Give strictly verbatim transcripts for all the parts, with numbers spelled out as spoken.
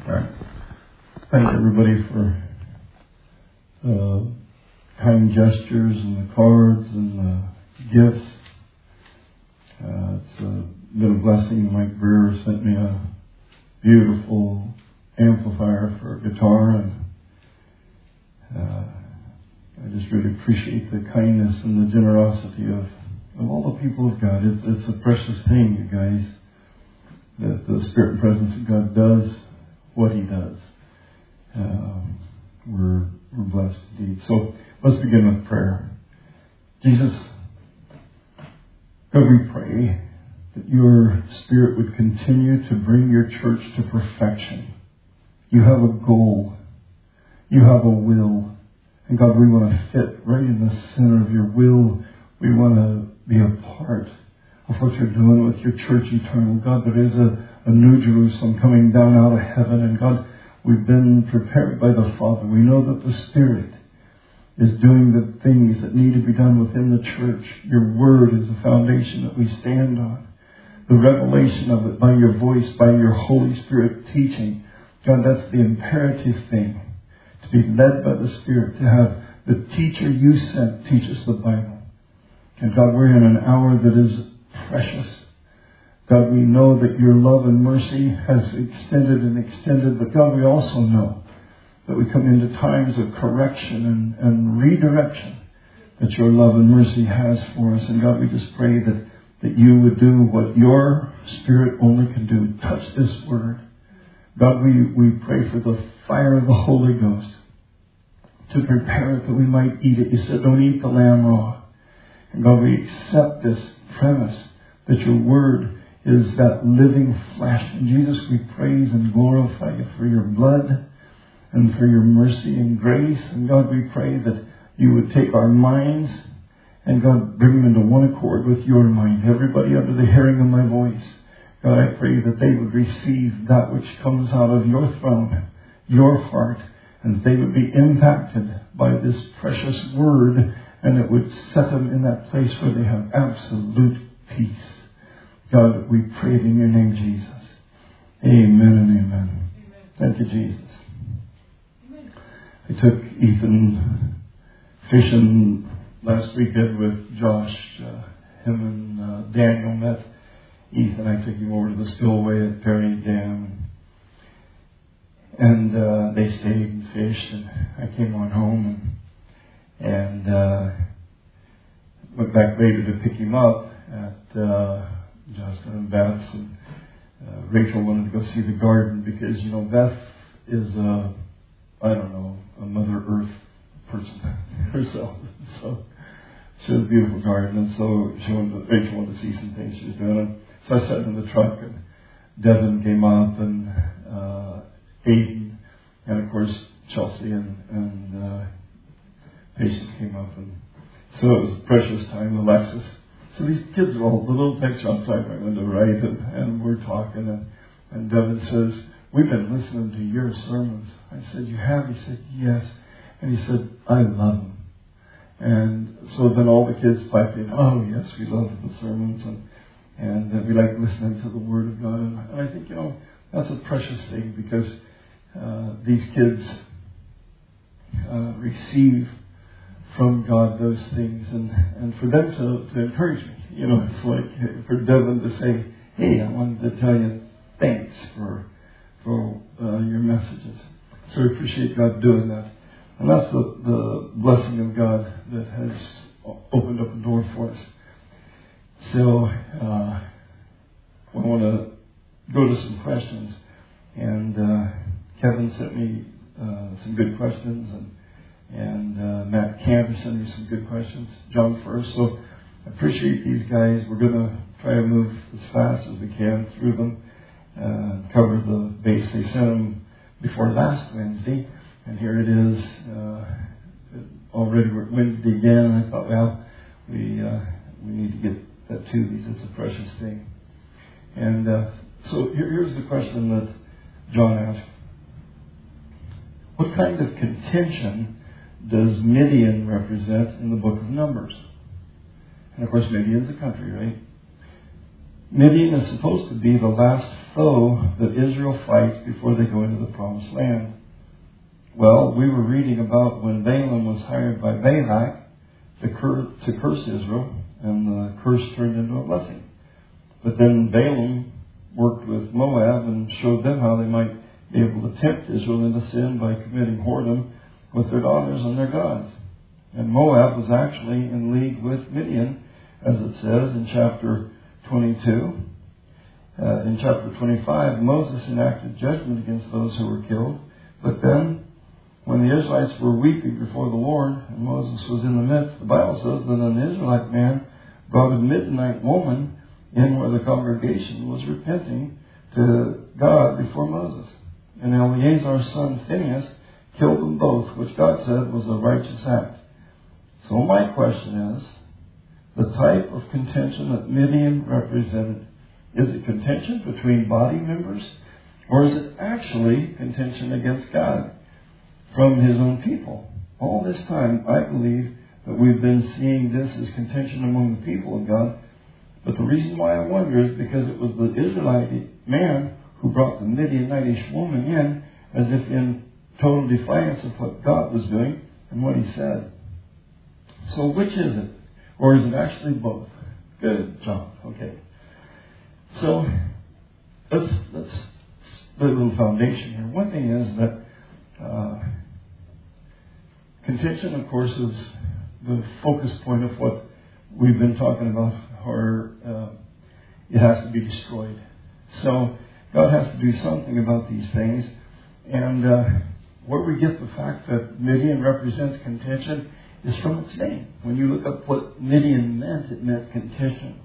Right. Thank everybody for uh, kind gestures and the cards and the gifts. Uh, it's uh, been a blessing. Mike Brewer sent me a beautiful amplifier for a guitar, and uh, I just really appreciate the kindness and the generosity of, of all the people of God. It's, it's a precious thing, you guys, that the Spirit and presence of God does what He does. Uh, we're, we're blessed indeed. So let's begin with prayer. Jesus, God, we pray that your Spirit would continue to bring your church to perfection. You have a goal. You have a will. And God, we want to fit right in the center of your will. We want to be a part of what you're doing with your church eternal. God, there is a, a new Jerusalem coming down out of heaven. And God, we've been prepared by the Father. We know that the Spirit is doing the things that need to be done within the church. Your word is the foundation that we stand on. The revelation of it by your voice, by your Holy Spirit teaching. God, that's the imperative thing. To be led by the Spirit, to have the teacher you sent teach us the Bible. And God, we're in an hour that is precious. God, we know that your love and mercy has extended and extended, but God, we also know that we come into times of correction and, and redirection that your love and mercy has for us. And God, we just pray that, that you would do what your Spirit only can do. Touch this word. God, we, we pray for the fire of the Holy Ghost to prepare it that we might eat it. You said, don't eat the lamb raw. And God, we accept this premise that your word is that living flesh. And Jesus, we praise and glorify you for your blood and for your mercy and grace. And God, we pray that you would take our minds and God, bring them into one accord with your mind. Everybody under the hearing of my voice. God, I pray that they would receive that which comes out of your throne, your heart, and that they would be impacted by this precious word, and it would set them in that place where they have absolute peace. God, we pray it in your name, Jesus. Amen and amen. Amen. Thank you, Jesus. Amen. I took Ethan fishing last weekend with Josh. Uh, him and uh, Daniel met Ethan. I took him over to the spillway at Perry Dam. And uh, they stayed and fished. And I came on home and, and uh, went back later to pick him up at uh, Justin and Beth's. And uh, Rachel wanted to go see the garden because, you know, Beth is a, I don't know, a Mother Earth person herself. So she has a beautiful garden. And so she wanted to, Rachel wanted to see some things she was doing. So I sat in the truck, and Devin came up, and uh, Aiden, and of course Chelsea and, and uh, Patience came up, and so it was a precious time. Alexis. So these kids are all the little picture outside my window, right? And, and we're talking, and, and Devin says, "We've been listening to your sermons." I said, "You have?" He said, "Yes." And he said, "I love them." And so then all the kids piped in, "Oh yes, we love the sermons." And And uh, we like listening to the Word of God. And I think, you know, that's a precious thing because uh, these kids uh, receive from God those things. And, and for them to, to encourage me, you know, it's like for Devin to say, "Hey, I wanted to tell you thanks for, for uh, your messages." So we appreciate God doing that. And that's the, the blessing of God that has opened up a door for us. So, uh, I want to go to some questions. And uh, Kevin sent me uh, some good questions. And, and uh, Matt Cantor sent me some good questions. John first. So, I appreciate these guys. We're going to try to move as fast as we can through them. Uh, cover the base. They sent them before last Wednesday. And here it is. Uh, already we're Wednesday again. And I thought, well, we, uh, we need to get that to these. It's a precious thing. And uh, so here, here's the question that John asked. What kind of contention does Midian represent in the book of Numbers? And of course, Midian's a country, right? Midian is supposed to be the last foe that Israel fights before they go into the Promised Land. Well, we were reading about when Balaam was hired by Balak to, cur- to curse Israel, and the curse turned into a blessing. But then Balaam worked with Moab and showed them how they might be able to tempt Israel into sin by committing whoredom with their daughters and their gods. And Moab was actually in league with Midian, as it says in chapter twenty-two. Uh, in chapter twenty-five, Moses enacted judgment against those who were killed. But then, when the Israelites were weeping before the Lord, and Moses was in the midst, the Bible says that an Israelite man brought a midnight woman in where the congregation was repenting to God before Moses. And Eleazar's son Phinehas killed them both, which God said was a righteous act. So my question is, the type of contention that Midian represented, is it contention between body members, or is it actually contention against God from His own people? All this time, I believe that we've been seeing this as contention among the people of God. But the reason why I wonder is because it was the Israelite man who brought the Midianitish woman in as if in total defiance of what God was doing and what He said. So which is it? Or is it actually both? Good job. Okay. So let's let's lay a little foundation here. One thing is that uh, contention, of course, is the focus point of what we've been talking about, or uh, it has to be destroyed. So God has to do something about these things. And uh, where we get the fact that Midian represents contention is from its name. When you look up what Midian meant, it meant contention.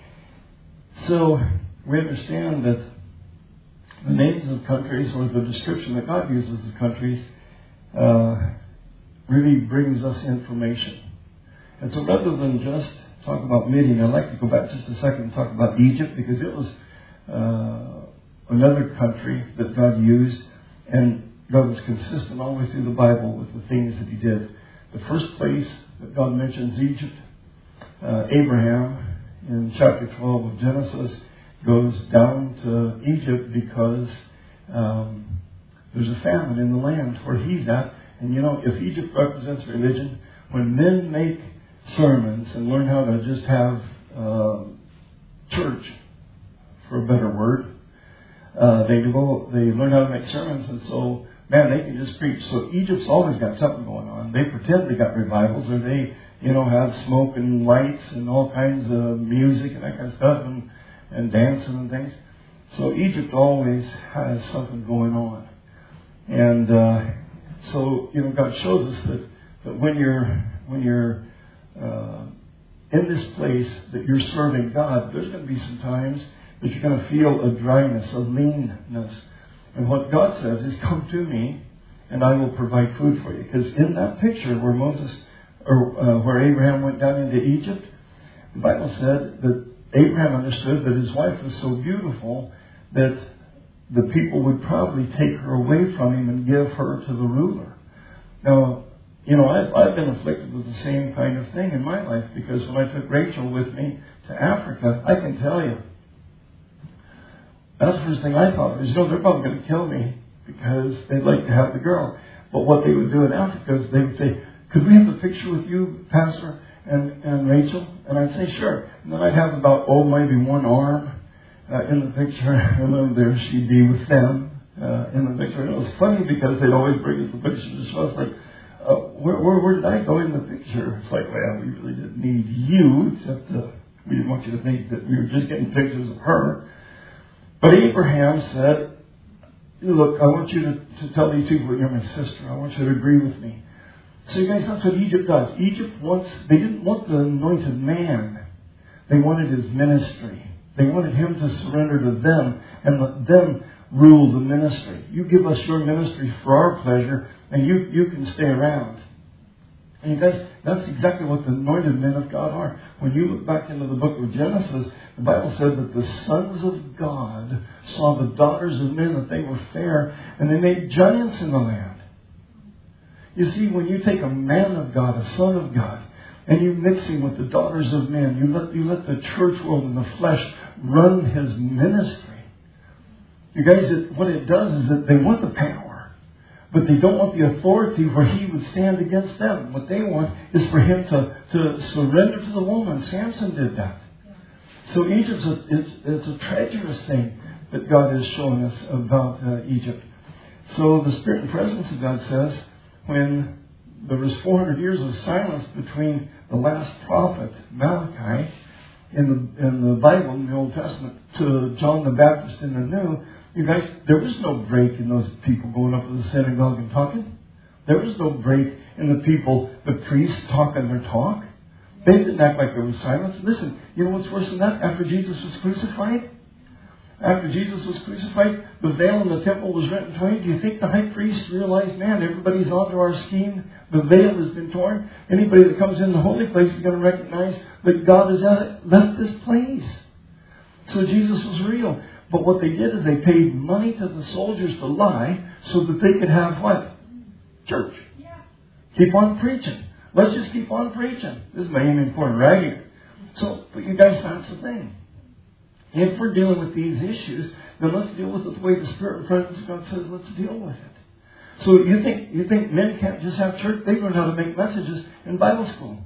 So we understand that the names of countries, or the description that God uses of countries, uh, really brings us information. And so rather than just talk about Midian, I'd like to go back just a second and talk about Egypt, because it was uh, another country that God used, and God was consistent all the way through the Bible with the things that He did. The first place that God mentions Egypt, uh, Abraham, in chapter twelve of Genesis, goes down to Egypt because um, there's a famine in the land where he's at. And you know, if Egypt represents religion, when men make sermons and learn how to just have uh, church, for a better word, uh, they go, they learn how to make sermons, and so man, they can just preach. So Egypt's always got something going on. They pretend they got revivals, or they, you know, have smoke and lights and all kinds of music and that kind of stuff, and, and dancing and things. So Egypt always has something going on. And uh, so, you know, God shows us that, that when you're when you're uh, in this place that you're serving God, there's going to be some times that you're going to feel a dryness, a leanness. And what God says is, come to me and I will provide food for you. Because in that picture where Moses, or uh, where Abraham went down into Egypt, the Bible said that Abraham understood that his wife was so beautiful that the people would probably take her away from him and give her to the ruler. Now, you know, I've, I've been afflicted with the same kind of thing in my life, because when I took Rachel with me to Africa, I can tell you, that's the first thing I thought is, you know, they're probably going to kill me because they'd like to have the girl. But what they would do in Africa is they would say, could we have a picture with you, Pastor, and, and Rachel? And I'd say, sure. And then I'd have about, oh, maybe one arm uh, in the picture, and then there she'd be with them uh, in the picture. And it was funny because they'd always bring us the picture to show us, like, uh, where, where, where did I go in the picture? It's like, well, we really didn't need you, except uh, we didn't want you to think that we were just getting pictures of her. But Abraham said, look, I want you to, to tell these people that you're my sister. I want you to agree with me. So you guys, that's what Egypt does. Egypt wants, they didn't want the anointed man. They wanted his ministry. They wanted him to surrender to them and let them rule the ministry. You give us your ministry for our pleasure, and you, you can stay around. And you guys, that's exactly what the anointed men of God are. When you look back into the book of Genesis, the Bible said that the sons of God saw the daughters of men, that they were fair, and they made giants in the land. You see, when you take a man of God, a son of God, and you mix him with the daughters of men. You let, you let the church world and the flesh run his ministry. You guys, it, what it does is that they want the power, but they don't want the authority where he would stand against them. What they want is for him to, to surrender to the woman. Samson did that. So Egypt's a, it's, it's a treacherous thing that God is showing us about uh, Egypt. So the Spirit and presence of God says, when there was four hundred years of silence between the last prophet, Malachi, in the, in the Bible, in the Old Testament, to John the Baptist in the New, you guys, there was no break in those people going up to the synagogue and talking. There was no break in the people, the priests talking their talk. They didn't act like there was silence. Listen, you know what's worse than that? After Jesus was crucified, after Jesus was crucified, the veil in the temple was rent in twain. Do you think the high priest realized, man, everybody's onto our scheme? The veil has been torn. Anybody that comes in the holy place is going to recognize that God has left this place. So Jesus was real. But what they did is they paid money to the soldiers to lie so that they could have what? Church. Yeah. Keep on preaching. Let's just keep on preaching. This is my aiming point right here. So, but you guys, that's the thing. If we're dealing with these issues, then let's deal with it the way the Spirit and presence of God says let's deal with it. So you think you think men can't just have church? They learn how to make messages in Bible school.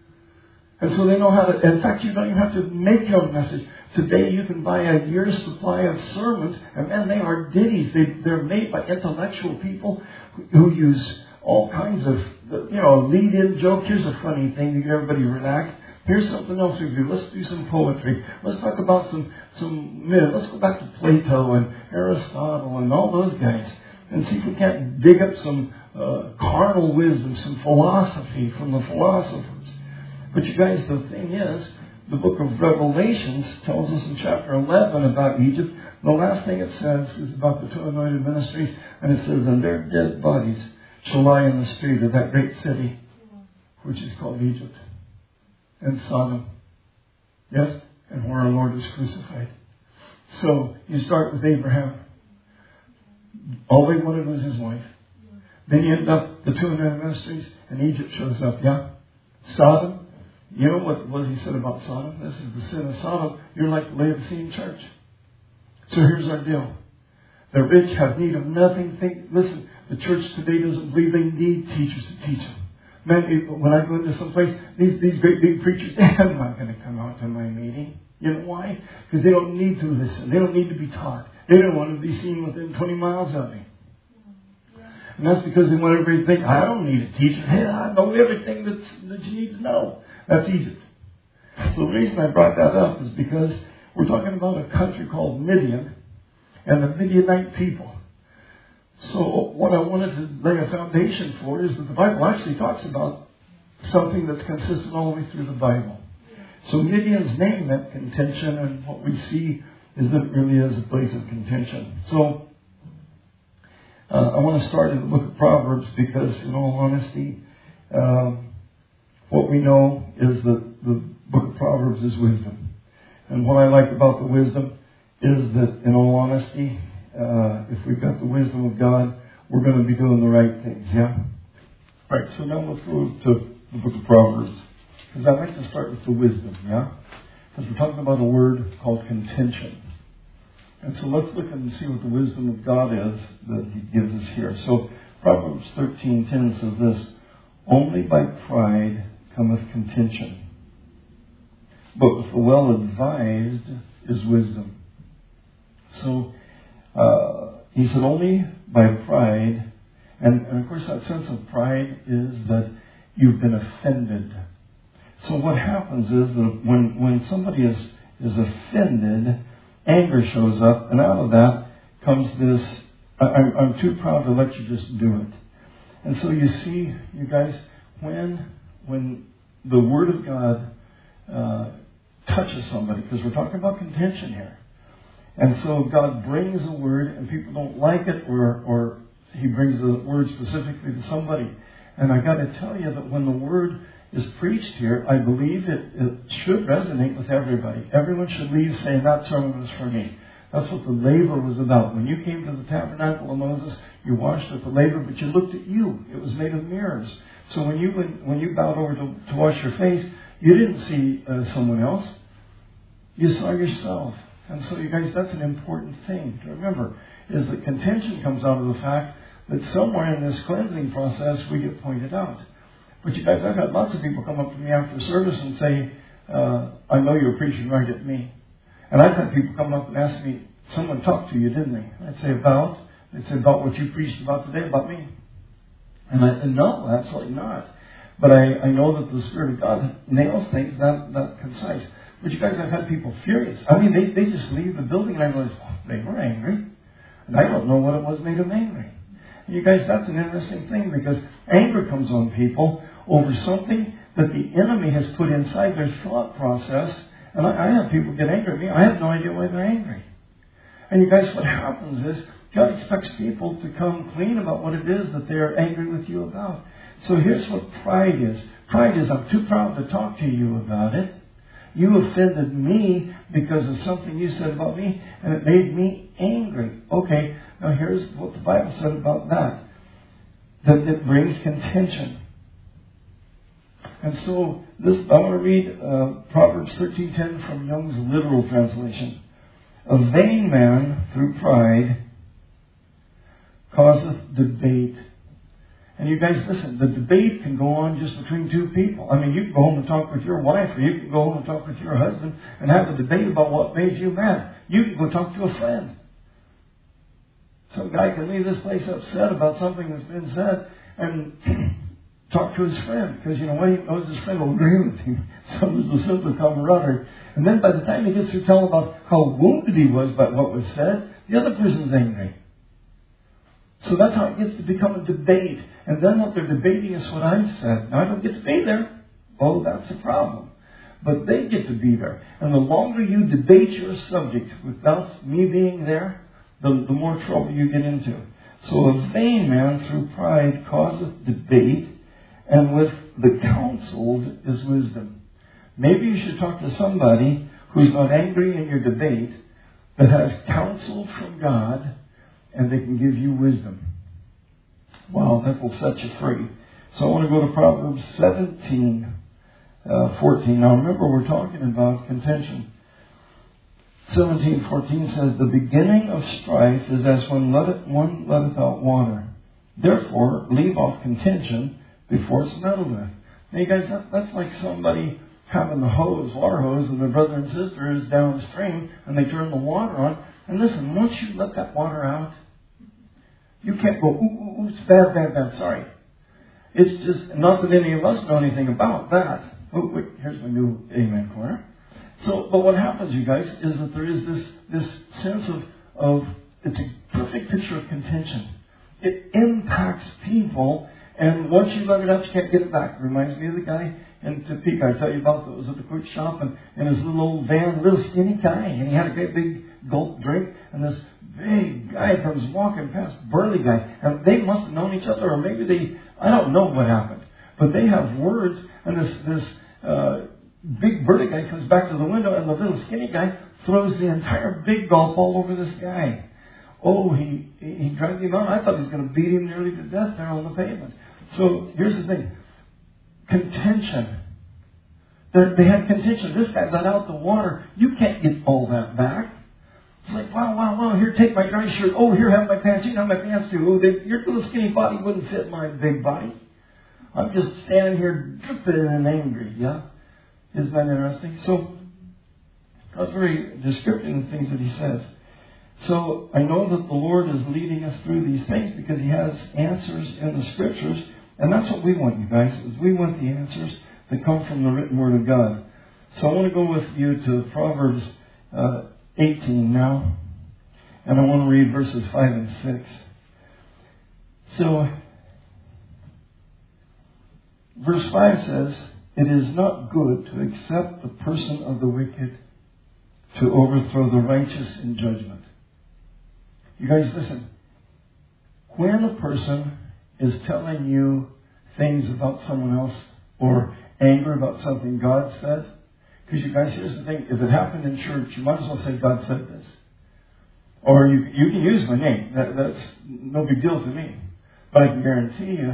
And so they know how to, in fact, you don't even have to make your own message. Today you can buy a year's supply of sermons, and man, they are ditties. They, they're made by intellectual people who use all kinds of, you know, lead-in joke. Here's a funny thing to get everybody relaxed. Here's something else we do. Let's do some poetry. Let's talk about some, some myth. Let's go back to Plato and Aristotle and all those guys and see if we can't dig up some uh, carnal wisdom, some philosophy from the philosophers. But you guys, the thing is, the book of Revelations tells us in chapter eleven about Egypt. The last thing it says is about the two anointed ministries, and it says, and their dead bodies shall lie in the street of that great city, which is called Egypt, and Sodom. Yes? And where our Lord was crucified. So, you start with Abraham. All they wanted was his wife. Then you end up the two anointed ministries, and Egypt shows up. Yeah? Sodom. You know what, what he said about Sodom? This is the sin of Sodom. You're like the Laodicean church. So here's our deal. The rich have need of nothing. Think, listen, the church today doesn't believe they need teachers to teach them. Man, when I go into some place, these, these great big preachers, they're not going to come out to my meeting. You know why? Because they don't need to listen. They don't need to be taught. They don't want to be seen within twenty miles of me. And that's because they want everybody to think, I don't need a teacher. Hey, I know everything that's, that you need to know. That's Egypt. So the reason I brought that up is because we're talking about a country called Midian and the Midianite people. So what I wanted to lay a foundation for is that the Bible actually talks about something that's consistent all the way through the Bible. So Midian's name meant contention, and what we see is that it really is a place of contention. So uh, I want to start in the book of Proverbs because, in all honesty, um, what we know is that the book of Proverbs is wisdom. And what I like about the wisdom is that, in all honesty, uh, if we've got the wisdom of God, we're going to be doing the right things, yeah? Right, so now let's go to the book of Proverbs. Because I'd like to start with the wisdom, yeah? Because we're talking about a word called contention. And so let's look and see what the wisdom of God is that He gives us here. So Proverbs thirteen ten says this, only by pride cometh contention, but with the well-advised is wisdom. So, uh, he said only by pride, and, and of course that sense of pride is that you've been offended. So what happens is that when, when somebody is, is offended, anger shows up, and out of that comes this, I, I'm, I'm too proud to let you just do it. And so you see, you guys, when when the Word of God uh, touches somebody, because we're talking about contention here. And so God brings a word and people don't like it, or, or He brings the word specifically to somebody. And I got to tell you that when the word is preached here, I believe it, it should resonate with everybody. Everyone should leave saying, that sermon was for me. That's what the laver was about. When you came to the tabernacle of Moses, you washed at the laver, but you looked at you. It was made of mirrors. So when you when, when you bowed over to, to wash your face, you didn't see uh, someone else. You saw yourself. And so, you guys, that's an important thing to remember, is that contention comes out of the fact that somewhere in this cleansing process we get pointed out. But you guys, I've had lots of people come up to me after service and say, uh, I know you're preaching right at me. And I've had people come up and ask me, someone talked to you, didn't they? I'd say, about? They'd say, about what you preached about today, about me. And I said, no, absolutely not. But I, I know that the Spirit of God nails things that, that concise. But you guys, I've had people furious. I mean, they, they just leave the building and I realize, oh, they were angry. And I don't know what it was made them angry. And you guys, that's an interesting thing, because anger comes on people over something that the enemy has put inside their thought process. And I, I have people get angry at me. I have no idea why they're angry. And you guys, what happens is God expects people to come clean about what it is that they're angry with you about. So here's what pride is. Pride is, I'm too proud to talk to you about it. You offended me because of something you said about me, and it made me angry. Okay, now here's what the Bible said about that. That it brings contention. And so, this I want to read uh, Proverbs thirteen ten from Young's literal translation. A vain man through pride causeth debate. And you guys, listen, the debate can go on just between two people. I mean, you can go home and talk with your wife, or you can go home and talk with your husband and have a debate about what made you mad. You can go talk to a friend. Some guy can leave this place upset about something that's been said and talk to his friend, because you know what, he knows his friend will agree with him. So there's a sense of camaraderie. And then by the time he gets through telling about how wounded he was by what was said, the other person's angry. So that's how it gets to become a debate. And then what they're debating is what I said. Now, I don't get to be there. Oh, that's a problem. But they get to be there. And the longer you debate your subject without me being there, the, the more trouble you get into. So a vain man through pride causeth debate, and with the counseled is wisdom. Maybe you should talk to somebody who's not angry in your debate, but has counsel from God, and they can give you wisdom. Wow, that will set you free. So I want to go to Proverbs seventeen, uh, fourteen. Now remember, we're talking about contention. seventeen fourteen says, the beginning of strife is as when let one letteth out water. Therefore, leave off contention before it's meddled with. Now you guys, that, that's like somebody having the hose, water hose, and their brother and sister is downstream, and they turn the water on. And listen, once you let that water out, you can't go, ooh, ooh, ooh, it's bad, bad, bad, sorry. It's just, not that any of us know anything about that. Oh, wait, here's my new amen corner. So, but what happens, you guys, is that there is this, this sense of, of, it's a perfect picture of contention. It impacts people, and once you let it out, you can't get it back. It reminds me of the guy in Topeka I tell you about that was at the quick shop, and in his little old van, little skinny guy, and he had a great big gulp drink, and this big guy comes walking past, burly guy, and they must have known each other, or maybe they, I don't know what happened, but they have words, and this, this, uh, big burly guy comes back to the window, and the little skinny guy throws the entire big gulp all over this guy. Oh, he, he dragged him out. I thought he was going to beat him nearly to death there on the pavement. So here's the thing. Contention. They're, they had contention. This guy let out the water. You can't get all that back. It's like, wow, wow, wow, here, take my dry shirt. Oh, here, have my pants. You can have my pants too. Oh, they, your little skinny body wouldn't fit my big body. I'm just standing here dripping and angry, yeah? Isn't that interesting? So, God's very descriptive in the things that He says. So, I know that the Lord is leading us through these things because He has answers in the Scriptures. And that's what we want, you guys, is we want the answers that come from the written Word of God. So, I want to go with you to Proverbs uh, eighteen now. And I want to read verses five and six. So, verse five says, it is not good to accept the person of the wicked, to overthrow the righteous in judgment. You guys, listen. When a person is telling you things about someone else or anger about something God said, because you guys, here's the thing. If it happened in church, you might as well say, God said this. Or you, you can use my name. That, that's no big deal to me. But I can guarantee you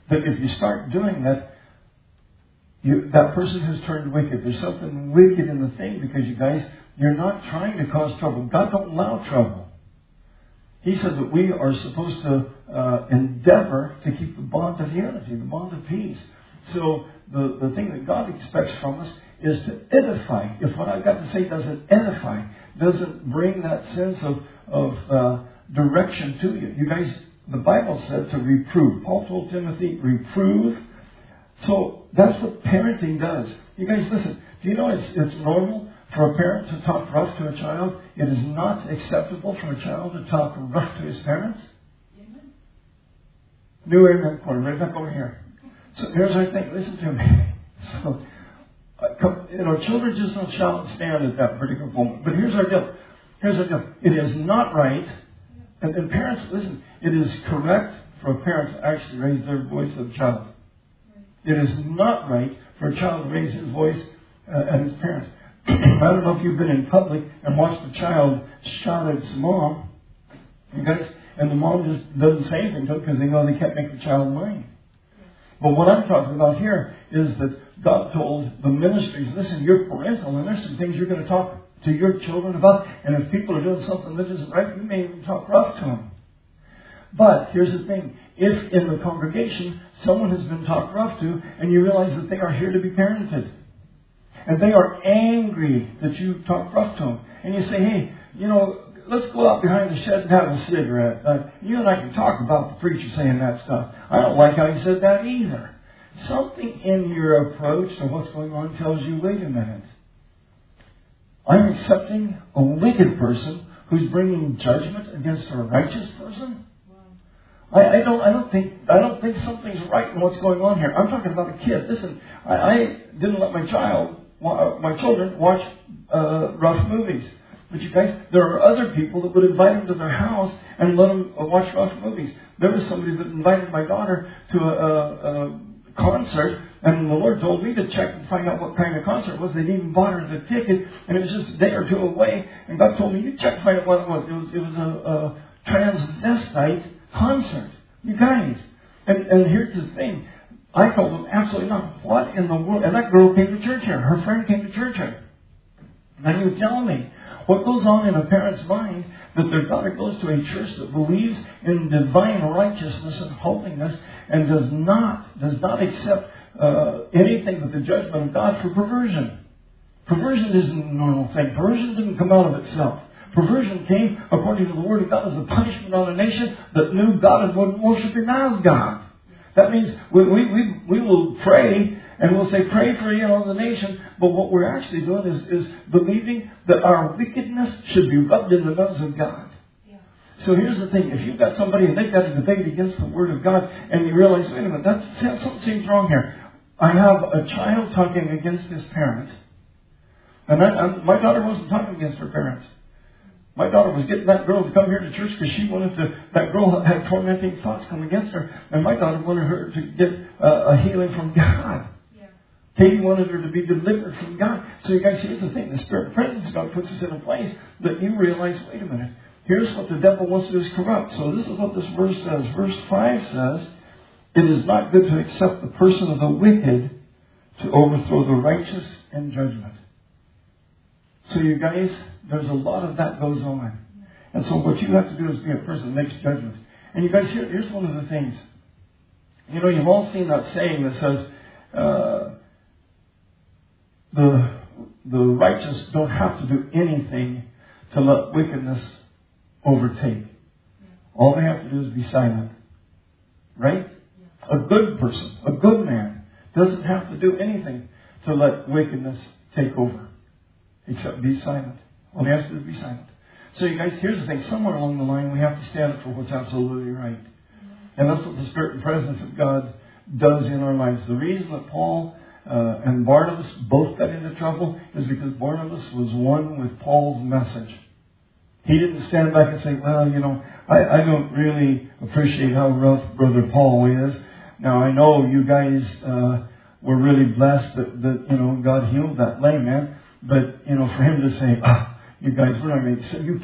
that if you start doing that, you, that person has turned wicked. There's something wicked in the thing because you guys, you're not trying to cause trouble. God don't allow trouble. He said that we are supposed to uh, endeavor to keep the bond of unity, the bond of peace. So the, the thing that God expects from us is to edify. If what I've got to say doesn't edify, doesn't bring that sense of, of uh, direction to you. You guys, the Bible said to reprove. Paul told Timothy, reprove. So that's what parenting does. You guys, listen, do you know it's, it's normal for a parent to talk rough to a child? It is not acceptable for a child to talk rough to his parents. Amen. New amen corner, right back over here. So here's our thing. Listen to me. So, uh, you know, children just don't shout and stand at that particular moment. But here's our deal. Here's our deal. It is not right. And, and parents, listen, it is correct for a parent to actually raise their voice at a child. It is not right for a child to raise his voice uh, at his parent. I don't know if you've been in public and watched a child shout at his mom, you guys, and the mom just doesn't say anything to him because they know they can't make the child whine. But what I'm talking about here is that God told the ministries, listen, you're parental, and there's some things you're going to talk to your children about, and if people are doing something that isn't right, you may even talk rough to them. But here's the thing. If in the congregation someone has been talked rough to, and you realize that they are here to be parented, and they are angry that you talk rough to them, and you say, hey, you know, let's go out behind the shed and have a cigarette. Uh, you and I can talk about the preacher saying that stuff. I don't like how he said that either. Something in your approach to what's going on tells you, wait a minute. I'm accepting a wicked person who's bringing judgment against a righteous person? I, I don't. I don't think. I don't think something's right in what's going on here. I'm talking about a kid. Listen, I, I didn't let my child, my children, watch uh, rough movies. But you guys, there are other people that would invite them to their house and let them watch rough movies. There was somebody that invited my daughter to a, a, a concert, and the Lord told me to check and find out what kind of concert it was. They'd even bought her the ticket, and it was just a day or two away. And God told me, you check and find out what it was. It was, it was a, a transvestite concert. You guys. And, and here's the thing. I told them, absolutely not. What in the world? And that girl came to church here. Her friend came to church here. And he was telling me what goes on in a parent's mind that their daughter goes to a church that believes in divine righteousness and holiness and does not, does not accept uh, anything but the judgment of God for perversion. Perversion isn't a normal thing. Perversion didn't come out of itself. Perversion came, according to the Word of God, as a punishment on a nation that knew God and wouldn't worship Him as God. That means we, we, we, we will pray, and we'll say, pray for, you know, the nation, but what we're actually doing is, is believing that our wickedness should be rubbed in the nose of God. Yeah. So here's the thing. If you've got somebody and they've got a debate against the Word of God, and you realize, wait a minute, that's, something seems wrong here. I have a child talking against his parent, and I, I, my daughter wasn't talking against her parents. My daughter was getting that girl to come here to church because she wanted to, that girl had tormenting thoughts come against her. And my daughter wanted her to get uh, a healing from God. Yeah. Katie wanted her to be delivered from God. So you guys, here's the thing. The Spirit presence of God puts us in a place that you realize, wait a minute. Here's what the devil wants to do is corrupt. So this is what this verse says. Verse five says, it is not good to accept the person of the wicked to overthrow the righteous in judgment. So you guys, there's a lot of that goes on. And so what you have to do is be a person that makes judgment. And you guys, here, here's one of the things. You know, you've all seen that saying that says, uh, the, the righteous don't have to do anything to let wickedness overtake. All they have to do is be silent. Right? A good person, a good man, doesn't have to do anything to let wickedness take over. Except be silent. All he has to do is be silent. So you guys, here's the thing. Somewhere along the line, we have to stand up for what's absolutely right. And that's what the Spirit and presence of God does in our lives. The reason that Paul uh, and Barnabas both got into trouble is because Barnabas was one with Paul's message. He didn't stand back and say, well, you know, I, I don't really appreciate how rough Brother Paul is. Now, I know you guys uh, were really blessed that, that, you know, God healed that lame man. But, you know, for him to say, ah, you guys, we're not going to, you can't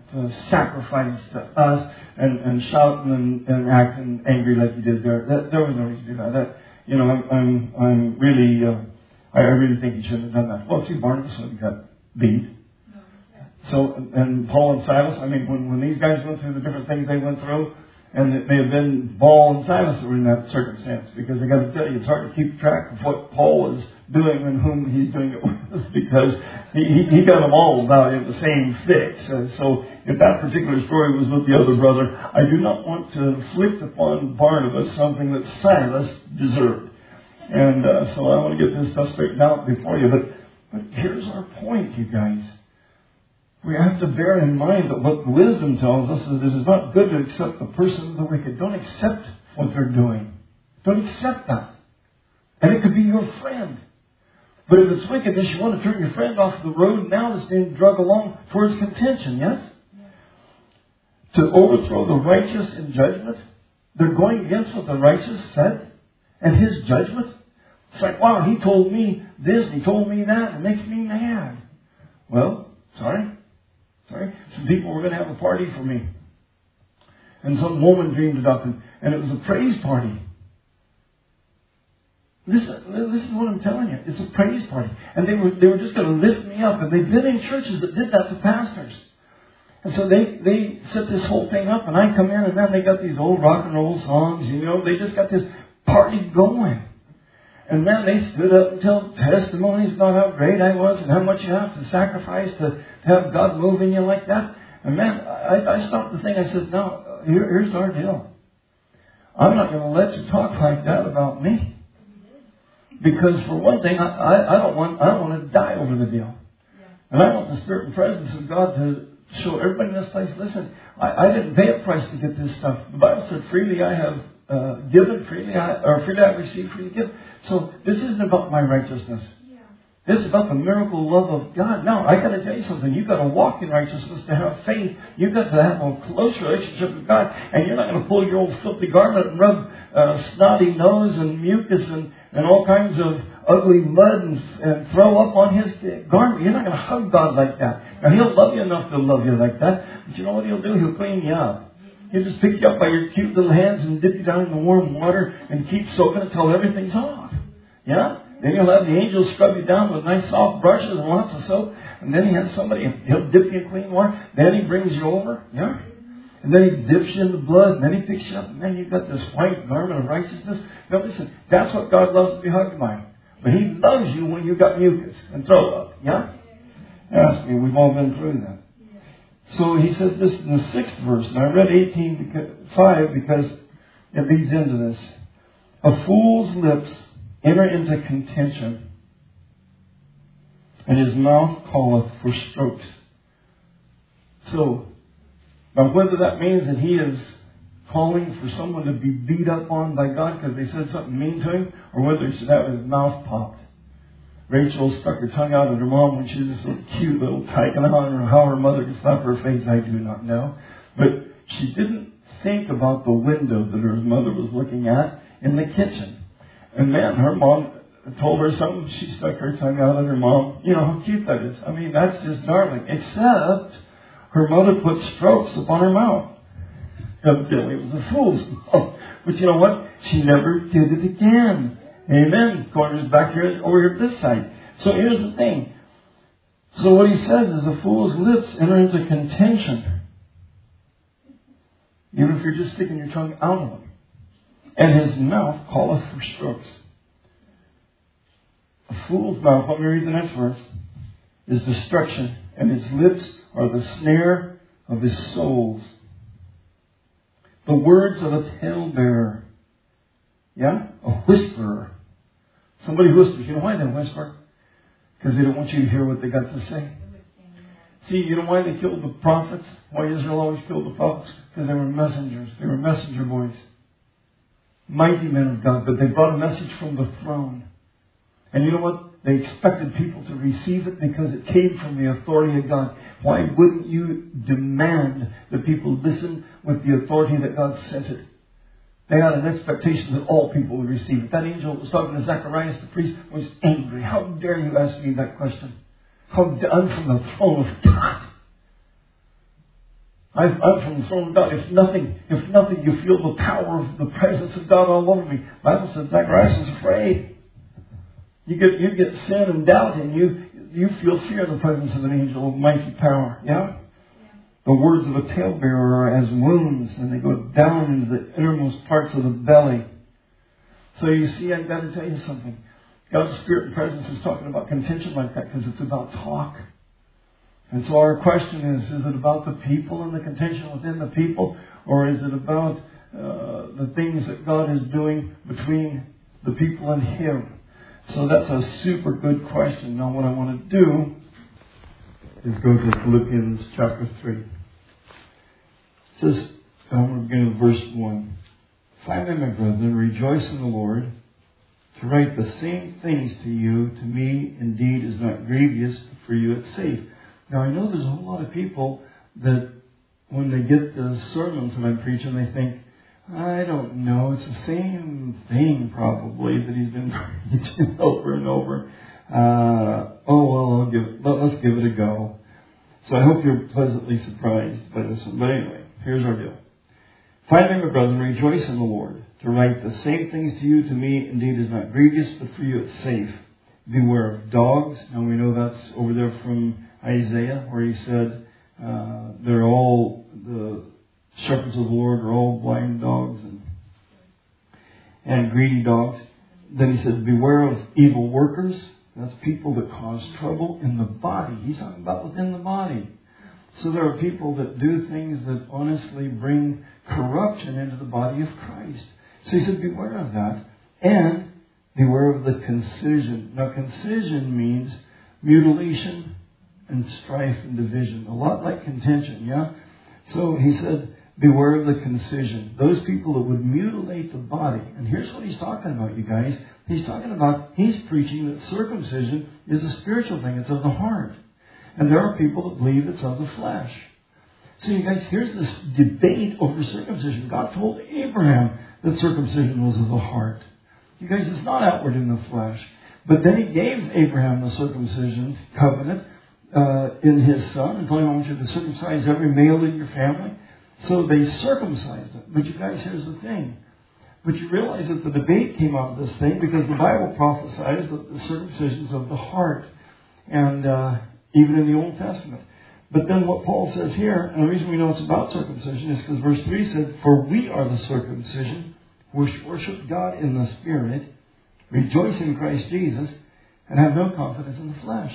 uh, sacrifice to us and, and shouting and, and acting angry like you did there. That, there was no reason to do that. that you know, I'm, I'm, I'm really, uh, I really think he shouldn't have done that. Well, see, Barnabas would have got beat. So, and Paul and Silas, I mean, when, when these guys went through the different things they went through, and it may have been Paul and Silas that were in that circumstance, because I got to tell you, it's hard to keep track of what Paul was doing and whom he's doing it with, because he, he, he got them all about in the same fix. And so, if that particular story was with the other brother, I do not want to inflict upon Barnabas something that Silas deserved. And uh, so I want to get this stuff straightened out before you. But, but here's our point, you guys. We have to bear in mind that what wisdom tells us is that it is not good to accept the person of the wicked. Don't accept what they're doing. Don't accept that. And it could be your friend. But if it's wickedness, you want to turn your friend off the road now that's being dragged along towards contention, yes? yes? To overthrow the righteous in judgment. They're going against what the righteous said and his judgment. It's like, wow, he told me this and he told me that. It makes me mad. Well, sorry. Sorry, some people were going to have a party for me. And some woman dreamed it up, and, and it was a praise party. Listen, listen to what I'm telling you. It's a praise party. And they were they were just going to lift me up. And they've been in churches that did that to pastors. And so they, they set this whole thing up, and I come in, and then they got these old rock and roll songs, you know. They just got this party going. And then they stood up and told testimonies about how great I was and how much you have to sacrifice to have God move in you like that. And man, I, I stopped the thing. I said, no, here, here's our deal. I'm not going to let you talk like that about me. Because for one thing, I, I, I don't want I don't want to die over the deal. And I want the Spirit and presence of God to show everybody in this place, listen, I, I didn't pay a price to get this stuff. The Bible said, freely I have uh, given, freely I, or freely I received, freely give. So this isn't about my righteousness. Yeah. This is about the miracle love of God. Now, I got to tell you something. You've got to walk in righteousness to have faith. You've got to have a close relationship with God. And you're not going to pull your old filthy garment and rub uh, snotty nose and mucus and, and all kinds of ugly mud and, and throw up on his garment. You're not going to hug God like that. Now, he'll love you enough to love you like that. But you know what he'll do? He'll clean you up. He'll just pick you up by your cute little hands and dip you down in the warm water and keep soaking until everything's off. Yeah? Then he'll have the angels scrub you down with nice soft brushes and lots of soap. And then he has somebody, he'll dip you in clean water. Then he brings you over. Yeah? And then he dips you in the blood. And then he picks you up. And then you've got this white garment of righteousness. Now listen, that's what God loves to be hugged by. But he loves you when you've got mucus and throw up. Yeah? Ask me, we've all been through that. So he says this in the sixth verse, and I read eighteen five because it leads into this. A fool's lips enter into contention, and his mouth calleth for strokes. So, now whether that means that he is calling for someone to be beat up on by God because they said something mean to him, or whether he should have his mouth popped. Rachel stuck her tongue out at her mom when she was this little cute little tyke, and I don't know how her mother could stop her face, I do not know. But she didn't think about the window that her mother was looking at in the kitchen. And man, her mom told her something, she stuck her tongue out at her mom. You know how cute that is. I mean, that's just darling. Except her mother put strokes upon her mouth. Evidently it was a fool's mouth. But you know what? She never did it again. Amen. Corner's back here, over here at this side. So here's the thing. So what he says is a fool's lips enter into contention. Even if you're just sticking your tongue out of him. And his mouth calleth for strokes. A fool's mouth, let me read the next verse, is destruction. And his lips are the snare of his souls. The words of a talebearer. Yeah? A whisperer. Somebody whispers. You know why they whisper? Because they don't want you to hear what they got to say. See, you know why they killed the prophets? Why Israel always killed the prophets? Because they were messengers. They were messenger boys. Mighty men of God. But they brought a message from the throne. And you know what? They expected people to receive it because it came from the authority of God. Why wouldn't you demand that people listen with the authority that God sent it? They had an expectation that all people would receive it. That angel that was talking to Zacharias, the priest, was angry. How dare you ask me that question? How I'm from the throne of God. I've, I'm from the throne of God. If nothing, if nothing, you feel the power of the presence of God all over me. The Bible says Zacharias was afraid. You get, you get sin and doubt, and you, you feel fear in the presence of an angel of mighty power. Yeah? The words of a talebearer are as wounds, and they go down into the innermost parts of the belly. So you see, I've got to tell you something. God's Spirit and presence is talking about contention like that because it's about talk. And so our question is, is it about the people and the contention within the people, or is it about uh, the things that God is doing between the people and Him? So that's a super good question. Now what I want to do is go to Philippians chapter three. It says, I'm going to begin with verse one. Finally, my brethren, rejoice in the Lord. To write the same things to you, to me, indeed, is not grievous, but for you it's safe. Now, I know there's a whole lot of people that when they get the sermons that I'm preaching, they think, I don't know, it's the same thing probably that he's been preaching over and over. Uh, oh, well, I'll give it, let, let's give it a go. So I hope you're pleasantly surprised by this one. But anyway, here's our deal. Finally, my brethren, rejoice in the Lord. To write the same things to you, to me, indeed, is not grievous, but for you it's safe. Beware of dogs. Now we know that's over there from Isaiah, where he said, uh, they're all, the shepherds of the Lord are all blind dogs and, and greedy dogs. Then he said, beware of evil workers. That's people that cause trouble in the body. He's talking about within the body. So there are people that do things that honestly bring corruption into the body of Christ. So he said, beware of that. And beware of the concision. Now, concision means mutilation and strife and division. A lot like contention, yeah? So he said, beware of the concision. Those people that would mutilate the body. And here's what he's talking about, you guys. He's talking about, he's preaching that circumcision is a spiritual thing. It's of the heart. And there are people that believe it's of the flesh. So you guys, here's this debate over circumcision. God told Abraham that circumcision was of the heart. You guys, it's not outward in the flesh. But then he gave Abraham the circumcision covenant uh, in his son. And told him, I want you to circumcise every male in your family. So they circumcised it. But you guys, here's the thing. But you realize that the debate came out of this thing because the Bible prophesies that the circumcision is of the heart. And uh, even in the Old Testament. But then what Paul says here, and the reason we know it's about circumcision is because verse three said, for we are the circumcision which worship God in the Spirit, rejoice in Christ Jesus, and have no confidence in the flesh.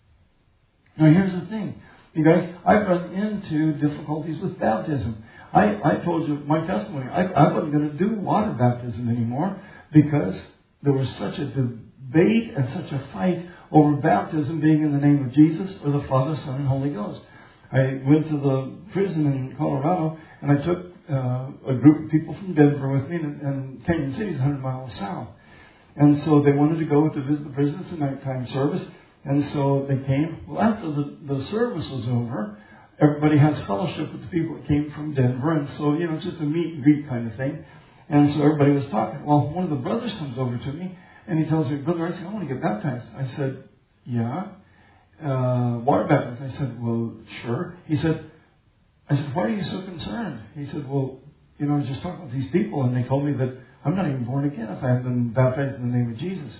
Now here's the thing. You guys, I've run into difficulties with baptism. I, I told you my testimony. I, I wasn't going to do water baptism anymore because there was such a debate and such a fight over baptism being in the name of Jesus or the Father, Son, and Holy Ghost. I went to the prison in Colorado and I took uh, a group of people from Denver with me, and, and Canyon City is one hundred miles south. And so they wanted to go to visit the prison. It's a nighttime service. And so they came. Well, after the, the service was over, everybody has fellowship with the people that came from Denver. And so, you know, it's just a meet and greet kind of thing. And so everybody was talking. Well, one of the brothers comes over to me and he tells me, Brother Arce, I want to get baptized. I said, yeah. Uh, water baptized. I said, well, sure. He said, I said, why are you so concerned? He said, well, you know, I was just talking with these people and they told me that I'm not even born again if I haven't been baptized in the name of Jesus.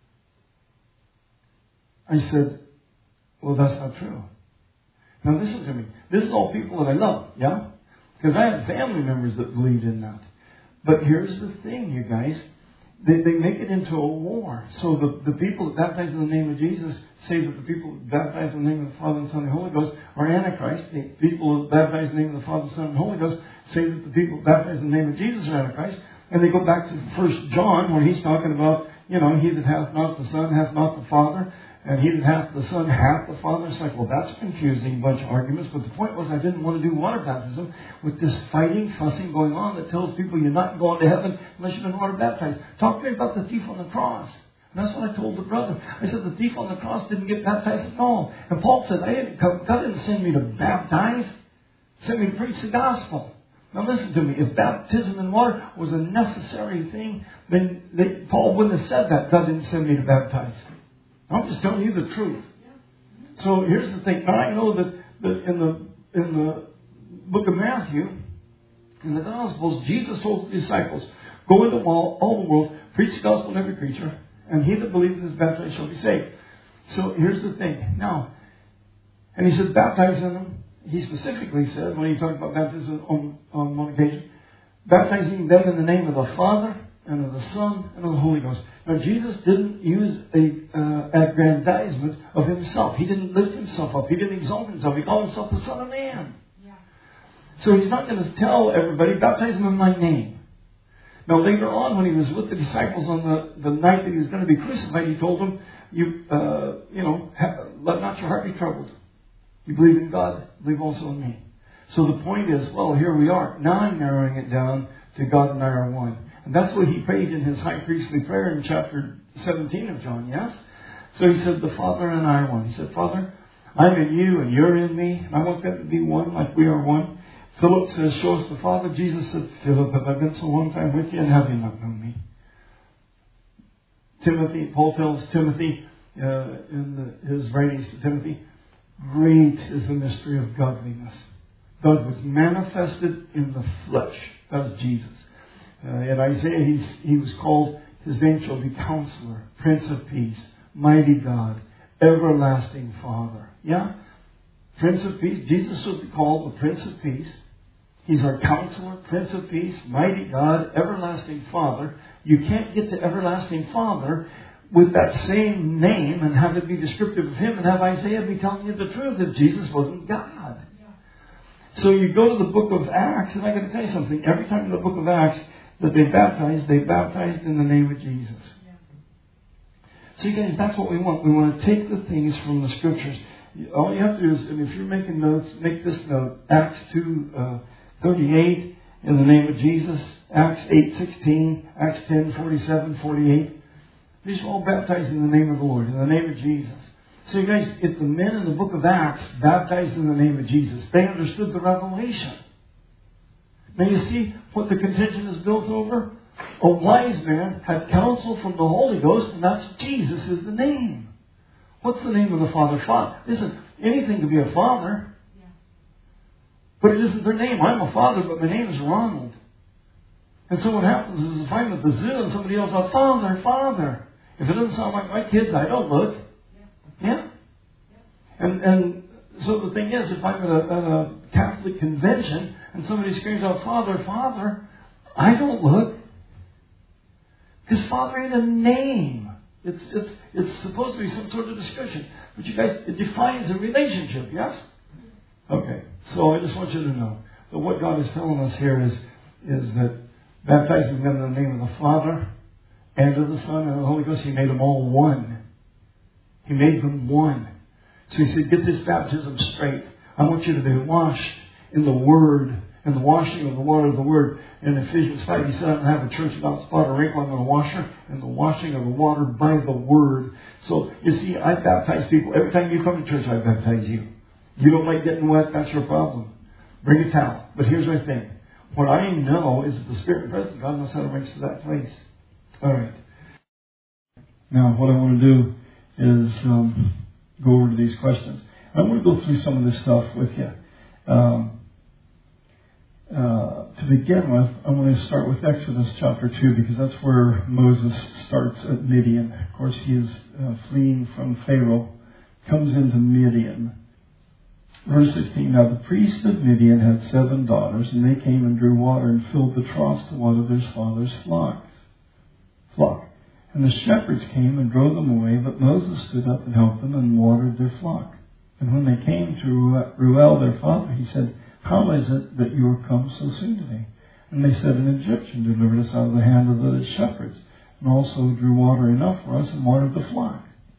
I said, well, that's not true. Now listen to me. This is all people that I love, yeah? Because I have family members that believed in that. But here's the thing, you guys. They, they make it into a war. So the, the people that baptize in the name of Jesus say that the people that baptize in the name of the Father, and Son, and Holy Ghost are Antichrist. The people that baptize in the name of the Father, Son, and Holy Ghost say that the people that baptize in the name of Jesus are Antichrist. And they go back to First John where he's talking about, you know, he that hath not the Son hath not the Father. And he that hath the Son hath the Father. It's like, well, that's a confusing bunch of arguments. But the point was I didn't want to do water baptism with this fighting, fussing going on that tells people you're not going to heaven unless you've been water baptized. Talk to me about the thief on the cross. And that's what I told the brother. I said, the thief on the cross didn't get baptized at all. And Paul said, I didn't come, God didn't send me to baptize. He sent me to preach the gospel. Now listen to me. If baptism in water was a necessary thing, then they, Paul wouldn't have said that. God didn't send me to baptize. I'm just telling you the truth. So here's the thing. Now I know that, that in the in the book of Matthew, in the Gospels, Jesus told the disciples, go into all, all the world, preach the gospel to every creature, and he that believeth and is baptized shall be saved. So here's the thing. Now, and he said, baptize in them. He specifically said, when he talked about baptism on, on one occasion, baptizing them in the name of the Father, and of the Son, and of the Holy Ghost. Now, Jesus didn't use a uh, aggrandizement of himself. He didn't lift himself up. He didn't exalt himself. He called himself the Son of Man. Yeah. So he's not going to tell everybody, baptize them in my name. Now, later on, when he was with the disciples on the, the night that he was going to be crucified, he told them, you, uh, you know, have, let not your heart be troubled. You believe in God, believe also in me. So the point is, well, here we are. Now I'm narrowing it down to God and I are one. And that's what he prayed in his high priestly prayer in chapter seventeen of John, yes? So he said, the Father and I are one. He said, Father, I'm in you and you're in me. And I want them to be one like we are one. Philip says, show us the Father. Jesus said, Philip, have I been so long time with you and have you not known me? Timothy, Paul tells Timothy uh, in the, his writings to Timothy, great is the mystery of godliness. God was manifested in the flesh. That was Jesus. Uh, in Isaiah, he's, he was called, his name shall be Counselor, Prince of Peace, Mighty God, Everlasting Father. Yeah? Prince of Peace. Jesus will be called the Prince of Peace. He's our Counselor, Prince of Peace, Mighty God, Everlasting Father. You can't get to Everlasting Father with that same name and have it be descriptive of him and have Isaiah be telling you the truth that Jesus wasn't God. Yeah. So you go to the book of Acts, and I got to tell you something. Every time in the book of Acts that they baptized, they baptized in the name of Jesus. Yeah. So you guys, that's what we want. We want to take the things from the Scriptures. All you have to do is, and if you're making notes, make this note. Acts two thirty-eight, in the name of Jesus. Acts eight sixteen, Acts ten forty-seven, forty-eight. These are all baptized in the name of the Lord, in the name of Jesus. So you guys, if the men in the book of Acts baptized in the name of Jesus, they understood the revelation. Now you see what the contention is built over? A wise man had counsel from the Holy Ghost, and that's Jesus is the name. What's the name of the Father? Father. Listen, anything can be a father. Yeah. But it isn't their name. I'm a father, but my name is Ronald. And so what happens is if I'm at the zoo and somebody else says, Father, Father. If it doesn't sound like my kids, I don't look. Yeah? yeah? yeah. And and so the thing is, if I'm at a, at a Catholic convention and somebody screams out, Father, Father, I don't look. Because Father ain't a name. It's, it's, it's supposed to be some sort of description. But you guys, it defines a relationship, yes? Okay. So I just want you to know that what God is telling us here is, is that baptizing them in the name of the Father and of the Son and the Holy Ghost, He made them all one. He made them one. So He said, get this baptism straight. I want you to be washed in the Word, in the washing of the water of the Word. In Ephesians five, He said, I'm going to have a church without spot or wrinkle. I'm going to wash her in the washing of the water by the Word. So, you see, I baptize people. Every time you come to church, I baptize you. You don't like getting wet, that's your problem. Bring a towel. But here's my thing. What I know is that the Spirit and presence of God knows how to bring us to that place. All right. Now, what I want to do is um, go over to these questions. I want to go through some of this stuff with you. Um, uh, to begin with, I want to start with Exodus chapter two, because that's where Moses starts at Midian. Of course, he is uh, fleeing from Pharaoh, comes into Midian. Verse sixteen, now the priest of Midian had seven daughters, and they came and drew water and filled the troughs to water their father's flocks. Flock. And the shepherds came and drove them away, but Moses stood up and helped them and watered their flock. And when they came to Reuel their father, he said, how is it that you are come so soon to me? And they said, an Egyptian delivered us out of the hand of the shepherds, and also drew water enough for us and watered the flock.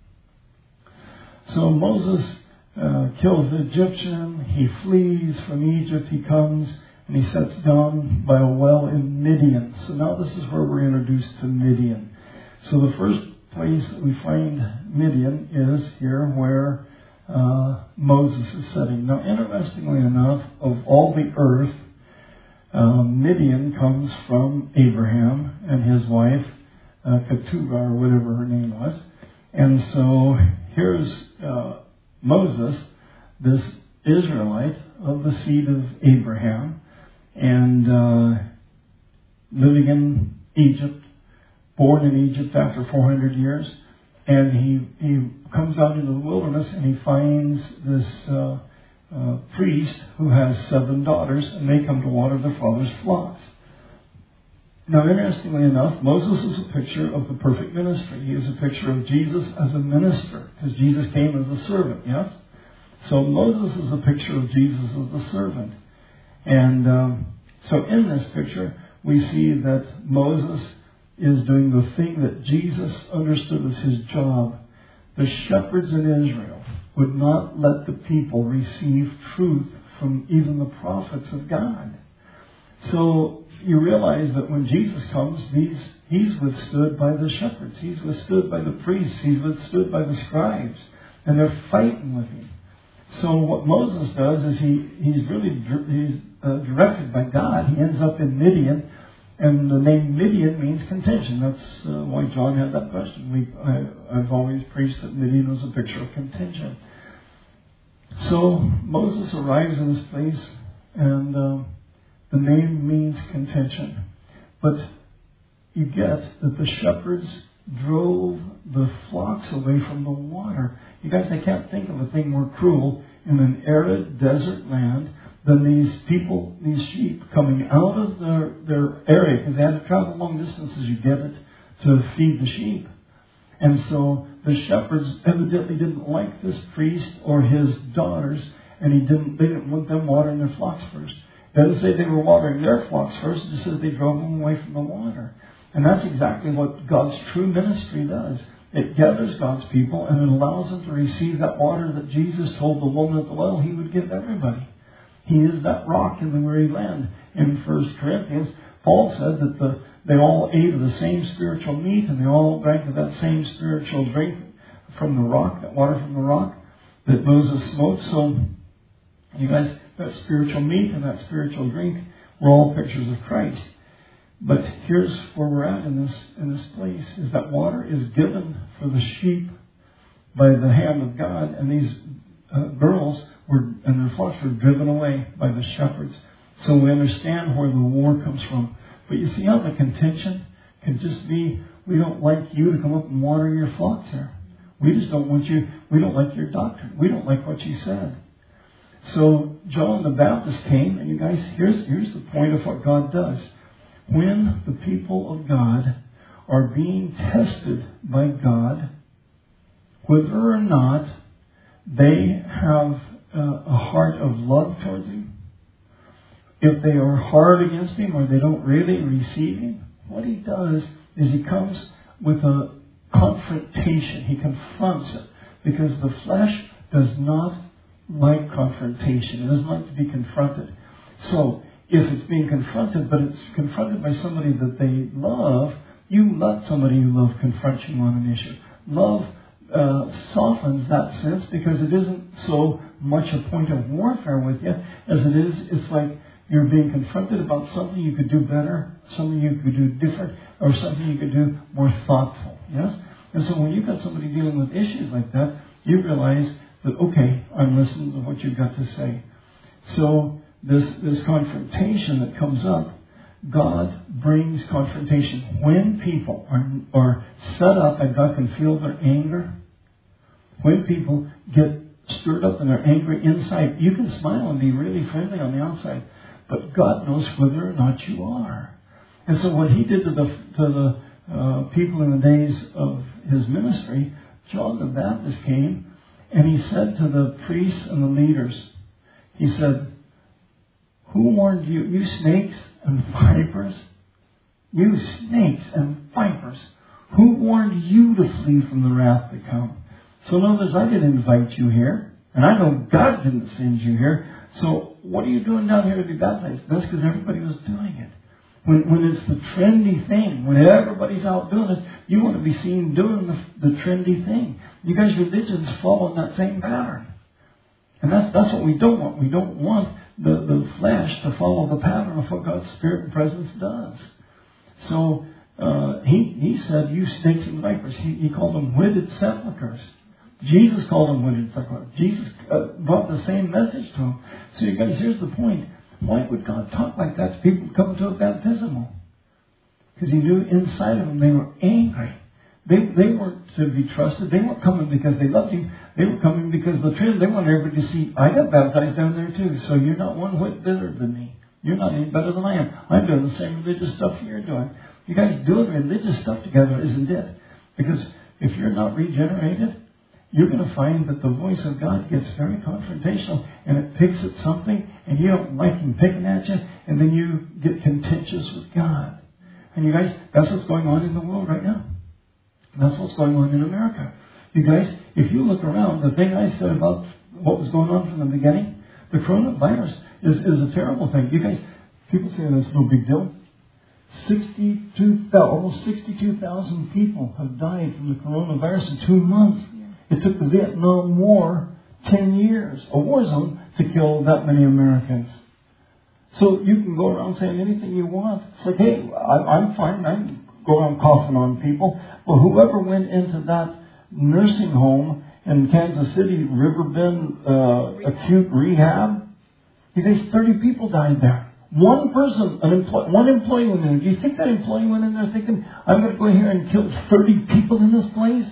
So Moses Uh, kills the Egyptian. He flees from Egypt. He comes and he sits down by a well in Midian. So now this is where we're introduced to Midian. So the first place that we find Midian is here where uh, Moses is sitting. Now, interestingly enough, of all the earth, uh, Midian comes from Abraham and his wife, uh, Keturah, or whatever her name was. And so here's Uh, Moses, this Israelite, of the seed of Abraham and uh, living in Egypt, born in Egypt after four hundred years. And he, he comes out into the wilderness and he finds this uh, uh, priest who has seven daughters, and they come to water their father's flocks. Now, interestingly enough, Moses is a picture of the perfect ministry. He is a picture of Jesus as a minister, because Jesus came as a servant, yes? So Moses is a picture of Jesus as a servant. And um, so in this picture, we see that Moses is doing the thing that Jesus understood as his job. The shepherds in Israel would not let the people receive truth from even the prophets of God. So you realize that when Jesus comes, these, he's withstood by the shepherds. He's withstood by the priests. He's withstood by the scribes. And they're fighting with him. So what Moses does is he, he's really he's uh, directed by God. He ends up in Midian. And the name Midian means contention. That's uh, why John had that question. We, I, I've always preached that Midian was a picture of contention. So Moses arrives in this place, and uh, the name means contention. But you get that the shepherds drove the flocks away from the water. You guys, I can't think of a thing more cruel in an arid desert land than these people, these sheep, coming out of their, their area, because they had to travel long distances, you get it, to feed the sheep. And so the shepherds evidently didn't like this priest or his daughters, and he didn't. They didn't want them watering their flocks first. It doesn't say they were watering their flocks first, it just says they drove them away from the water. And that's exactly what God's true ministry does. It gathers God's people, and it allows them to receive that water that Jesus told the woman at the well he would give everybody. He is that rock in the weary land. In First Corinthians, Paul said that the, they all ate of the same spiritual meat, and they all drank of that same spiritual drink from the rock, that water from the rock that Moses smote. So, you guys, that spiritual meat and that spiritual drink were all pictures of Christ. But here's where we're at in this in this place, is that water is given for the sheep by the hand of God, and these uh, girls were and their flocks were driven away by the shepherds. So we understand where the war comes from. But you see how the contention can just be, we don't like you to come up and water your flocks here. We just don't want you, we don't like your doctrine. We don't like what you said. So John the Baptist came, and you guys, here's, here's the point of what God does. When the people of God are being tested by God, whether or not they have uh, a heart of love towards Him, if they are hard against Him or they don't really receive Him, what He does is He comes with a confrontation. He confronts it, because the flesh does not like confrontation. It doesn't like to be confronted. So, if it's being confronted, but it's confronted by somebody that they love, you let somebody you love confront you on an issue. Love uh, softens that sense, because it isn't so much a point of warfare with you as it is, it's like you're being confronted about something you could do better, something you could do different, or something you could do more thoughtful. Yes? And so when you've got somebody dealing with issues like that, you realize that, okay, I'm listening to what you've got to say. So this, this confrontation that comes up, God brings confrontation. When people are, are set up and God can feel their anger, when people get stirred up and they're angry inside, you can smile and be really friendly on the outside, but God knows whether or not you are. And so what He did to the, to the uh, people in the days of His ministry, John the Baptist came and he said to the priests and the leaders, he said, who warned you, you snakes and vipers? You snakes and vipers. Who warned you to flee from the wrath to come? So in other words, I didn't invite you here. And I know God didn't send you here. So what are you doing down here to be baptized? That's because everybody was doing it. When, when it's the trendy thing, when everybody's out doing it, you want to be seen doing the, the trendy thing. You guys' religions follow in that same pattern. And that's, that's what we don't want. We don't want the, the flesh to follow the pattern of what God's Spirit and presence does. So uh, he, he said, you snakes and vipers. He, he called them witted sepulchres. Jesus called them wicked sepulchres. Jesus uh, brought the same message to them. So you guys, here's the point. Why would God talk like that to people coming to a baptismal? Because He knew inside of them they were angry. They they weren't to be trusted. They weren't coming because they loved Him. They were coming because the truth. They wanted everybody to see, I got baptized down there too. So you're not one whit better than me. You're not any better than I am. I'm doing the same religious stuff you're doing. You guys doing religious stuff together isn't it? Because if you're not regenerated, you're going to find that the voice of God gets very confrontational and it picks at something and you don't like Him picking at you, and then you get contentious with God. And you guys, that's what's going on in the world right now. That's what's going on in America. You guys, if you look around, the thing I said about what was going on from the beginning, the coronavirus is, is a terrible thing. You guys, people say that's no big deal. sixty-two, almost sixty-two thousand people have died from the coronavirus in two months. It took the Vietnam War ten years, a war zone, to kill that many Americans. So you can go around saying anything you want. It's like, hey, I, I'm fine. I can go around coughing on people. Well, whoever went into that nursing home in Kansas City, Riverbend uh, Acute Rehab, you guys, thirty people died there. One person, an employee, one employee went in there. Do you think that employee went in there thinking, I'm going to go here and kill thirty people in this place?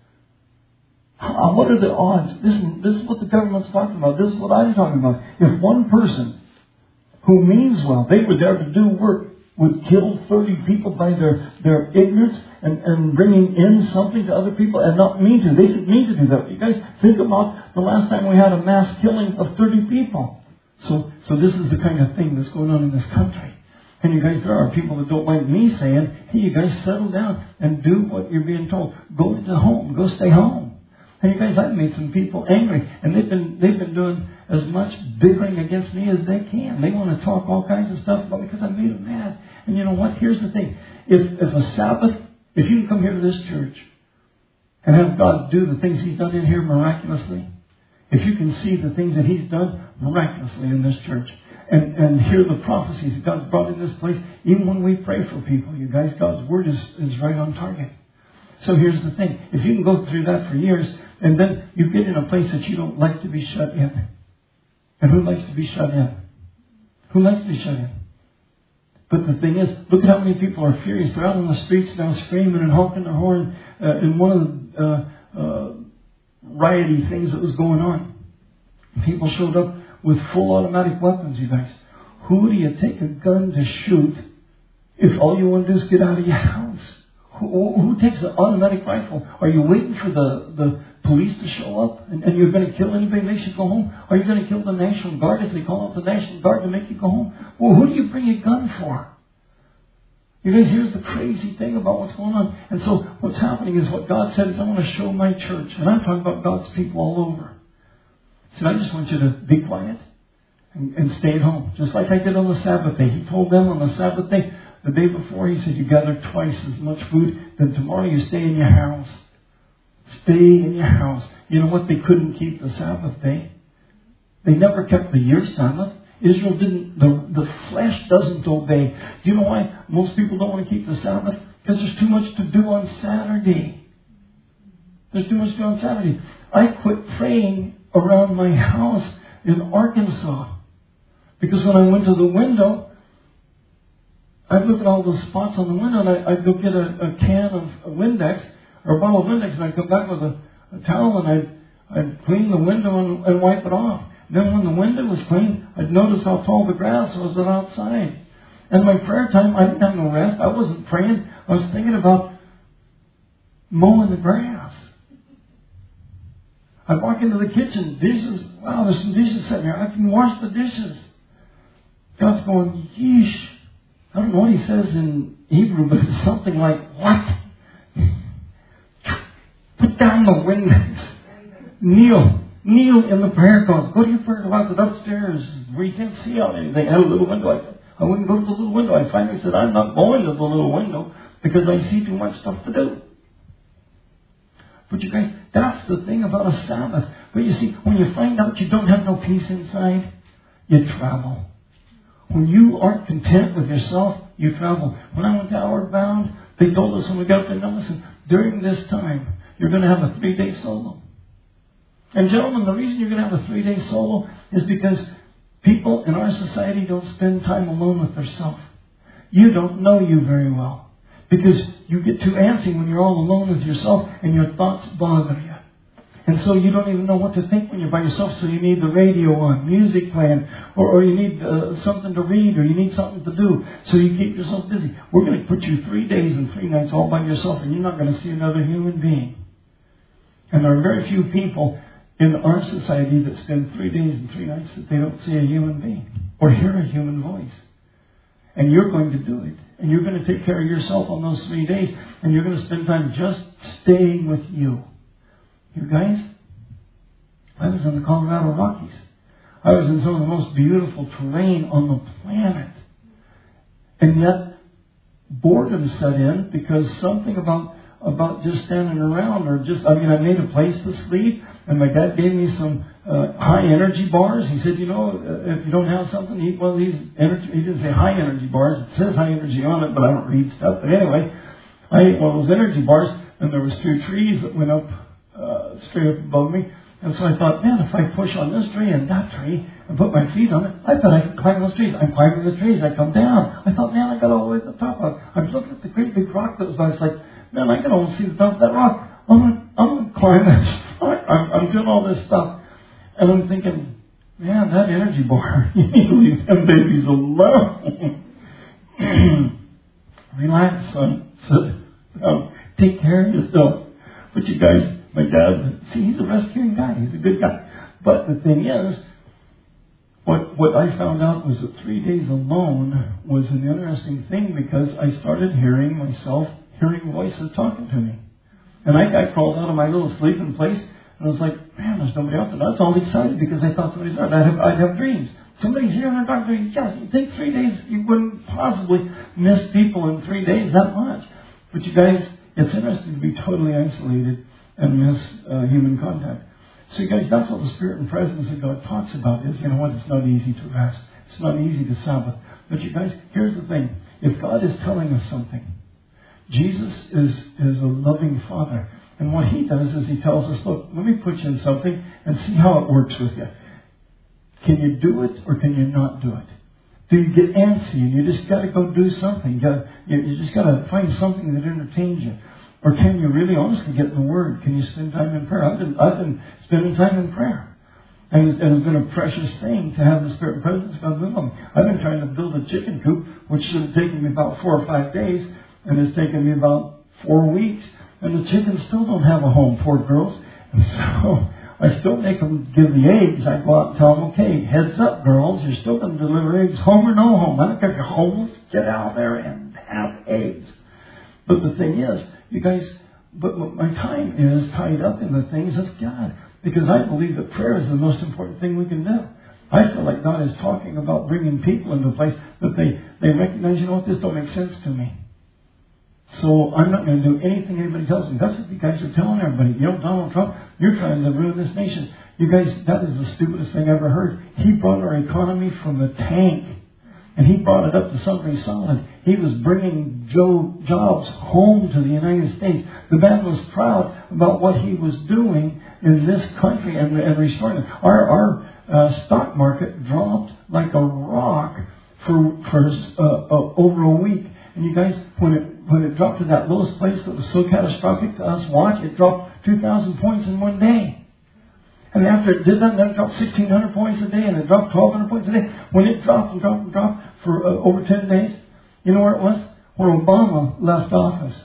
Uh, what are the odds? This is, this is what the government's talking about. This is what I'm talking about. If one person who means well, they would dare to do work, would kill thirty people by their, their ignorance and, and bringing in something to other people and not mean to. They didn't mean to do that. You guys think about the last time we had a mass killing of thirty people. So, so this is the kind of thing that's going on in this country. And you guys, there are people that don't like me saying, hey, you guys settle down and do what you're being told. Go into home. Go stay home. And you guys, I've made some people angry. And they've been they've been doing as much bickering against me as they can. They want to talk all kinds of stuff about me because I made them mad. And you know what? Here's the thing. If, if a Sabbath, if you can come here to this church and have God do the things He's done in here miraculously, if you can see the things that He's done miraculously in this church, and, and hear the prophecies that God's brought in this place, even when we pray for people, you guys, God's Word is, is right on target. So here's the thing. If you can go through that for years, and then you get in a place that you don't like to be shut in. And who likes to be shut in? Who likes to be shut in? But the thing is, look at how many people are furious. They're out on the streets now screaming and honking their horn uh, in one of the uh, uh, rioty things that was going on. People showed up with full automatic weapons, you guys. Who do you take a gun to shoot if all you want to do is get out of your house? Who, who takes an automatic rifle? Are you waiting for the, the police to show up and, and you're going to kill anybody that makes you go home? Are you going to kill the National Guard if they call out the National Guard to make you go home? Well, who do you bring a gun for? You guys, here's the crazy thing about what's going on. And so what's happening is what God said is, I want to show my church. And I'm talking about God's people all over. He said, I just want you to be quiet and, and stay at home. Just like I did on the Sabbath day. He told them on the Sabbath day, the day before, he said, you gather twice as much food. Then tomorrow you stay in your house. Stay in your house. You know what? They couldn't keep the Sabbath day. They never kept the year Sabbath. Israel didn't, the, the flesh doesn't obey. Do you know why most people don't want to keep the Sabbath? Because there's too much to do on Saturday. There's too much to do on Saturday. I quit praying around my house in Arkansas. Because when I went to the window, I'd look at all the spots on the window and I, I'd go get a, a can of a Windex or a bottle of Windex and I'd come back with a, a towel and I'd, I'd clean the window and, and wipe it off. Then when the window was clean, I'd notice how tall the grass was outside. And my prayer time, I didn't have no rest. I wasn't praying. I was thinking about mowing the grass. I'd walk into the kitchen, dishes. Wow, there's some dishes sitting there. I can wash the dishes. God's going, yeesh. I don't know what he says in Hebrew, but it's something like, what? Put down the Windex. Kneel. Kneel in the prayer closet. Go to your prayer closet upstairs where you can't see out anything. I had a little window. I, I wouldn't go to the little window. I finally said, I'm not going to the little window because I see too much stuff to do. But you guys, that's the thing about a Sabbath. But you see, when you find out you don't have no peace inside, you travel. When you aren't content with yourself, you travel. When I went to Outward Bound, they told us when we got up there, now listen, during this time, you're going to have a three-day solo. And gentlemen, the reason you're going to have a three-day solo is because people in our society don't spend time alone with themselves. You don't know you very well. Because you get too antsy when you're all alone with yourself and your thoughts bother you. And so you don't even know what to think when you're by yourself. So you need the radio on, music playing, or, or you need uh, something to read, or you need something to do. So you keep yourself busy. We're going to put you three days and three nights all by yourself, and you're not going to see another human being. And there are very few people in our society that spend three days and three nights that they don't see a human being or hear a human voice. And you're going to do it. And you're going to take care of yourself on those three days. And you're going to spend time just staying with you. You guys, I was in the Colorado Rockies. I was in some of the most beautiful terrain on the planet. And yet, boredom set in because something about about just standing around or just, I mean, I made a place to sleep. And my dad gave me some uh, high energy bars. He said, you know, if you don't have something, eat one of these energy, he didn't say high energy bars. It says high energy on it, but I don't read stuff. But anyway, I ate one of those energy bars, and there was two trees that went up uh, straight up above me. And so I thought, man, if I push on this tree and that tree and put my feet on it, I bet I could climb those trees. I'm climbing the trees. I come down. I thought, man, I got all the way to the top of it. I was looking at the great big rock that was by. It's like, man, I can almost see the top of that rock. I'm going to I'm gonna climb that. I'm, I'm doing all this stuff. And I'm thinking, man, that energy bar, you need to leave them babies alone. Relax, son. Sit down. Take care of yourself. But you guys, my dad, see, he's a rescuing guy. He's a good guy. But the thing is, what what I found out was that three days alone was an interesting thing because I started hearing myself, hearing voices talking to me. And I, I crawled out of my little sleeping place, and I was like, man, there's nobody out there. I was all excited because I thought somebody's there. I'd have, I'd have dreams. Somebody's here and they're talking to me. Yes, you think three days, you wouldn't possibly miss people in three days that much. But you guys, it's interesting to be totally isolated and miss uh, human contact. So you guys, that's what the Spirit and presence of God talks about is, you know what, it's not easy to rest. It's not easy to Sabbath. But you guys, here's the thing. If God is telling us something, Jesus is, is a loving Father. And what He does is He tells us, look, let me put you in something and see how it works with you. Can you do it or can you not do it? Do you get antsy and you just got to go do something? You, gotta, you, you just got to find something that entertains you. Or can you really honestly get in the Word? Can you spend time in prayer? I've been, I've been spending time in prayer. And it's, and it's been a precious thing to have the Spirit and presence of God live on me. I've been trying to build a chicken coop, which should have taken me about four or five days. And it's taken me about four weeks. And the chickens still don't have a home, poor girls. And so I still make them give the eggs. I go out and tell them, okay, heads up, girls. You're still going to deliver eggs, home or no home. I don't care if you're homeless. Get out there and have eggs. But the thing is, you guys, but my time is tied up in the things of God. Because I believe that prayer is the most important thing we can do. I feel like God is talking about bringing people into a place that they, they recognize, you know what, this don't make sense to me. So I'm not going to do anything anybody tells me. That's what you guys are telling everybody. You know, Donald Trump, you're trying to ruin this nation. You guys, that is the stupidest thing I ever heard. He brought our economy from the tank. And he brought it up to something solid. He was bringing Joe jobs home to the United States. The man was proud about what he was doing in this country and, and restoring it. Our, our uh, stock market dropped like a rock for, for uh, uh, over a week. And you guys, when it when it dropped to that lowest place that was so catastrophic to us, watch, it dropped two thousand points in one day. And after it did that, then it dropped sixteen hundred points a day, and it dropped twelve hundred points a day. When it dropped and dropped and dropped for uh, over ten days, you know where it was? Where Obama left office.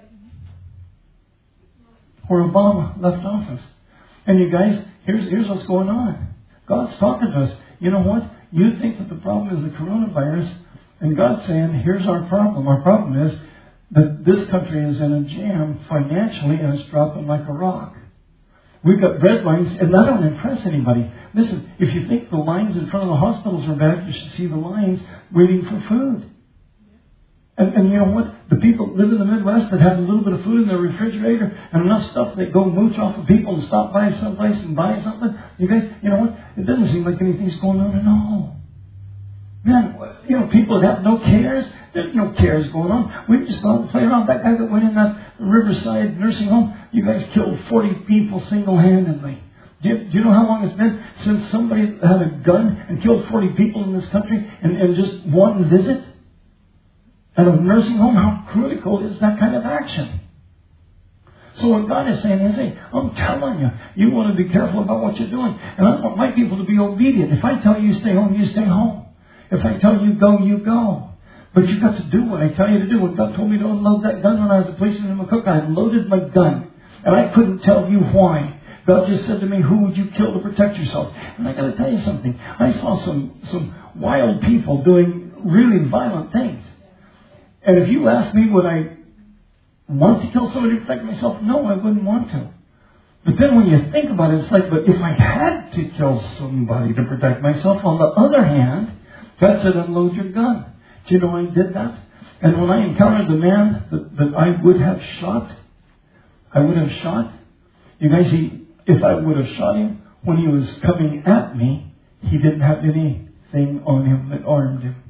Where Obama left office. And you guys, here's, here's what's going on. God's talking to us. You know what? You think that the problem is the coronavirus, and God's saying, here's our problem. Our problem is that this country is in a jam financially, and it's dropping like a rock. We've got bread lines, and that don't impress anybody. Listen, if you think the lines in front of the hospitals are bad, you should see the lines waiting for food. And, and you know what? The people that live in the Midwest that have a little bit of food in their refrigerator and enough stuff that go mooch off of people and stop by someplace and buy something. You guys, you know what? It doesn't seem like anything's going on at all. Man, you know, people that have no cares, there's no cares going on. We just go out and play around. That guy that went in that Riverside nursing home, you guys killed forty people single-handedly. Do you, do you know how long it's been since somebody had a gun and killed forty people in this country in, in just one visit? At a nursing home, how critical is that kind of action? So what God is saying is, hey, I'm telling you, you want to be careful about what you're doing. And I want my people to be obedient. If I tell you stay home, you stay home. If I tell you go, you go. But you've got to do what I tell you to do. When God told me to unload that gun when I was a policeman in McCook, I loaded my gun. And I couldn't tell you why. God just said to me, who would you kill to protect yourself? And I got to tell you something. I saw some, some wild people doing really violent things. And if you ask me, would I want to kill somebody to protect myself? No, I wouldn't want to. But then when you think about it, it's like, but if I had to kill somebody to protect myself, on the other hand, God said, unload your gun. Do you know I did that? And when I encountered the man that, that I would have shot, I would have shot. You guys, he, if I would have shot him when he was coming at me, he didn't have anything on him that armed him.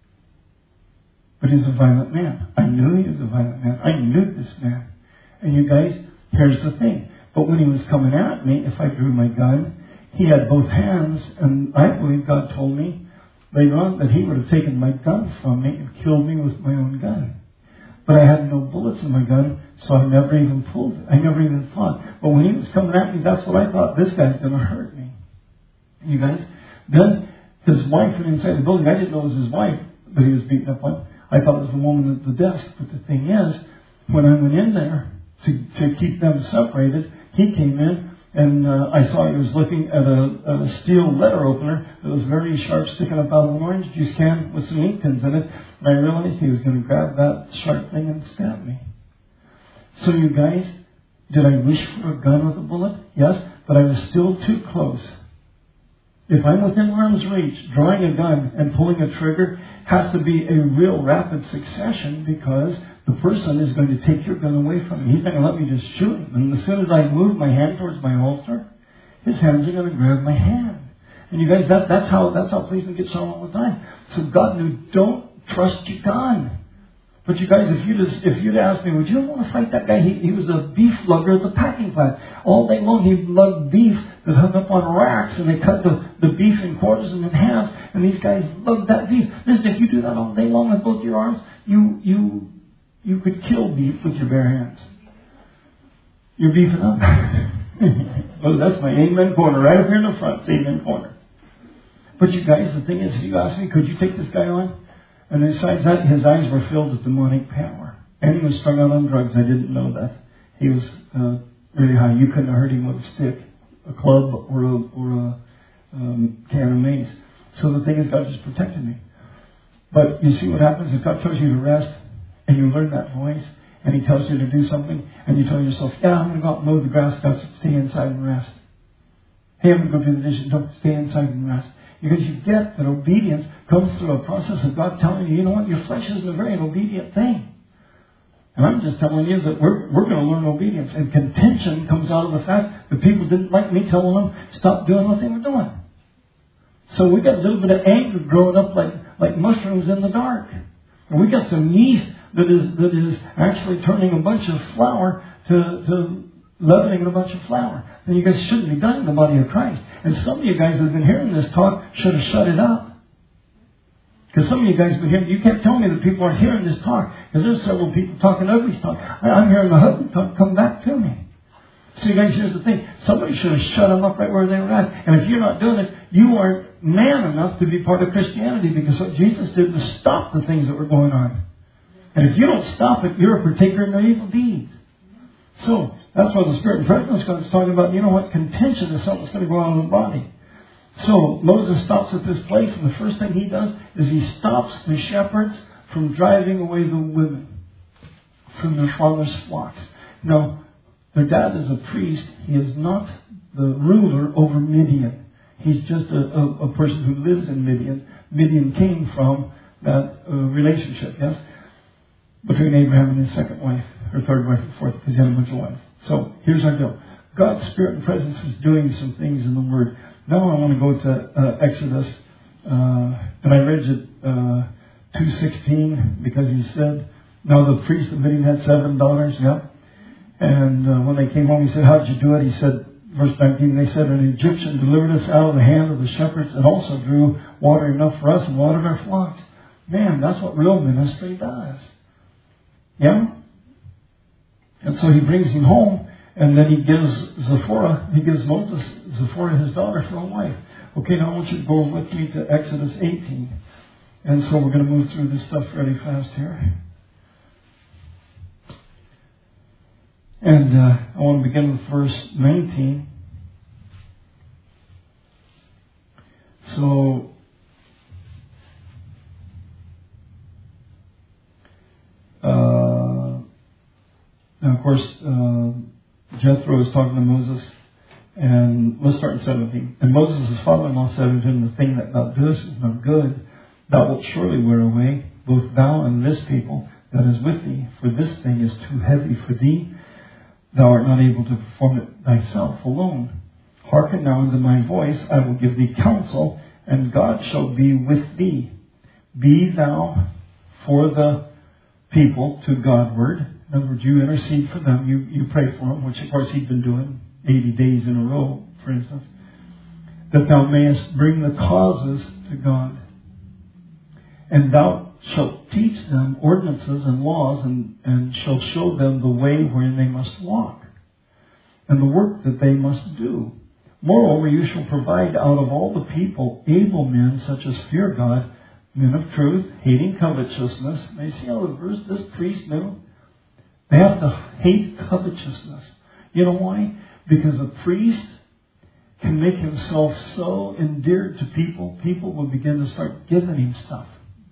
But he's a violent man. I knew he was a violent man. I knew this man. And you guys, here's the thing. But when he was coming at me, if I drew my gun, he had both hands. And I believe God told me later on that he would have taken my gun from me and killed me with my own gun. But I had no bullets in my gun, so I never even pulled it. I never even thought. But when he was coming at me, that's what I thought. This guy's going to hurt me. And you guys, then his wife went inside the building. I didn't know it was his wife that he was beating up on. I thought it was the woman at the desk. But the thing is, when I went in there to, to keep them separated, he came in and uh, I saw he was looking at a, at a steel letter opener that was very sharp, sticking up out of an orange juice can with some ink pins in it. And I realized he was going to grab that sharp thing and stab me. So you guys, did I wish for a gun with a bullet? Yes, but I was still too close. If I'm within arm's reach, drawing a gun and pulling a trigger has to be a real rapid succession, because the person is going to take your gun away from me. He's not going to let me just shoot him. And as soon as I move my hand towards my holster, his hands are going to grab my hand. And you guys, that, that's how that's how policemen get shot all the time. So God knew, don't trust your gun. But you guys, if you'd, if you'd asked me, would you want to fight that guy? He, he was a beef lugger at the packing plant. All day long he lugged beef that hung up on racks, and they cut the, the beef in quarters and in halves, and these guys lugged that beef. Listen, if you do that all day long with both your arms, you you you could kill beef with your bare hands. You're beefing up. Well, that's my amen corner, right up here in the front. It's amen corner. But you guys, the thing is, if you ask me, could you take this guy on? And besides that, his eyes were filled with demonic power. And he was strung out on drugs. I didn't know that. He was uh, really high. You couldn't have hurt him with a stick, a club, or a, or a um, can of mace. So the thing is, God just protected me. But you see what happens if God tells you to rest, and you learn that voice, and He tells you to do something, and you tell yourself, yeah, I'm going to go out and mow the grass. God said, stay inside and rest. Hey, I'm going to go do the dishes. Don't stay inside and rest. Because you get that obedience comes through a process of God telling you, you know what, your flesh isn't a very obedient thing. And I'm just telling you that we're we're going to learn obedience. And contention comes out of the fact that people didn't like me telling them stop doing what they were doing. So we got a little bit of anger growing up like, like mushrooms in the dark. And we got some yeast that is that is actually turning a bunch of flour to, to leavening a bunch of flour. And you guys shouldn't be done in the body of Christ. And some of you guys that have been hearing this talk should have shut it up. Because some of you guys have been hearing, you can't tell me that people aren't hearing this talk. Because there's several people talking ugly talk. I'm hearing the husband talk come back to me. So you guys, here's the thing. Somebody should have shut them up right where they were at. And if you're not doing it, you aren't man enough to be part of Christianity. Because what Jesus did was stop the things that were going on. And if you don't stop it, you're a partaker in their evil deeds. So that's why the Spirit and presence God's talking about, you know what, contention is something that's going to go on in the body. So Moses stops at this place, and the first thing he does is he stops the shepherds from driving away the women from their father's flocks. Now, their dad is a priest. He is not the ruler over Midian. He's just a, a, a person who lives in Midian. Midian came from that uh, relationship, yes, between Abraham and his second wife, or third wife, or fourth, because he had a bunch of wives. So here's our deal. God's Spirit and presence is doing some things in the Word. Now I want to go to uh, Exodus, uh, and I read it uh, two sixteen, because he said, now the priest of Midian had seven daughters, yeah. And uh, when they came home, he said, how did you do it? He said, verse nineteen, they said, an Egyptian delivered us out of the hand of the shepherds and also drew water enough for us and watered our flocks. Man, that's what real ministry does. Yeah? And so he brings him home, and then he gives Zipporah, he gives Moses, Zipporah, his daughter, for a wife. Okay, now I want you to go with me to Exodus eighteen. And so we're going to move through this stuff really fast here. And uh, I want to begin with verse nineteen. So, uh, now of course, uh, Jethro is talking to Moses, and let's start in seventeen. And Moses, his father-in-law, said unto him, the thing that thou doest is not good. Thou wilt surely wear away, both thou and this people that is with thee, for this thing is too heavy for thee. Thou art not able to perform it thyself alone. Hearken now unto my voice, I will give thee counsel, and God shall be with thee. Be thou for the people to Godward. In other words, you intercede for them, you, you pray for them, which of course he'd been doing eighty days in a row, for instance. That thou mayest bring the causes to God. And thou shalt teach them ordinances and laws, and, and shalt show them the way wherein they must walk, and the work that they must do. Moreover, you shall provide out of all the people able men, such as fear God, men of truth, hating covetousness. Now you see how the verse this priest knew? They have to hate covetousness. You know why? Because a priest can make himself so endeared to people, people will begin to start giving him stuff.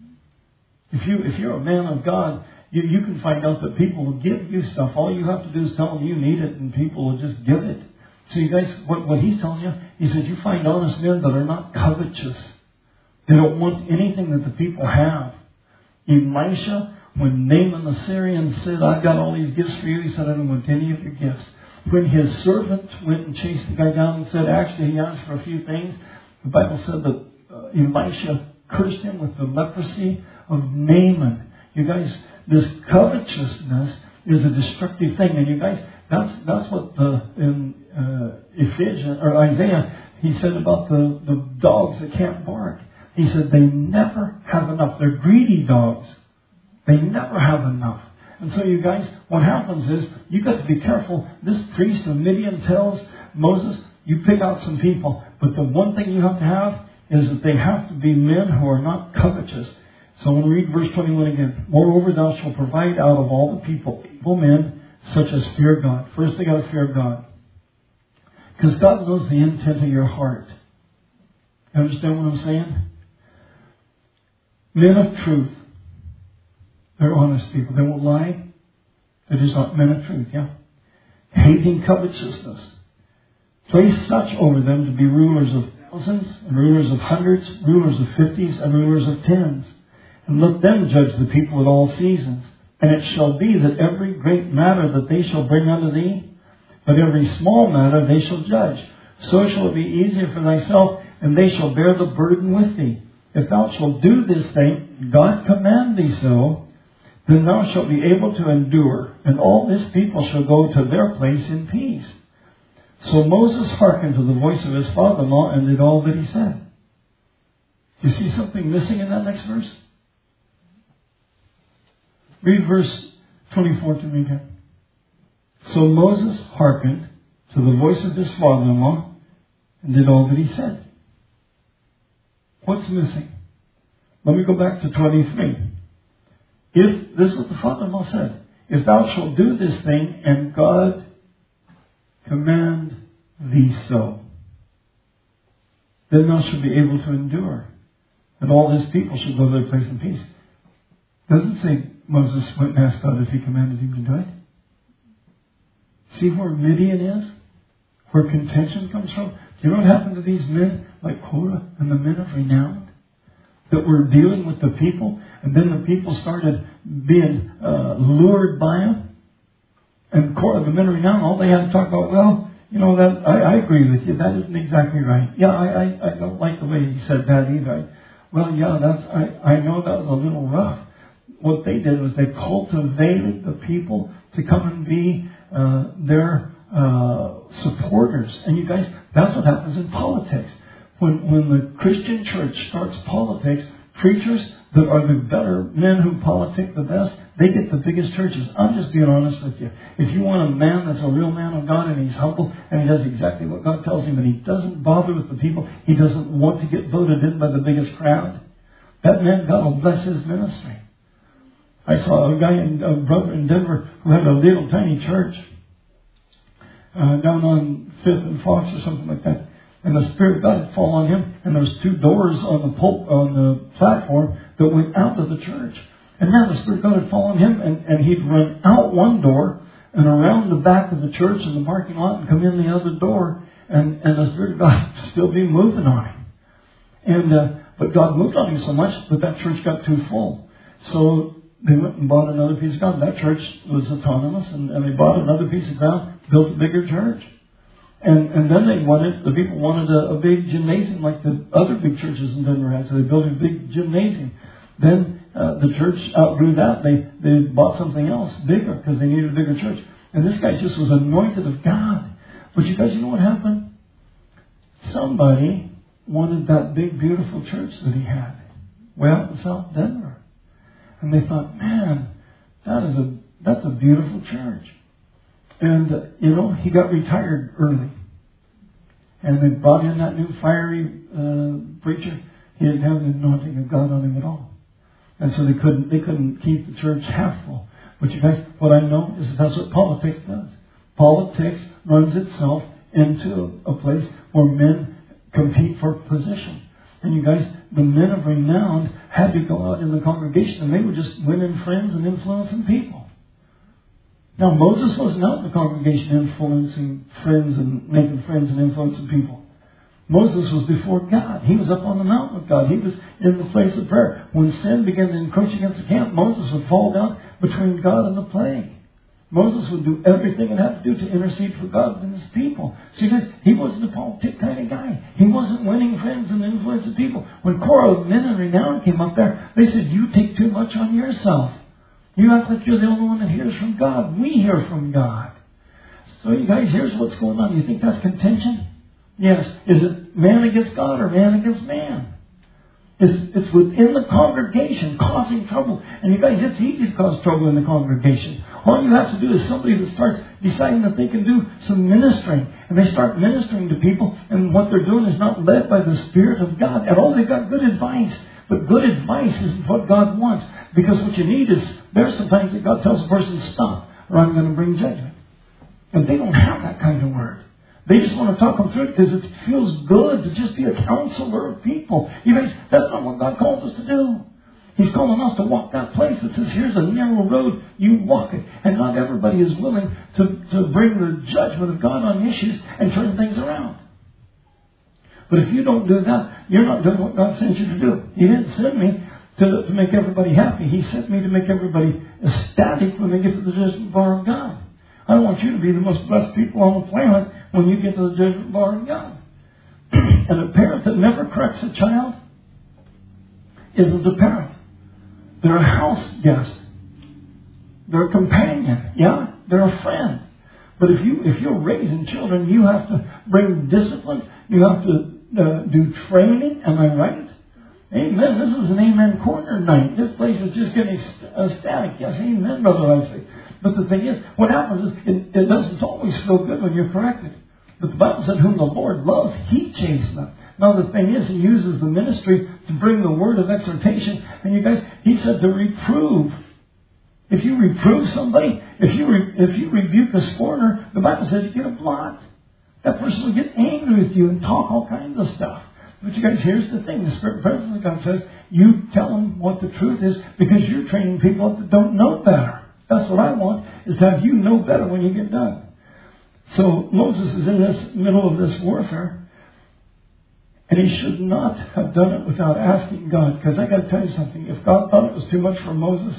If you if you're a man of God, you, you can find out that people will give you stuff. All you have to do is tell them you need it, and people will just give it. So you guys, what, what he's telling you, he said, you find honest men that are not covetous. They don't want anything that the people have. Elisha, when Naaman the Syrian said, I've got all these gifts for you, he said, I don't want any of your gifts. When his servant went and chased the guy down and said, actually he asked for a few things, the Bible said that uh, Elisha cursed him with the leprosy of Naaman. You guys, this covetousness is a destructive thing. And you guys, that's that's what the in uh, Ephesians or Isaiah he said about the, the dogs that can't bark. He said they never have enough. They're greedy dogs. They never have enough. And so you guys, what happens is you got to be careful. This priest of Midian tells Moses, you pick out some people, but the one thing you have to have is that they have to be men who are not covetous. So I'm going to read verse twenty-one again. Moreover, thou shalt provide out of all the people able men, such as fear God. First, they got to fear God, because God knows the intent of your heart. You understand what I'm saying? Men of truth. They're honest people. They won't lie. They're just not men of truth. Yeah. Hating covetousness. Place such over them to be rulers of thousands, and rulers of hundreds, rulers of fifties, and rulers of tens. And let them judge the people at all seasons. And it shall be that every great matter that they shall bring unto thee, but every small matter they shall judge. So shall it be easier for thyself, and they shall bear the burden with thee. If thou shalt do this thing, God command thee so, then thou shalt be able to endure, and all this people shall go to their place in peace. So Moses hearkened to the voice of his father-in-law and did all that he said. Do you see something missing in that next verse? Read verse twenty-four to me again. So Moses hearkened to the voice of his father-in-law and did all that he said. What's missing? Let me go back to twenty-three. If, this is what the father-in-law said, if thou shalt do this thing and God command thee so, then thou shalt be able to endure, and all his people shall go to their place in peace. Doesn't say Moses went and asked God if he commanded him to do it. See where Midian is? Where contention comes from? Do you know what happened to these men like Korah and the men of renown that were dealing with the people, and then the people started being uh, lured by them? And Korah, the men of renown, all they had to talk about, well, you know, that I, I agree with you. That isn't exactly right. Yeah, I, I, I don't like the way he said that either. Well, yeah, that's I, I know that was a little rough. What they did was they cultivated the people to come and be uh, their uh, supporters. And you guys, that's what happens in politics. When, when the Christian church starts politics, preachers that are the better men who politic the best, they get the biggest churches. I'm just being honest with you. If you want a man that's a real man of God and he's humble and he does exactly what God tells him and he doesn't bother with the people, he doesn't want to get voted in by the biggest crowd, that man, God will bless his ministry. I saw a guy, in, a brother in Denver who had a little tiny church uh, down on Fifth and Fox or something like that. And the Spirit of God had fallen on him, and there was two doors on the pulp, on the platform that went out of the church. And now the Spirit of God had fallen on him, and, and he'd run out one door and around the back of the church in the parking lot and come in the other door, and, and the Spirit of God would still be moving on him. And uh, but God moved on him so much that that church got too full. So they went and bought another piece of ground. That church was autonomous, and, and they bought another piece of ground, built a bigger church. And, and then they wanted, the people wanted a, a big gymnasium like the other big churches in Denver had. So they built a big gymnasium. Then uh, the church outgrew that. They, they bought something else bigger because they needed a bigger church. And this guy just was anointed of God. But you guys, you know what happened? Somebody wanted that big, beautiful church that he had way out in South Denver. And they thought, man, that is a that's a beautiful church. And, uh, you know, he got retired early. And they brought in that new fiery uh, preacher. He didn't have the anointing of God on him at all. And so they couldn't they couldn't keep the church half full. But you guys, what I know is that that's what politics does. Politics runs itself into a place where men compete for position. And you guys, the men of renown had to go out in the congregation and they were just winning friends and influencing people. Now, Moses wasn't out in the congregation influencing friends and making friends and influencing people. Moses was before God. He was up on the mountain with God. He was in the place of prayer. When sin began to encroach against the camp, Moses would fall down between God and the plague. Moses would do everything it had to do to intercede for God and his people. See, guys, he wasn't a politic kind of guy. He wasn't winning friends and influencing people. When Korah, men of renown, came up there, they said, you take too much on yourself. You act like you're the only one that hears from God. We hear from God. So you guys, here's what's going on. You think that's contention? Yes. Is it man against God or man against man? It's, it's within the congregation causing trouble. And you guys, it's easy to cause trouble in the congregation. All you have to do is somebody that starts deciding that they can do some ministering. And they start ministering to people. And what they're doing is not led by the Spirit of God at all. They've got good advice. But good advice isn't what God wants. Because what you need is, there's sometimes that God tells a person, stop, or I'm going to bring judgment. And they don't have that kind of word. They just want to talk them through it because it feels good to just be a counselor of people. You guys, that's not what God calls us to do. He's calling us to walk that place that says, here's a narrow road, you walk it. And not everybody is willing to, to bring the judgment of God on issues and turn things around. But if you don't do that, you're not doing what God sent you to do. He didn't send me to, to make everybody happy. He sent me to make everybody ecstatic when they get to the judgment bar of God. I want you to be the most blessed people on the planet when you get to the judgment bar of God. And a parent that never corrects a child isn't a parent. They're a house guest. They're a companion. Yeah, they're a friend. But if you if you're raising children, you have to bring discipline. You have to uh, do training. Am I right? Amen. This is an amen corner night. This place is just getting ecstatic. Yes, amen, brother Isaac. But the thing is, what happens is, it, it doesn't always feel good when you're corrected. But the Bible said, whom the Lord loves, He chastens them. Now the thing is, He uses the ministry to bring the word of exhortation. And you guys, He said to reprove. If you reprove somebody, if you re, if you rebuke a scorner, the Bible says you get a blot. That person will get angry with you and talk all kinds of stuff. But you guys, here's the thing. The Spirit presence of God says, you tell them what the truth is because you're training people up that don't know better. That's what I want, is to have you know better when you get done. So Moses is in this middle of this warfare. And he should not have done it without asking God. Because I got to tell you something. If God thought it was too much for Moses,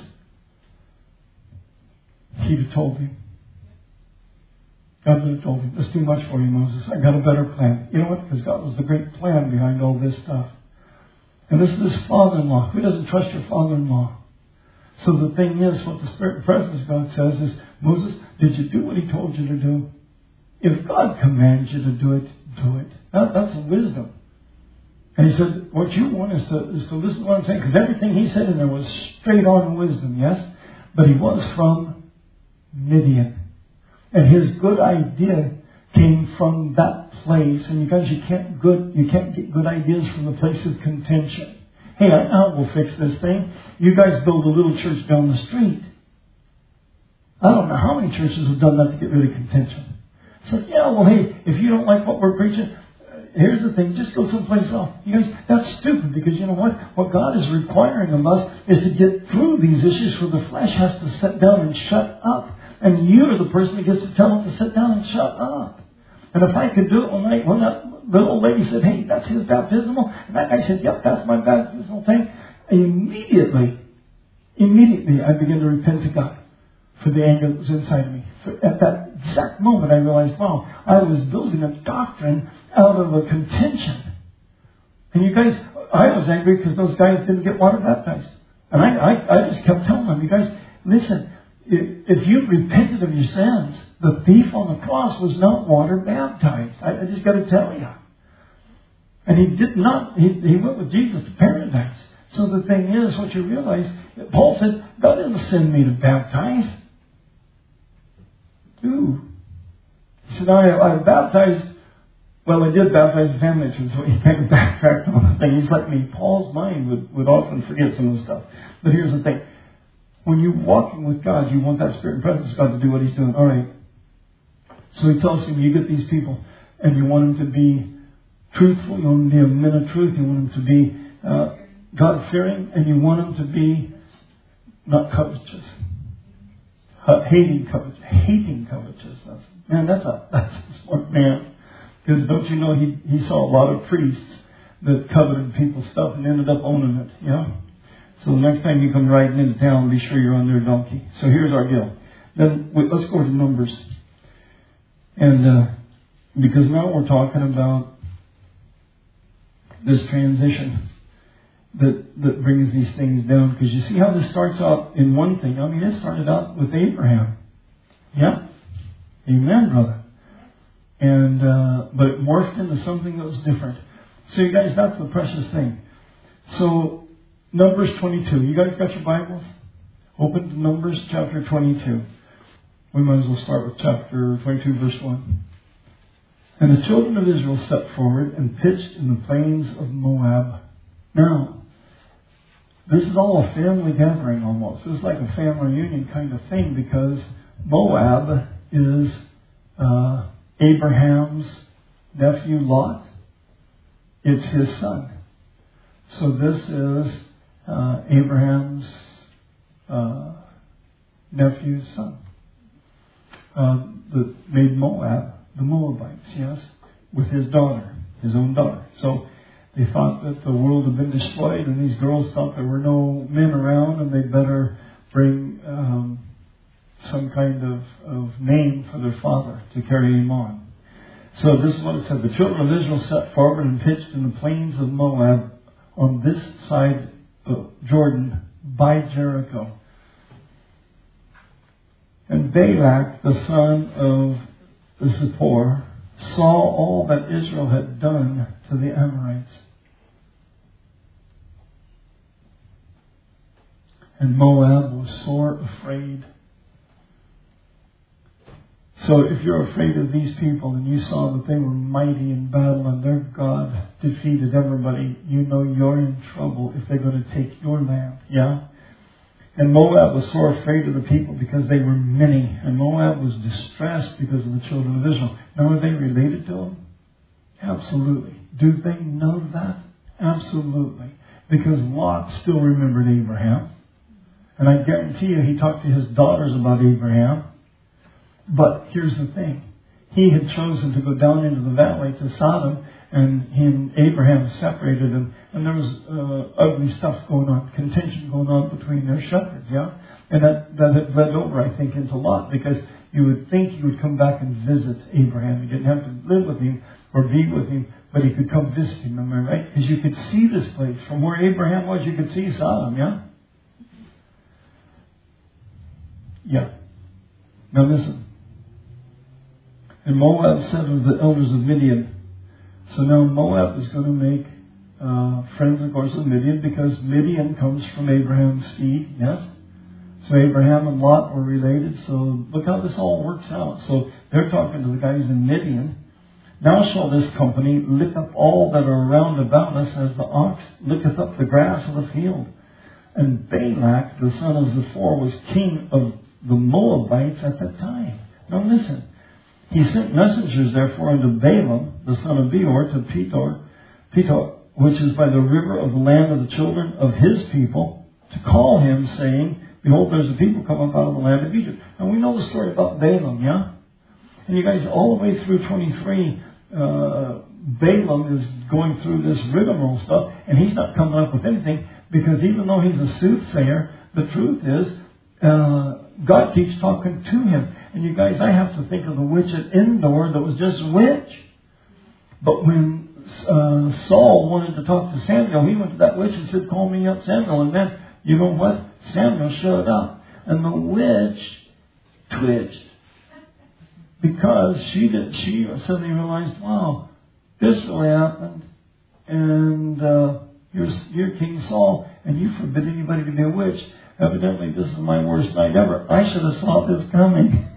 He'd have told him. God would have told him, it's too much for you, Moses. I got a better plan. You know what? Because God was the great plan behind all this stuff. And this is his father-in-law. Who doesn't trust your father-in-law? So the thing is, what the Spirit and presence of God says is, Moses, did you do what He told you to do? if God commands you to do it, do it. That, that's wisdom. And he said, what you want is to, is to listen to what I'm saying, because everything he said in there was straight on wisdom, yes? But he was from Midian. And his good idea came from that place. And you guys, you can't good, you can't get good ideas from the place of contention. Hey, I know we'll fix this thing. You guys build a little church down the street. I don't know how many churches have done that to get rid of contention. So, yeah, well, hey, if you don't like what we're preaching, here's the thing, just go someplace else. You guys, that's stupid, because you know what? What God is requiring of us is to get through these issues where the flesh has to sit down and shut up. And you're the person that gets to tell him to sit down and shut up. And if I could do it one night, when that little lady said, hey, that's his baptismal, and that guy said, yep, that's my baptismal thing, immediately, immediately I began to repent to God for the anger that was inside of me. For at that exact moment I realized, wow, I was building a doctrine out of a contention. And you guys, I was angry because those guys didn't get water baptized. And I, I, I just kept telling them, you guys, listen, if you've repented of your sins, the thief on the cross was not water baptized. I, I just got to tell you. And he did not, he, he went with Jesus to paradise. So the thing is, what you realize, Paul said, God didn't send me to baptize. Ooh. He said, I, I baptized, well, I did baptize the family too, so he kind of backtracked on the thing. He's like me. Paul's mind would, would often forget some of the stuff. But here's the thing. When you're walking with God, you want that Spirit and presence of God to do what He's doing. All right. So He tells him, you get these people, and you want them to be truthful, you want them to be men of truth, you want them to be uh, God-fearing, and you want them to be not covetous. Uh, hating covetous. Hating covetousness. Man, that's a, that's a smart man. Because don't you know, he, he saw a lot of priests that coveted people's stuff and ended up owning it. Yeah? So the next time you come riding into town, be sure you're on their donkey. So here's our deal. Then wait, let's go to Numbers. And uh, because now we're talking about this transition that, that brings these things down. Because you see how this starts out in one thing. I mean, it started out with Abraham. Yeah? Amen, brother. And uh, but it morphed into something that was different. So you guys, that's the precious thing. So Numbers twenty-two. You guys got your Bibles? Open to Numbers chapter twenty-two. We might as well start with chapter twenty-two, verse one. And the children of Israel stepped forward and pitched in the plains of Moab. Now, this is all a family gathering almost. This is like a family reunion kind of thing, because Moab is uh, Abraham's nephew Lot. It's his son. So this is uh, Abraham's uh, nephew's son. Uh, that made Moab, the Moabites, yes, with his daughter, his own daughter. So they thought that the world had been destroyed, and these girls thought there were no men around, and they'd better bring um, some kind of, of name for their father to carry him on. So this is what it said. The children of Israel set forward and pitched in the plains of Moab on this side of Jordan by Jericho. And Balak, the son of Zippor, saw all that Israel had done to the Amorites. And Moab was sore afraid. So if you're afraid of these people and you saw that they were mighty in battle and their God defeated everybody, you know you're in trouble if they're going to take your land. Yeah? And Moab was sore afraid of the people because they were many. And Moab was distressed because of the children of Israel. Now, are they related to them? Absolutely. Do they know that? Absolutely. Because Lot still remembered Abraham. And I guarantee you he talked to his daughters about Abraham. But here's the thing. He had chosen to go down into the valley to Sodom, and he and Abraham separated them. And there was uh, ugly stuff going on, contention going on between their shepherds, yeah? And that, that had led over, I think, into Lot, because you would think he would come back and visit Abraham. He didn't have to live with him or be with him, but he could come visit him, am I right? Because you could see this place. From where Abraham was, you could see Sodom, yeah? Yeah. Now listen. And Moab said of the elders of Midian. So now Moab is going to make uh, friends, of course, with Midian, because Midian comes from Abraham's seed, yes? So Abraham and Lot were related. So look how this all works out. So they're talking to the guys in Midian. Now shall this company lick up all that are round about us, as the ox licketh up the grass of the field. And Balak, the son of Zippor, was king of the Moabites at that time. Now listen. He sent messengers, therefore, unto Balaam, the son of Beor, to Petor, Petor, which is by the river of the land of the children of his people, to call him, saying, Behold, there's a people come up out of the land of Egypt. And we know the story about Balaam, yeah? And you guys, all the way through twenty-three, uh, Balaam is going through this rigmarole stuff, and he's not coming up with anything, because even though he's a soothsayer, the truth is, uh, God keeps talking to him. And you guys, I have to think of the witch at Endor that was just a witch. But when uh, Saul wanted to talk to Samuel, he went to that witch and said, call me up, Samuel. And then, you know what? Samuel showed up. And the witch twitched. Because she did, she suddenly realized, wow, this really happened. And uh, you're, you're King Saul, and you forbid anybody to be a witch. Evidently, this is my worst night ever. I should have saw this coming.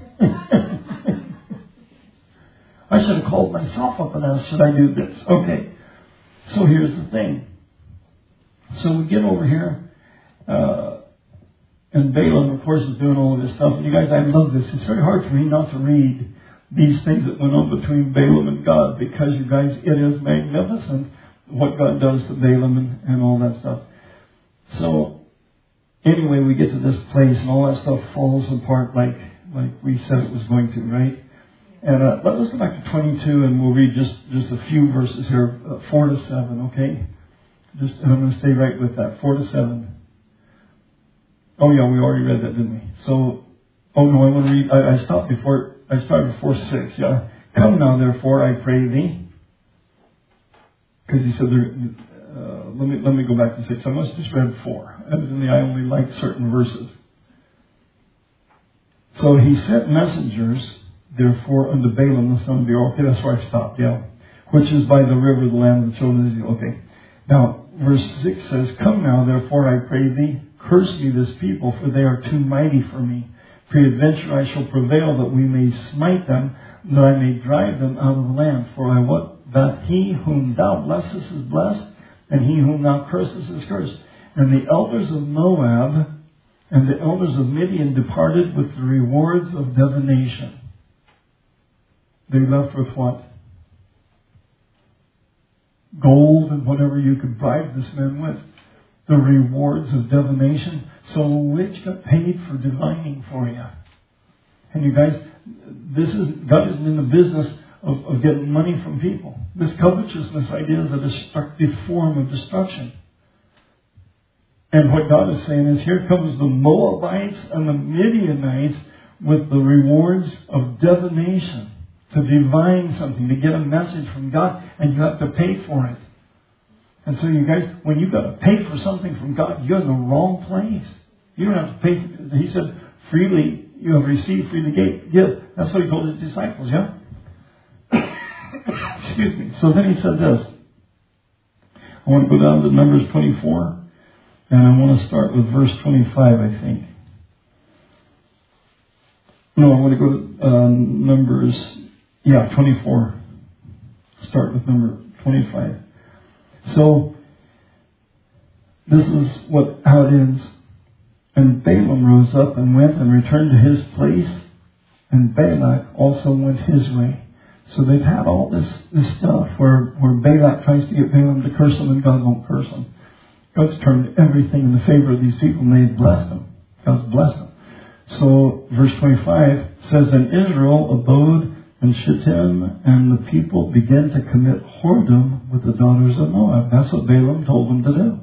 I should have called myself up and asked, should I do this? Okay. So here's the thing. So we get over here, uh, and Balaam, of course, is doing all of this stuff. And you guys, I love this. It's very hard for me not to read these things that went on between Balaam and God, because you guys, it is magnificent what God does to Balaam and, and all that stuff. So anyway, we get to this place, and all that stuff falls apart like like we said it was going to, right? And uh, let's go back to twenty-two, and we'll read just, just a few verses here, uh, four to seven, okay? Just, and I'm going to stay right with that, four to seven. Oh yeah, we already read that, didn't we? So, oh no, I want to read, I, I stopped before, I started before six, yeah. Come now, therefore, I pray thee. Because he said, there, uh, let me let me go back to six. I must have just read four. Evidently, I only like certain verses. So he sent messengers, therefore, unto Balaam the son of Beor. Okay, that's where I stopped, yeah. Which is by the river of the land of the children of Israel. Okay. Now, verse six says, Come now, therefore, I pray thee, curse me this people, for they are too mighty for me. Peradventure I shall prevail, that we may smite them, that I may drive them out of the land. For I wot that he whom thou blessest is blessed, and he whom thou cursest is cursed. And the elders of Moab and the elders of Midian departed with the rewards of divination. They left with what? Gold and whatever you could bribe this man with. The rewards of divination. So a witch got paid for divining for you. And you guys, this is God isn't in the business of, of getting money from people. This covetousness idea is a destructive form of destruction. And what God is saying is, here comes the Moabites and the Midianites with the rewards of divination, to divine something, to get a message from God, and you have to pay for it. And so you guys, when you've got to pay for something from God, you're in the wrong place. You don't have to pay. He said, freely you have received, freely give. That's what he told his disciples, yeah? Excuse me. So then he said this. I want to go down to Numbers twenty-four. And I want to start with verse twenty-five, I think. No, I want to go to uh, Numbers, yeah, twenty-four. Start with number twenty-five. So, this is what how it ends. And Balaam rose up and went and returned to his place, and Balak also went his way. So they've had all this, this stuff where, where Balak tries to get Balaam to curse them, and God won't curse them. God's turned everything in the favor of these people, and they've blessed them. God's blessed them. So, verse twenty-five says, And Israel abode in Shittim, and the people began to commit whoredom with the daughters of Moab. That's what Balaam told them to do.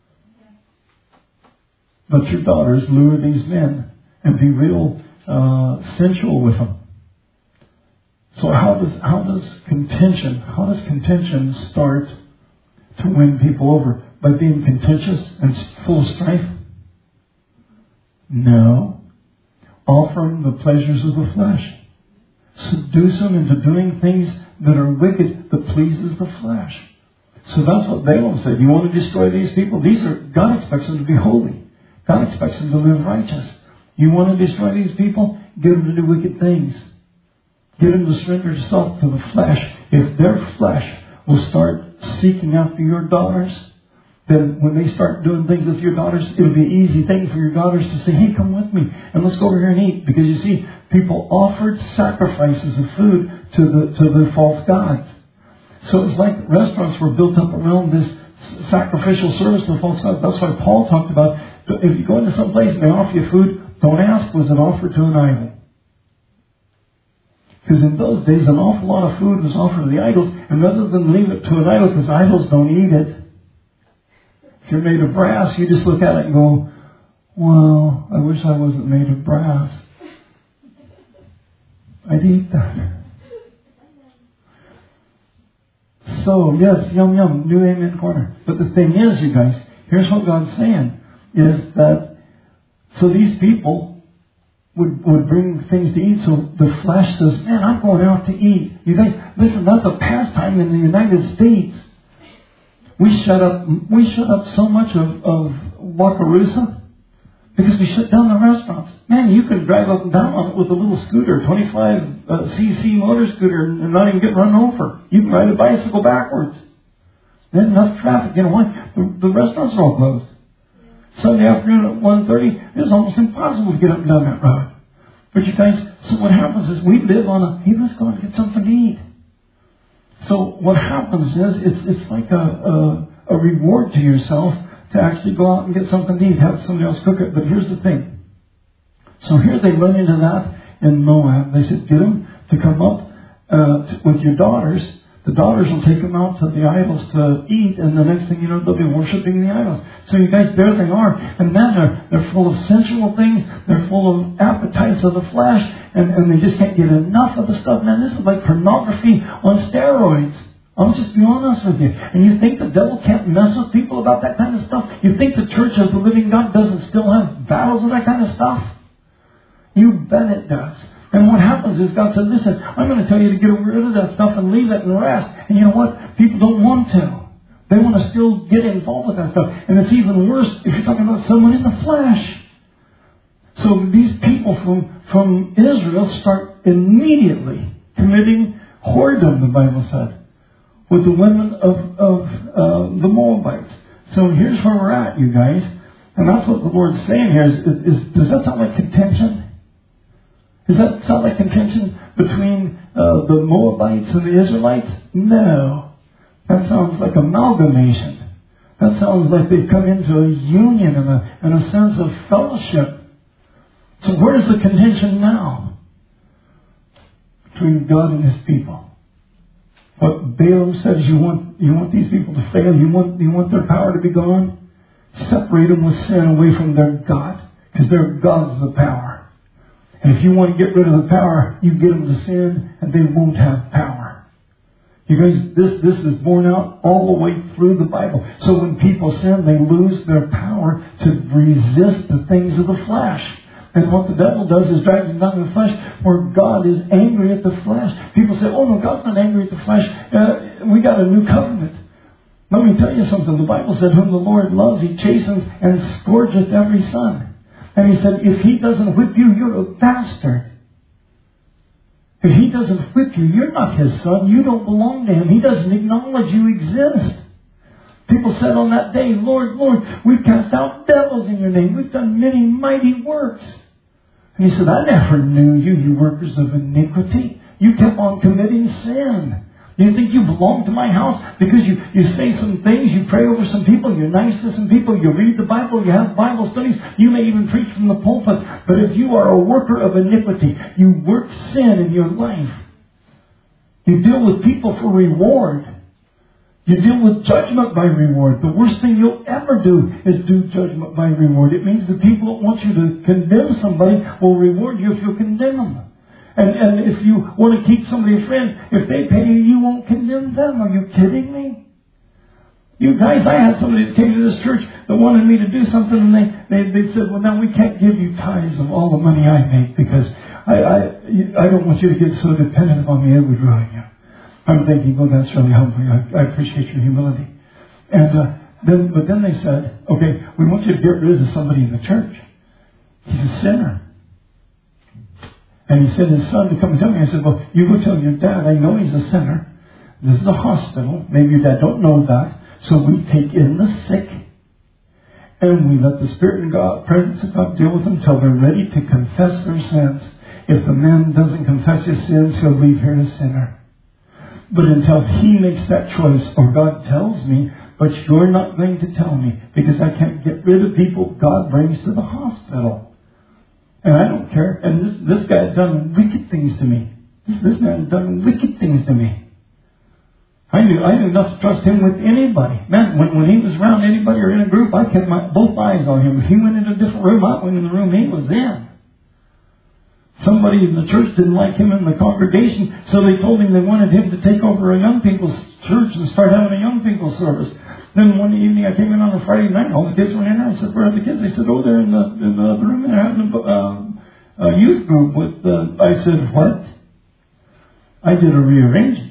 But your daughters lure these men and be real uh, sensual with them. So how does how does contention how does contention start to win people over? By being contentious and full of strife? No. Offering the pleasures of the flesh. seduce them into doing things that are wicked, that pleases the flesh. So that's what Balaam said. You want to destroy these people? These are, God expects them to be holy. God expects them to live righteous. You want to destroy these people? Get them to do wicked things. Get them to surrender yourself to the flesh. If their flesh will start seeking after your daughters, then when they start doing things with your daughters, it'll be an easy thing for your daughters to say, hey, come with me and let's go over here and eat. Because you see, people offered sacrifices of food to the to the false gods. So it's like restaurants were built up around this sacrificial service to the false gods. That's why Paul talked about, if you go into some place and they offer you food, don't ask, was it offered to an idol? Because in those days, an awful lot of food was offered to the idols, and rather than leave it to an idol, because idols don't eat it, if you're made of brass, you just look at it and go, well, I wish I wasn't made of brass. I'd eat that. So, yes, yum, yum, new amen corner. But the thing is, you guys, here's what God's saying, is that, so these people would, would bring things to eat, so the flesh says, man, I'm going out to eat. You think, listen, that's a pastime in the United States. We shut up, we shut up so much of, of Wakarusa because we shut down the restaurants. Man, you can drive up and down on it with a little scooter, twenty-five c c motor scooter, and not even get run over. You can ride a bicycle backwards. There's enough traffic. You know what? The, the restaurants are all closed. Sunday afternoon at one thirty, it's almost impossible to get up and down that road. But you guys, so what happens is we live on a, hey, let's go and get something to eat. So what happens is it's it's like a, a a reward to yourself to actually go out and get something to eat, have somebody else cook it. But here's the thing. So here they run into that in Moab. They said, get them to come up uh, to, with your daughters. The daughters will take them out to the idols to eat, and the next thing you know, they'll be worshiping the idols. So you guys, there they are. And then they're, they're full of sensual things. They're full of appetites of the flesh. And, and they just can't get enough of the stuff. Man, this is like pornography on steroids. I'll just be honest with you. And you think the devil can't mess with people about that kind of stuff? You think the Church of the Living God doesn't still have battles with that kind of stuff? You bet it does. And what happens is God said, listen, I'm going to tell you to get rid of that stuff and leave it and rest. And you know what? People don't want to. They want to still get involved with that stuff. And it's even worse if you're talking about someone in the flesh. So these people from, from Israel start immediately committing whoredom, the Bible said, with the women of, of uh, the Moabites. So here's where we're at, you guys. And that's what the Lord's saying here. Is, is, is, does that sound like contention? Does that sound like contention between uh, the Moabites and the Israelites? No. That sounds like amalgamation. That sounds like they've come into a union and a, and a sense of fellowship. So where's the contention now? Between God and His people. What Balaam says, you want you want these people to fail? You want you want their power to be gone? Separate them with sin away from their God. Because their God's the power. And if you want to get rid of the power, you get them to sin and they won't have power. You guys, this, this is borne out all the way through the Bible. So when people sin, they lose their power to resist the things of the flesh. And what the devil does is drag them down to the flesh where God is angry at the flesh. People say, oh no, God's not angry at the flesh. Uh, we got a new covenant. Let me tell you something. The Bible said, whom the Lord loves, He chastens and scourgeth every son. And He said, if He doesn't whip you, you're a bastard. If He doesn't whip you, you're not His son. You don't belong to Him. He doesn't acknowledge you exist. People said on that day, Lord, Lord, we've cast out devils in Your name. We've done many mighty works. And He said, I never knew you, you workers of iniquity. You kept on committing sin. You think you belong to my house because you, you say some things, you pray over some people, you're nice to some people, you read the Bible, you have Bible studies, you may even preach from the pulpit. But if you are a worker of iniquity, you work sin in your life. You deal with people for reward. You deal with judgment by reward. The worst thing you'll ever do is do judgment by reward. It means the people that want you to condemn somebody will reward you if you condemn them. And, and if you want to keep somebody a friend, if they pay you, you won't condemn them. Are you kidding me? You guys, I had somebody that came to this church that wanted me to do something, and they, they, they said, well, now we can't give you tithes of all the money I make because I, I, I don't want you to get so dependent upon me, it would ruin you. I'm thinking, oh, that's really humbling. I, I appreciate your humility. And uh, then, but then they said, okay, we want you to get rid of somebody in the church. He's a sinner. And he sent his son to come and tell me. I said, well, you go tell your dad, I know he's a sinner. This is a hospital. Maybe your dad don't know that. So we take in the sick. And we let the Spirit of God, presence of God, deal with them until they're ready to confess their sins. If the man doesn't confess his sins, he'll leave here a sinner. But until he makes that choice, or God tells me, but you're not going to tell me, because I can't get rid of people God brings to the hospital. And I don't care. And this, this guy had done wicked things to me. This, this man had done wicked things to me. I knew I knew not to trust him with anybody. Man, when, when he was around anybody or in a group, I kept my both eyes on him. If he went into a different room, I went in the room he was in. Somebody in the church didn't like him in the congregation, so they told him they wanted him to take over a young people's church and start having a young people's service. Then one evening I came in on a Friday night, all the kids were in there. I said, where are the kids? They said, oh, they're in the, in the other room. They're having a, uh, a youth group with, uh, I said, what? I did a rearranging.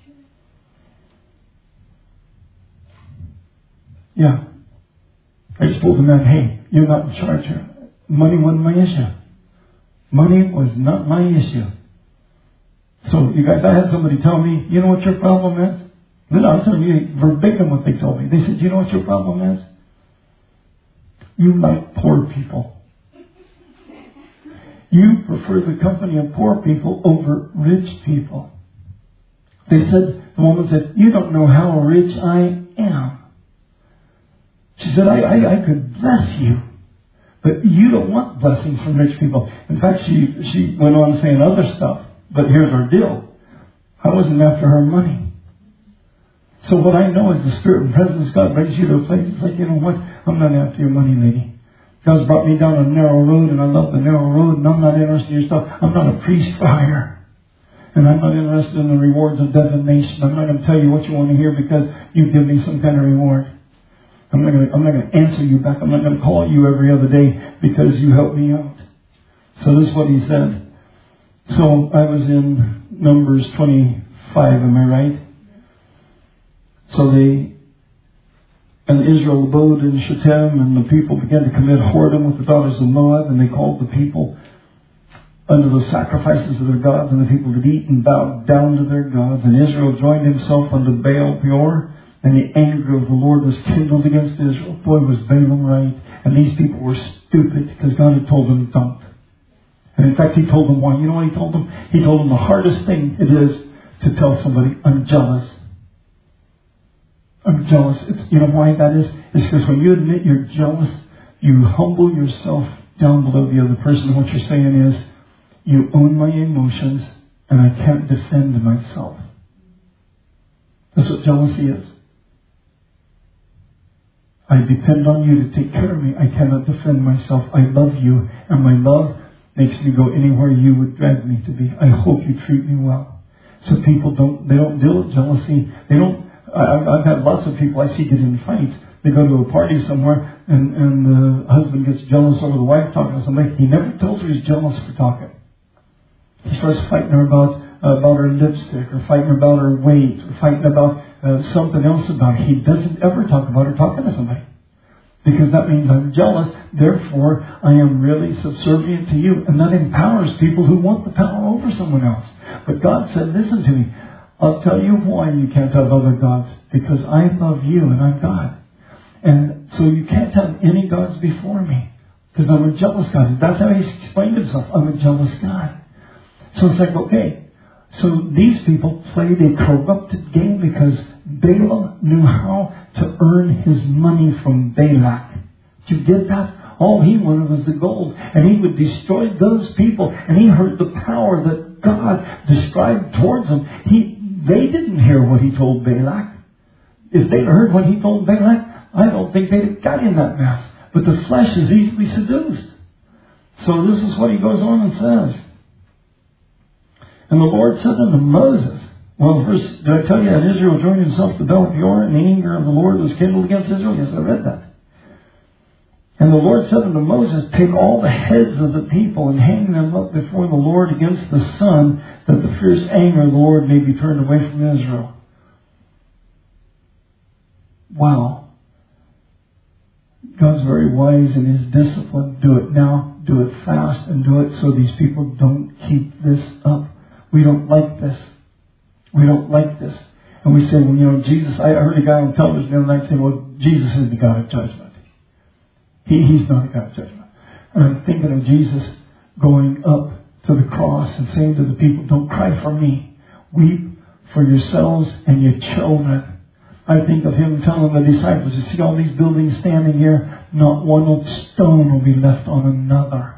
Yeah. I just told the man, hey, you're not in charge here. Money wasn't my issue. Money was not my issue. So, you guys, I had somebody tell me, you know what your problem is? Then I'll tell you verbatim what they told me. They said, you know what your problem is? You like poor people. You prefer the company of poor people over rich people. They said, the woman said, you don't know how rich I am. She said, I, I, I could bless you, but you don't want blessings from rich people. In fact, she, she went on saying other stuff, but here's our deal. I wasn't after her money. So what I know is the Spirit and presence of God brings you to a place. It's like, you know what? I'm not after your money, lady. God's brought me down a narrow road, and I love the narrow road, and I'm not interested in your stuff. I'm not a priest for hire. And I'm not interested in the rewards of divination. I'm not going to tell you what you want to hear because you give me some kind of reward. I'm not going to, I'm not going to answer you back. I'm not going to call you every other day because you helped me out. So this is what he said. So I was in Numbers twenty-five, am I right? So they, and Israel abode in Shittim, and the people began to commit whoredom with the daughters of Moab, and they called the people unto the sacrifices of their gods, and the people did eat and bowed down to their gods. And Israel joined himself unto Baal Peor, and the anger of the Lord was kindled against Israel. Boy, was Balaam right. And these people were stupid because God had told them don't. And in fact, he told them why. You know what he told them? He told them the hardest thing it is to tell somebody, I'm jealous. I'm jealous. It's, you know why that is? It's because when you admit you're jealous, you humble yourself down below the other person. And what you're saying is, you own my emotions and I can't defend myself. That's what jealousy is. I depend on you to take care of me. I cannot defend myself. I love you, and my love makes me go anywhere you would drag me to be. I hope you treat me well. So people don't, they don't deal with jealousy. They don't, I, I've had lots of people I see get in fights. They go to a party somewhere, and, and the husband gets jealous over the wife talking to somebody. He never tells her he's jealous for talking. He starts fighting her about, uh, about her lipstick, or fighting about her weight, or fighting about uh, something else about her. He doesn't ever talk about her talking to somebody. Because that means I'm jealous, therefore I am really subservient to you. And that empowers people who want the power over someone else. But God said, listen to me, I'll tell you why you can't have other gods. Because I love you and I'm God. And so you can't have any gods before me. Because I'm a jealous God. That's how he explained himself. I'm a jealous God. So it's like, okay. So these people played a corrupted game because Balaam knew how to earn his money from Balak. Did you get that? All he wanted was the gold. And he would destroy those people. And he heard the power that God described towards them. He, they didn't hear what he told Balak. If they'd heard what he told Balak, I don't think they'd have got in that mess. But the flesh is easily seduced. So this is what he goes on and says. And the Lord said unto Moses, well, first, did I tell you that Israel joined himself to Baal Peor, and the anger of the Lord was kindled against Israel? Yes, I read that. And the Lord said unto Moses, take all the heads of the people and hang them up before the Lord against the sun, that the fierce anger of the Lord may be turned away from Israel. Wow. God's very wise in His discipline. Do it now, do it fast, and do it so these people don't keep this up. We don't like this. We don't like this. And we say, well, you know, Jesus, I heard a guy on television the other night say, well, Jesus is the God of judgment. He, he's not a God of judgment. And I'm thinking of Jesus going up to the cross and saying to the people, don't cry for me. Weep for yourselves and your children. I think of Him telling the disciples, you see all these buildings standing here, not one stone will be left on another.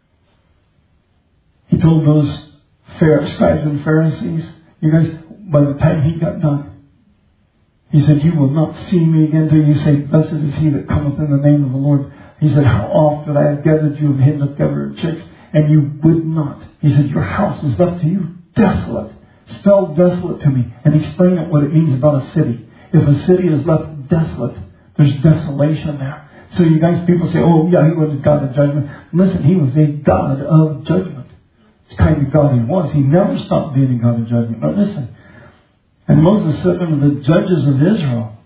He told those scribes and Pharisees, you guys, by the time He got done, He said, you will not see me again till you say, blessed is he that cometh in the name of the Lord. He said, how oft did I have gathered you and hidden together in chicks, and you would not. He said, your house is left to you desolate. Spell desolate to me and explain it what it means about a city. If a city is left desolate, there's desolation there. So you guys, people say, oh yeah, He was a God of judgment. Listen, He was a God of judgment. It's the kind of God He was. He never stopped being a God of judgment. Now listen. And Moses said unto the judges of Israel,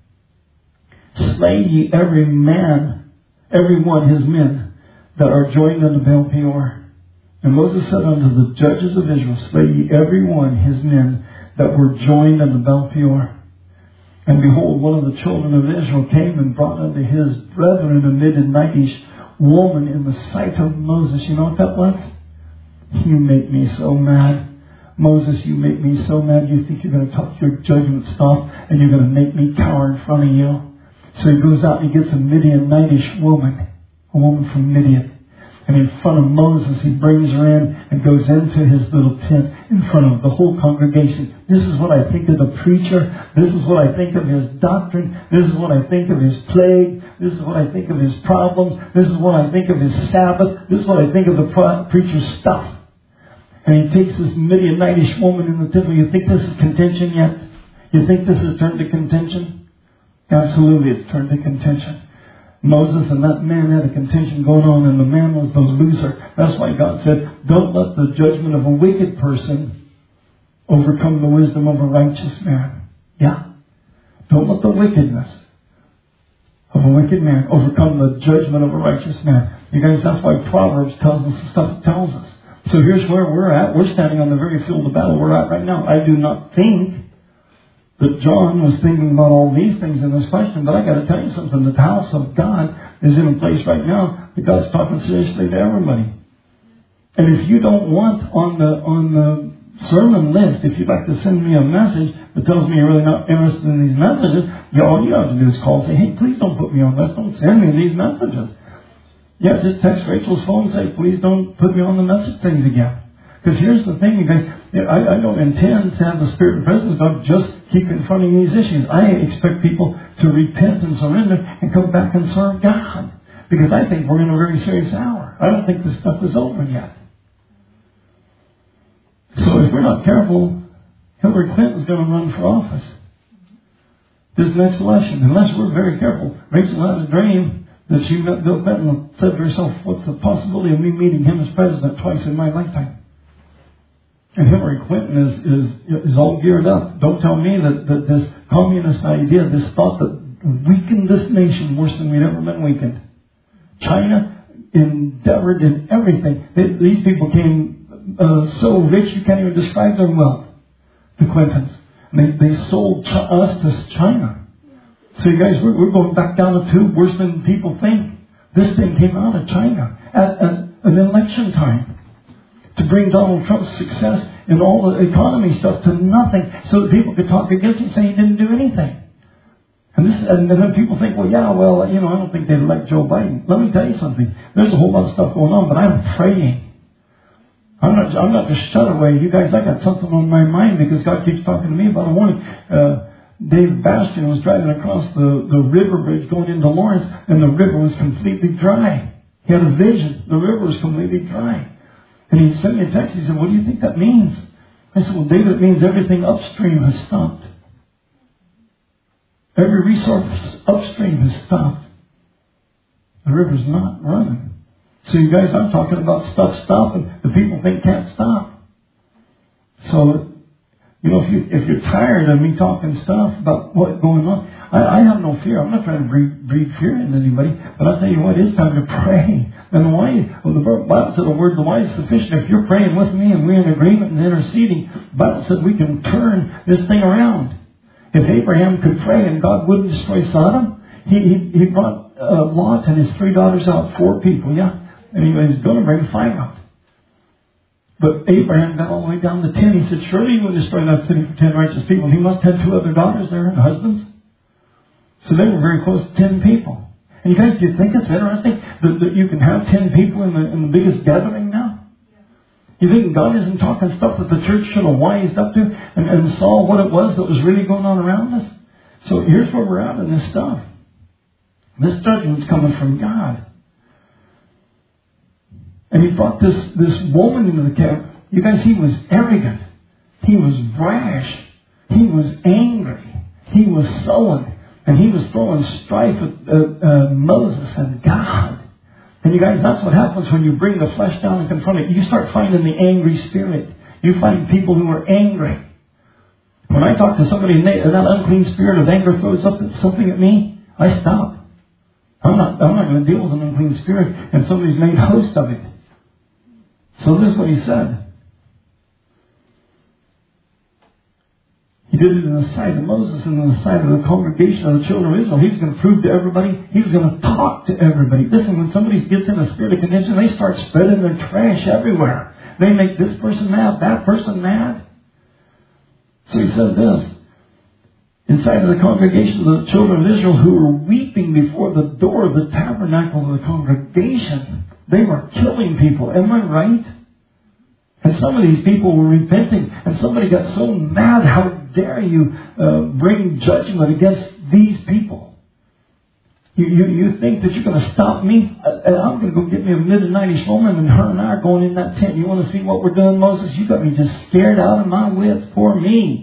slay ye every man, every one his men, that are joined unto Baal Peor. And Moses said unto the judges of Israel, slay ye every one his men, that were joined unto Baal Peor. And behold, one of the children of Israel came and brought unto his brethren a Midianitish woman in the sight of Moses. You know what that was? You make me so mad. Moses, you make me so mad. You think you're going to talk your judgment stuff and you're going to make me cower in front of you. So he goes out and he gets a Midianitish woman, a woman from Midian. And in front of Moses, he brings her in and goes into his little tent in front of the whole congregation. This is what I think of the preacher. This is what I think of his doctrine. This is what I think of his plague. This is what I think of his problems. This is what I think of his Sabbath. This is what I think of the pro- preacher's stuff. And he takes this Midianitish woman in the temple. You think this is contention yet? You think this has turned to contention? Absolutely, it's turned to contention. Moses and that man had a contention going on, and the man was the loser. That's why God said, don't let the judgment of a wicked person overcome the wisdom of a righteous man. Yeah. Don't let the wickedness of a wicked man overcome the judgment of a righteous man. You guys, that's why Proverbs tells us the stuff it tells us. So here's where we're at. We're standing on the very field of battle we're at right now. I do not think that John was thinking about all these things in this question, but I got to tell you something. The house of God is in a place right now that God's talking seriously to everybody. And if you don't want on the on the sermon list, if you'd like to send me a message that tells me you're really not interested in these messages, you all you have to do is call and say, hey, please don't put me on this. Don't send me these messages. Yeah, just text Rachel's phone and say, please don't put me on the message things again. Because here's the thing, you guys, I, I don't intend to have the Spirit and presence of God just keep confronting these issues. I expect people to repent and surrender and come back and serve God. Because I think we're in a very serious hour. I don't think this stuff is over yet. So if we're not careful, Hillary Clinton's going to run for office this next election. Unless we're very careful. Rachel had a dream that she met Bill Clinton and said to herself, what's the possibility of me meeting him as president twice in my lifetime? And Hillary Clinton is, is, is all geared up. Don't tell me that, that this communist idea, this thought that weakened this nation worse than we'd ever been weakened. China endeavored in everything. They, these people came uh, so rich you can't even describe their wealth. The Clintons. And they, they sold ch- us to China. So you guys, we're, we're going back down the tube worse than people think. This thing came out of China at, at an election time to bring Donald Trump's success in all the economy stuff to nothing so that people could talk against him and say he didn't do anything. And this, and then people think, well, yeah, well, you know, I don't think they'd elect Joe Biden. Let me tell you something. There's a whole lot of stuff going on, but I'm praying. I'm not, I'm not just shut away. You guys, I got something on my mind because God keeps talking to me about it. One, uh, Dave Bastian was driving across the, the river bridge going into Lawrence, and the river was completely dry. He had a vision. The river was completely dry. And he sent me a text. He said, what do you think that means? I said, well, David, it means everything upstream has stopped. Every resource upstream has stopped. The river's not running. So you guys, I'm talking about stuff stopping. The people think can't stop. So, you know, if, you, if you're tired of me talking stuff about what's going on, I, I have no fear. I'm not trying to breed, breed fear in anybody. But I'll tell you what, it's time to pray. And the wise, well, the Bible said the word, the wise is sufficient. If you're praying with me and we're in agreement and interceding, the Bible said we can turn this thing around. If Abraham could pray and God wouldn't destroy Sodom, he, he, he brought uh, Lot and his three daughters out, four people, yeah. And he was going to bring fire out. But Abraham got all the way down to ten. He said, surely you wouldn't destroy that city for ten righteous people. He must have two other daughters there and husbands. So they were very close to ten people. And you guys, do you think it's interesting that, that you can have ten people in the, in the biggest gathering now? You think God isn't talking stuff that the church should have wised up to and, and saw what it was that was really going on around us? So here's where we're at in this stuff. This judgment's coming from God. And he brought this, this woman into the camp. You guys, he was arrogant. He was brash. He was angry. He was sullen. And he was throwing strife at uh, uh, Moses and God. And you guys, that's what happens when you bring the flesh down and confront it. You start finding the angry spirit. You find people who are angry. When I talk to somebody and, they, and that unclean spirit of anger throws up something at me, I stop. I'm not, I'm not going to deal with an unclean spirit. And somebody's made host of it. So this is what he said. He did it in the sight of Moses and in the sight of the congregation of the children of Israel. He was going to prove to everybody. He was going to talk to everybody. Listen, when somebody gets in a spirit of contention, they start spreading their trash everywhere. They make this person mad, that person mad. So he said this. Inside of the congregation of the children of Israel who were weeping before the door of the tabernacle of the congregation. They were killing people. Am I right? And some of these people were repenting. And somebody got so mad, how dare you uh, bring judgment against these people? You, you, you think that you're going to stop me? Uh, I'm going to go get me a mid-nineties woman and her and I are going in that tent. You want to see what we're doing, Moses? You got me just scared out of my wits. Poor me.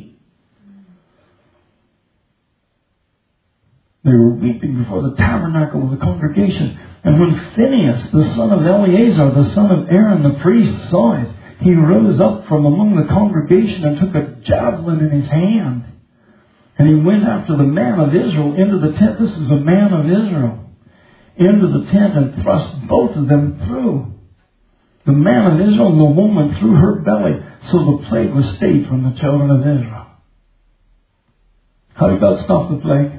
They were weeping before the tabernacle of the congregation. And when Phinehas, the son of Eleazar, the son of Aaron, the priest, saw it, he rose up from among the congregation and took a javelin in his hand. And he went after the man of Israel into the tent. This is a man of Israel. Into the tent and thrust both of them through. The man of Israel and the woman through her belly. So the plague was stayed from the children of Israel. How did God stop the plague?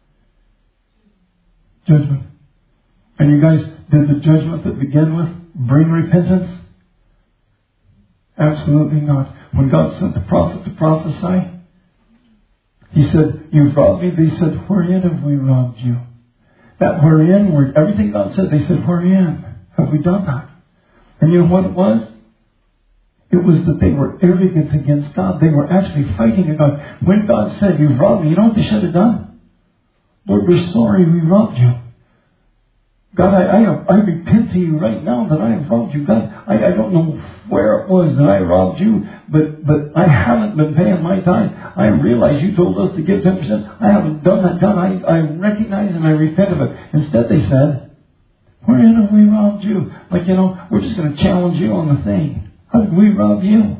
Judgment. And you guys, did the judgment that began with bring repentance? Absolutely not. When God sent the prophet to prophesy, he said, you've robbed me. They said, wherein have we robbed you? That wherein word, everything God said, they said, wherein have we done that? And you know what it was? It was that they were arrogant against God. They were actually fighting against God. When God said, you've robbed me, you know what they should have done? Lord, we're sorry we robbed you. God, I, I, I repent to you right now that I have robbed you. God, I, I don't know where it was that I robbed you, but, but I haven't been paying my tithe. I realize you told us to give ten percent. I haven't done that. God, I, I recognize and I repent of it. Instead, they said, wherein have we robbed you? Like, you know, we're just going to challenge you on the thing. How did we rob you?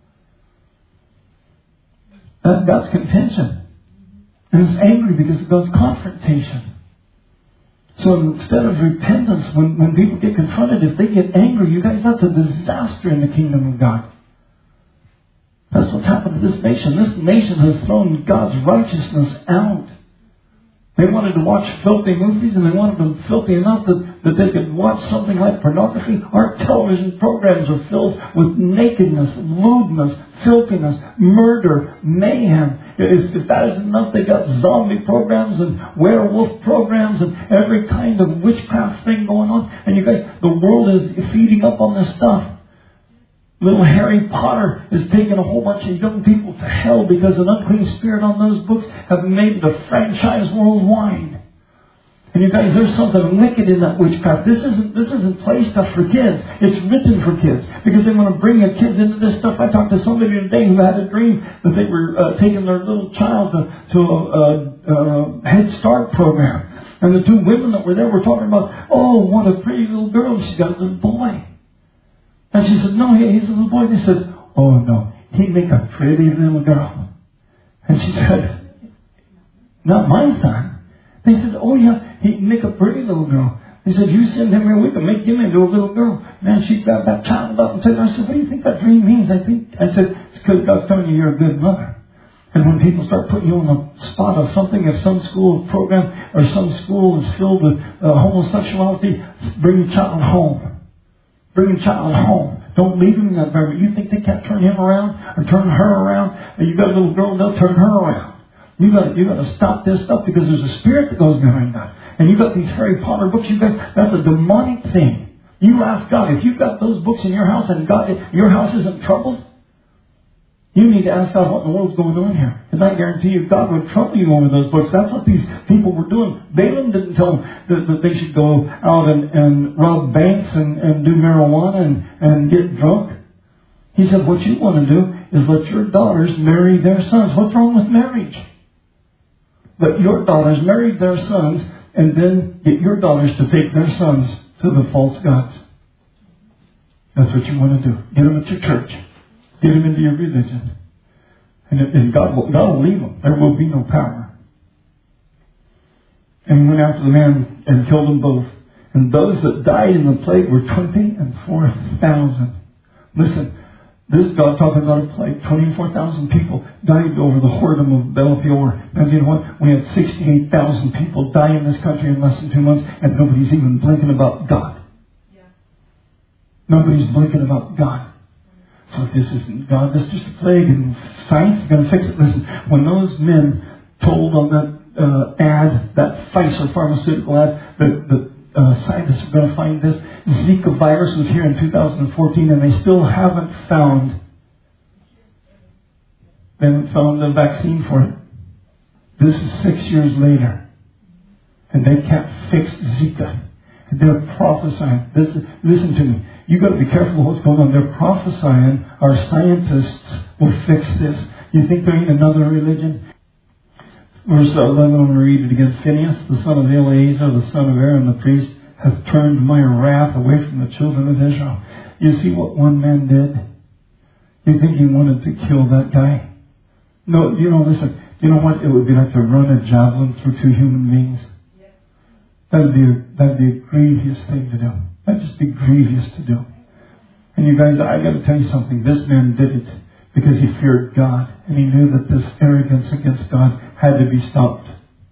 That, that's contention. And it's angry because of God's confrontation. So instead of repentance, when, when people get confronted, if they get angry, you guys, that's a disaster in the kingdom of God. That's what's happened to this nation. This nation has thrown God's righteousness out. They wanted to watch filthy movies, and they wanted them filthy enough that, that they could watch something like pornography. Our television programs are filled with nakedness, lewdness, filthiness, murder, mayhem. If, if that isn't enough, they got zombie programs and werewolf programs and every kind of witchcraft thing going on. And you guys, the world is feeding up on this stuff. Little Harry Potter is taking a whole bunch of young people to hell because an unclean spirit on those books have made it a franchise worldwide. And you guys, there's something wicked in that witchcraft. This isn't this isn't play stuff for kids. It's written for kids because they want to bring their kids into this stuff. I talked to somebody today who had a dream that they were uh, taking their little child to, to a, a, a Head Start program. And the two women that were there were talking about, oh, what a pretty little girl she's got, this boy. And she said, no, he's a little boy. They said, oh, no, he'd make a pretty little girl. And she said, not my son. They said, oh, yeah, he'd make a pretty little girl. They said, you send him here, we can make him into a little girl. Man, she grabbed that child up and said, I said, what do you think that dream means? I think, I said, it's because God's telling you you're a good mother. And when people start putting you on the spot of something, if some school program or some school is filled with uh, homosexuality, bring your child home. Bring your child home. Don't leave him in that environment. You think they can't turn him around or turn her around? And you got a little girl, they'll turn her around. You got you got to stop this stuff because there's a spirit that goes behind that. And you got these Harry Potter books. You guys, that's a demonic thing. You ask God if you've got those books in your house and God, your house isn't troubled. You need to ask God what in the world's going on here. Because I guarantee you God would trouble you over those books. That's what these people were doing. Balaam didn't tell them that, that they should go out and, and rob banks and, and do marijuana and, and get drunk. He said, what you want to do is let your daughters marry their sons. What's wrong with marriage? Let your daughters marry their sons and then get your daughters to take their sons to the false gods. That's what you want to do. Get them at your church. Get them into your religion. And, it, and God, will, God will leave them. There will be no power. And he went after the man and killed them both. And those that died in the plague were twenty and four thousand. Listen, this is God talking about a plague. twenty-four thousand people died over the whoredom of Baal Peor. And you know what? We had sixty-eight thousand people die in this country in less than two months. And nobody's even blinking about God. Yeah. Nobody's blinking about God. So if this isn't God, this is just a plague and science is going to fix it. Listen, when those men told on that uh, ad, that Pfizer pharmaceutical ad, that the uh, scientists are going to find this, Zika virus was here in two thousand fourteen and they still haven't found, they haven't found a vaccine for it. This is six years later. And they can't fix Zika. And they're prophesying. This is, listen to me. You've got to be careful of what's going on. They're prophesying our scientists will fix this. You think there ain't another religion? Verse eleven, I'm going to read it again. Phinehas, the son of Eleazar, the son of Aaron, the priest, hath turned my wrath away from the children of Israel. You see what one man did? You think he wanted to kill that guy? No, you know, listen. You know what? It would be like to run a javelin through two human beings. That'd be a, that'd be a grievous thing to do. That'd just be grievous to do. And you guys, I got to tell you something. This man did it because he feared God. And he knew that this arrogance against God had to be stopped.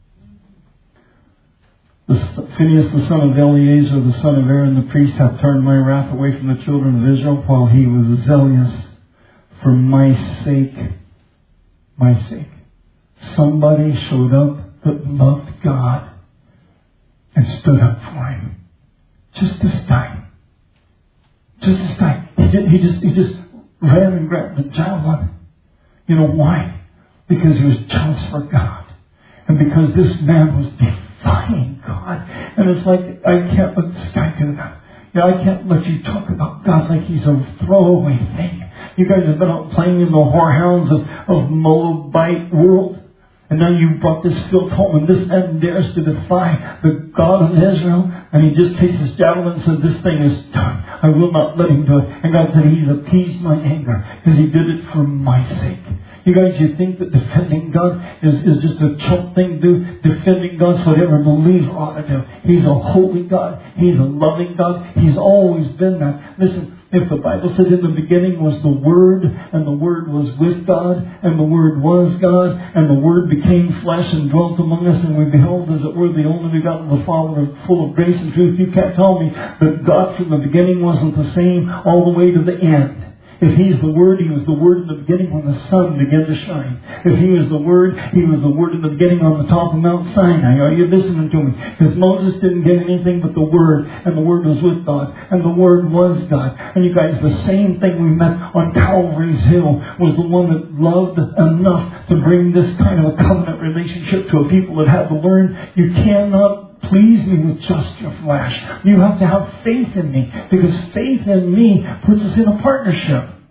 The, Phinehas, the son of Eleazar, the son of Aaron, the priest, hath turned my wrath away from the children of Israel while he was zealous for my sake. My sake. Somebody showed up that loved God and stood up for him. Just this time. Just this time. He just, he just, he just ran and grabbed the javelin. You know why? Because he was jealous for God. And because this man was defying God. And it's like, I can't let this guy do that. You know, I can't let you talk about God like he's a throwaway thing. You guys have been out playing in the whorehounds of, of Moabite world. And now you brought this filth home, and this man dares to defy the God of Israel. And he just takes his javelin and said, this thing is done. I will not let him do it. And God said, he's appeased my anger because he did it for my sake. You guys, you think that defending God is, is just a chump thing to do? Defending God's what every believer ought to do. He's a holy God. He's a loving God. He's always been that. Listen, if the Bible said in the beginning was the Word, and the Word was with God, and the Word was God, and the Word became flesh and dwelt among us, and we beheld as it were the only begotten of the Father, full of grace and truth, you can't tell me that God from the beginning wasn't the same all the way to the end. If He's the Word, He was the Word in the beginning when the sun began to shine. If He was the Word, He was the Word in the beginning on the top of Mount Sinai. Are you listening to me? Because Moses didn't get anything but the Word, and the Word was with God, and the Word was God. And you guys, the same thing we met on Calvary's Hill was the one that loved enough to bring this kind of a covenant relationship to a people that had to learn you cannot please me with just your flesh. You have to have faith in me, because faith in me puts us in a partnership.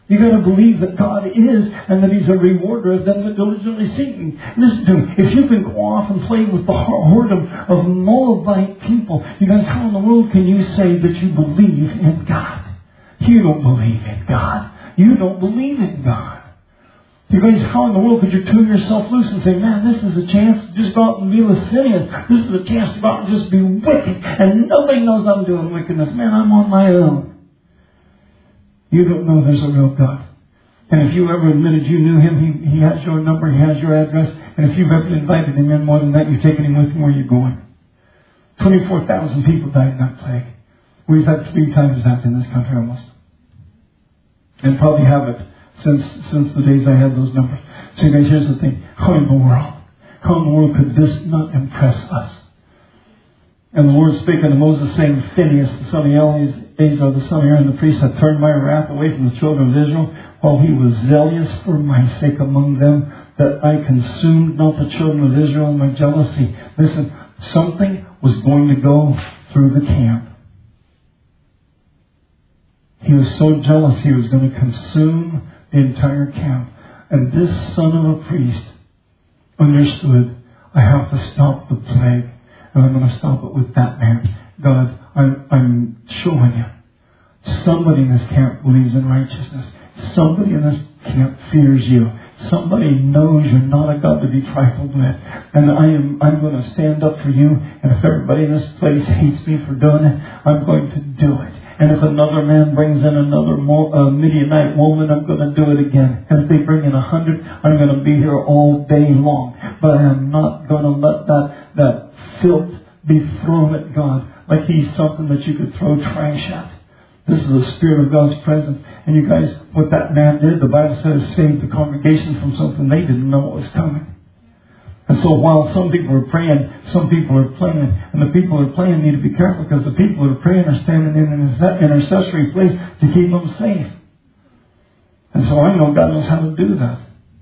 You got to believe that God is, and that He's a rewarder of them that diligently seek Him. Listen to me. If you can go off and play with the whoredom of Moabite people, you guys, how in the world can you say that you believe in God? You don't believe in God. You don't believe in God. You guys, how in the world could you tune yourself loose and say, man, this is a chance to just go out and be lascivious. This is a chance to go out and just be wicked. And nobody knows I'm doing wickedness. Man, I'm on my own. You don't know there's a real God. And if you ever admitted you knew Him, He, he has your number, He has your address. And if you've ever invited Him in more than that, you've taken Him with you where you're going. twenty-four thousand people died in that plague. We've had three times that in this country almost. And probably have it since since the days I had those numbers. So you guys, here's the thing. How in the world? How in the world could this not impress us? And the Lord spake unto Moses, saying, Phinehas, the son of Eleazar, the son of Aaron, the priest, hath turned my wrath away from the children of Israel, while he was zealous for my sake among them, that I consumed not the children of Israel in my jealousy. Listen, something was going to go through the camp. He was so jealous he was going to consume the entire camp. And this son of a priest understood, I have to stop the plague. And I'm going to stop it with that man. God, I'm, I'm showing you. Somebody in this camp believes in righteousness. Somebody in this camp fears you. Somebody knows you're not a God to be trifled with. And I am, I'm going to stand up for you. And if everybody in this place hates me for doing it, I'm going to do it. And if another man brings in another Mo, uh, Midianite woman, I'm going to do it again. And if they bring in a hundred, I'm going to be here all day long. But I am not going to let that, that filth be thrown at God like He's something that you could throw trash at. This is the Spirit of God's presence. And you guys, what that man did, the Bible says, saved the congregation from something they didn't know what was coming. And so while some people are praying, some people are playing. And the people who are playing need to be careful, because the people who are praying are standing in an intercessory place to keep them safe. And so I know God knows how to do that.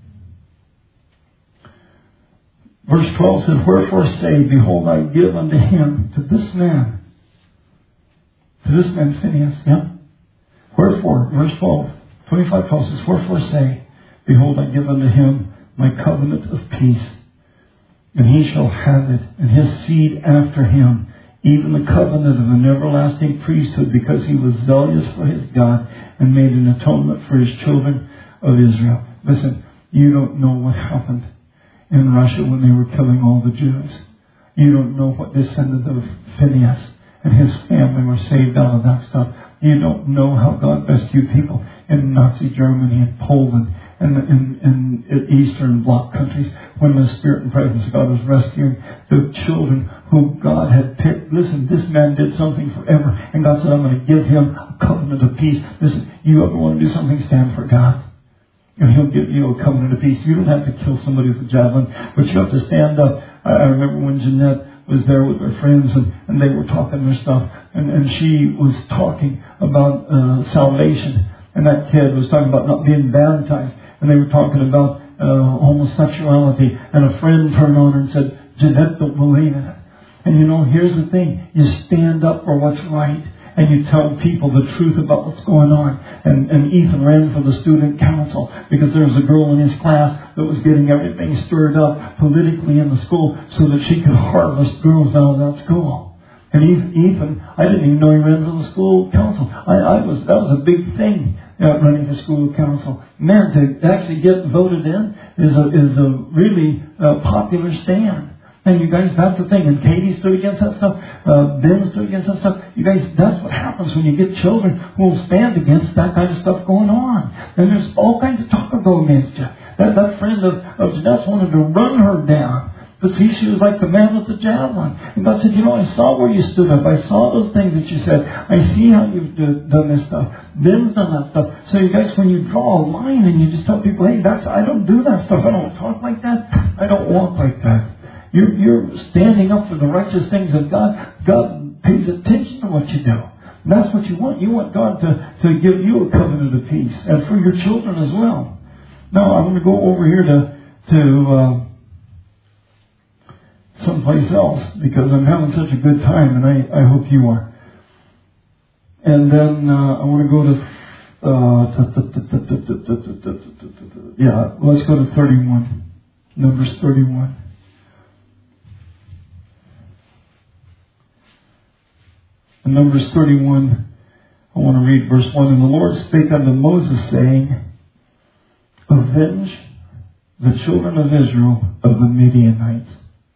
Verse twelve says, Wherefore say, Behold, I give unto him, to this man, to this man Phinehas, yeah? Wherefore, verse twelve, twenty-five, twelve says, Wherefore say, Behold, I give unto him my covenant of peace, and he shall have it, and his seed after him, even the covenant of an everlasting priesthood, because he was zealous for his God, and made an atonement for his children of Israel. Listen, you don't know what happened in Russia when they were killing all the Jews. You don't know what descended of Phinehas and his family were saved out of that stuff. You don't know how God rescued people in Nazi Germany and Poland and in, in, in Eastern Bloc countries when the Spirit and presence of God was rescuing the children who God had picked. Listen, this man did something forever, and God said, I'm going to give him a covenant of peace. Listen, you ever want to do something, stand for God. And He'll give you a covenant of peace. You don't have to kill somebody with a javelin, but you have to stand up. I, I remember when Jeanette was there with her friends, and, and they were talking their stuff, and, and she was talking about uh, salvation, and that kid was talking about not being baptized, and they were talking about uh, homosexuality, and a friend turned on her and said, Jeanette, don't believe in it. And you know, here's the thing. You stand up for what's right. And you tell people the truth about what's going on. And, and Ethan ran for the student council because there was a girl in his class that was getting everything stirred up politically in the school so that she could harvest girls out of that school. And Ethan, I didn't even know he ran for the school council. I, I was that was a big thing, uh, running for school council. Man, to actually get voted in is a is a really uh, popular stand. And you guys, that's the thing. And Katie stood against that stuff. Uh, Ben stood against that stuff. You guys, that's what happens when you get children who will stand against that kind of stuff going on. And there's all kinds of talk going against you. That, that friend of, of Jeanette's wanted to run her down. But see, she was like the man with the javelin. And God said, you know, I saw where you stood up. I saw those things that you said. I see how you've do, done this stuff. Ben's done that stuff. So you guys, when you draw a line and you just tell people, hey, that's I don't do that stuff. I don't talk like that. I don't walk like that. You're, you're standing up for the righteous things of God. God pays attention to what you do. And that's what you want. You want God to, to give you a covenant of peace. And for your children as well. Now, I'm going to go over here to, to uh, someplace else because I'm having such a good time, and I, I hope you are. And then uh, I want to go to yeah, let's go to thirty-one. Numbers thirty-one. In Numbers thirty-one, I want to read verse one. And the Lord spake unto Moses, saying, Avenge the children of Israel of the Midianites.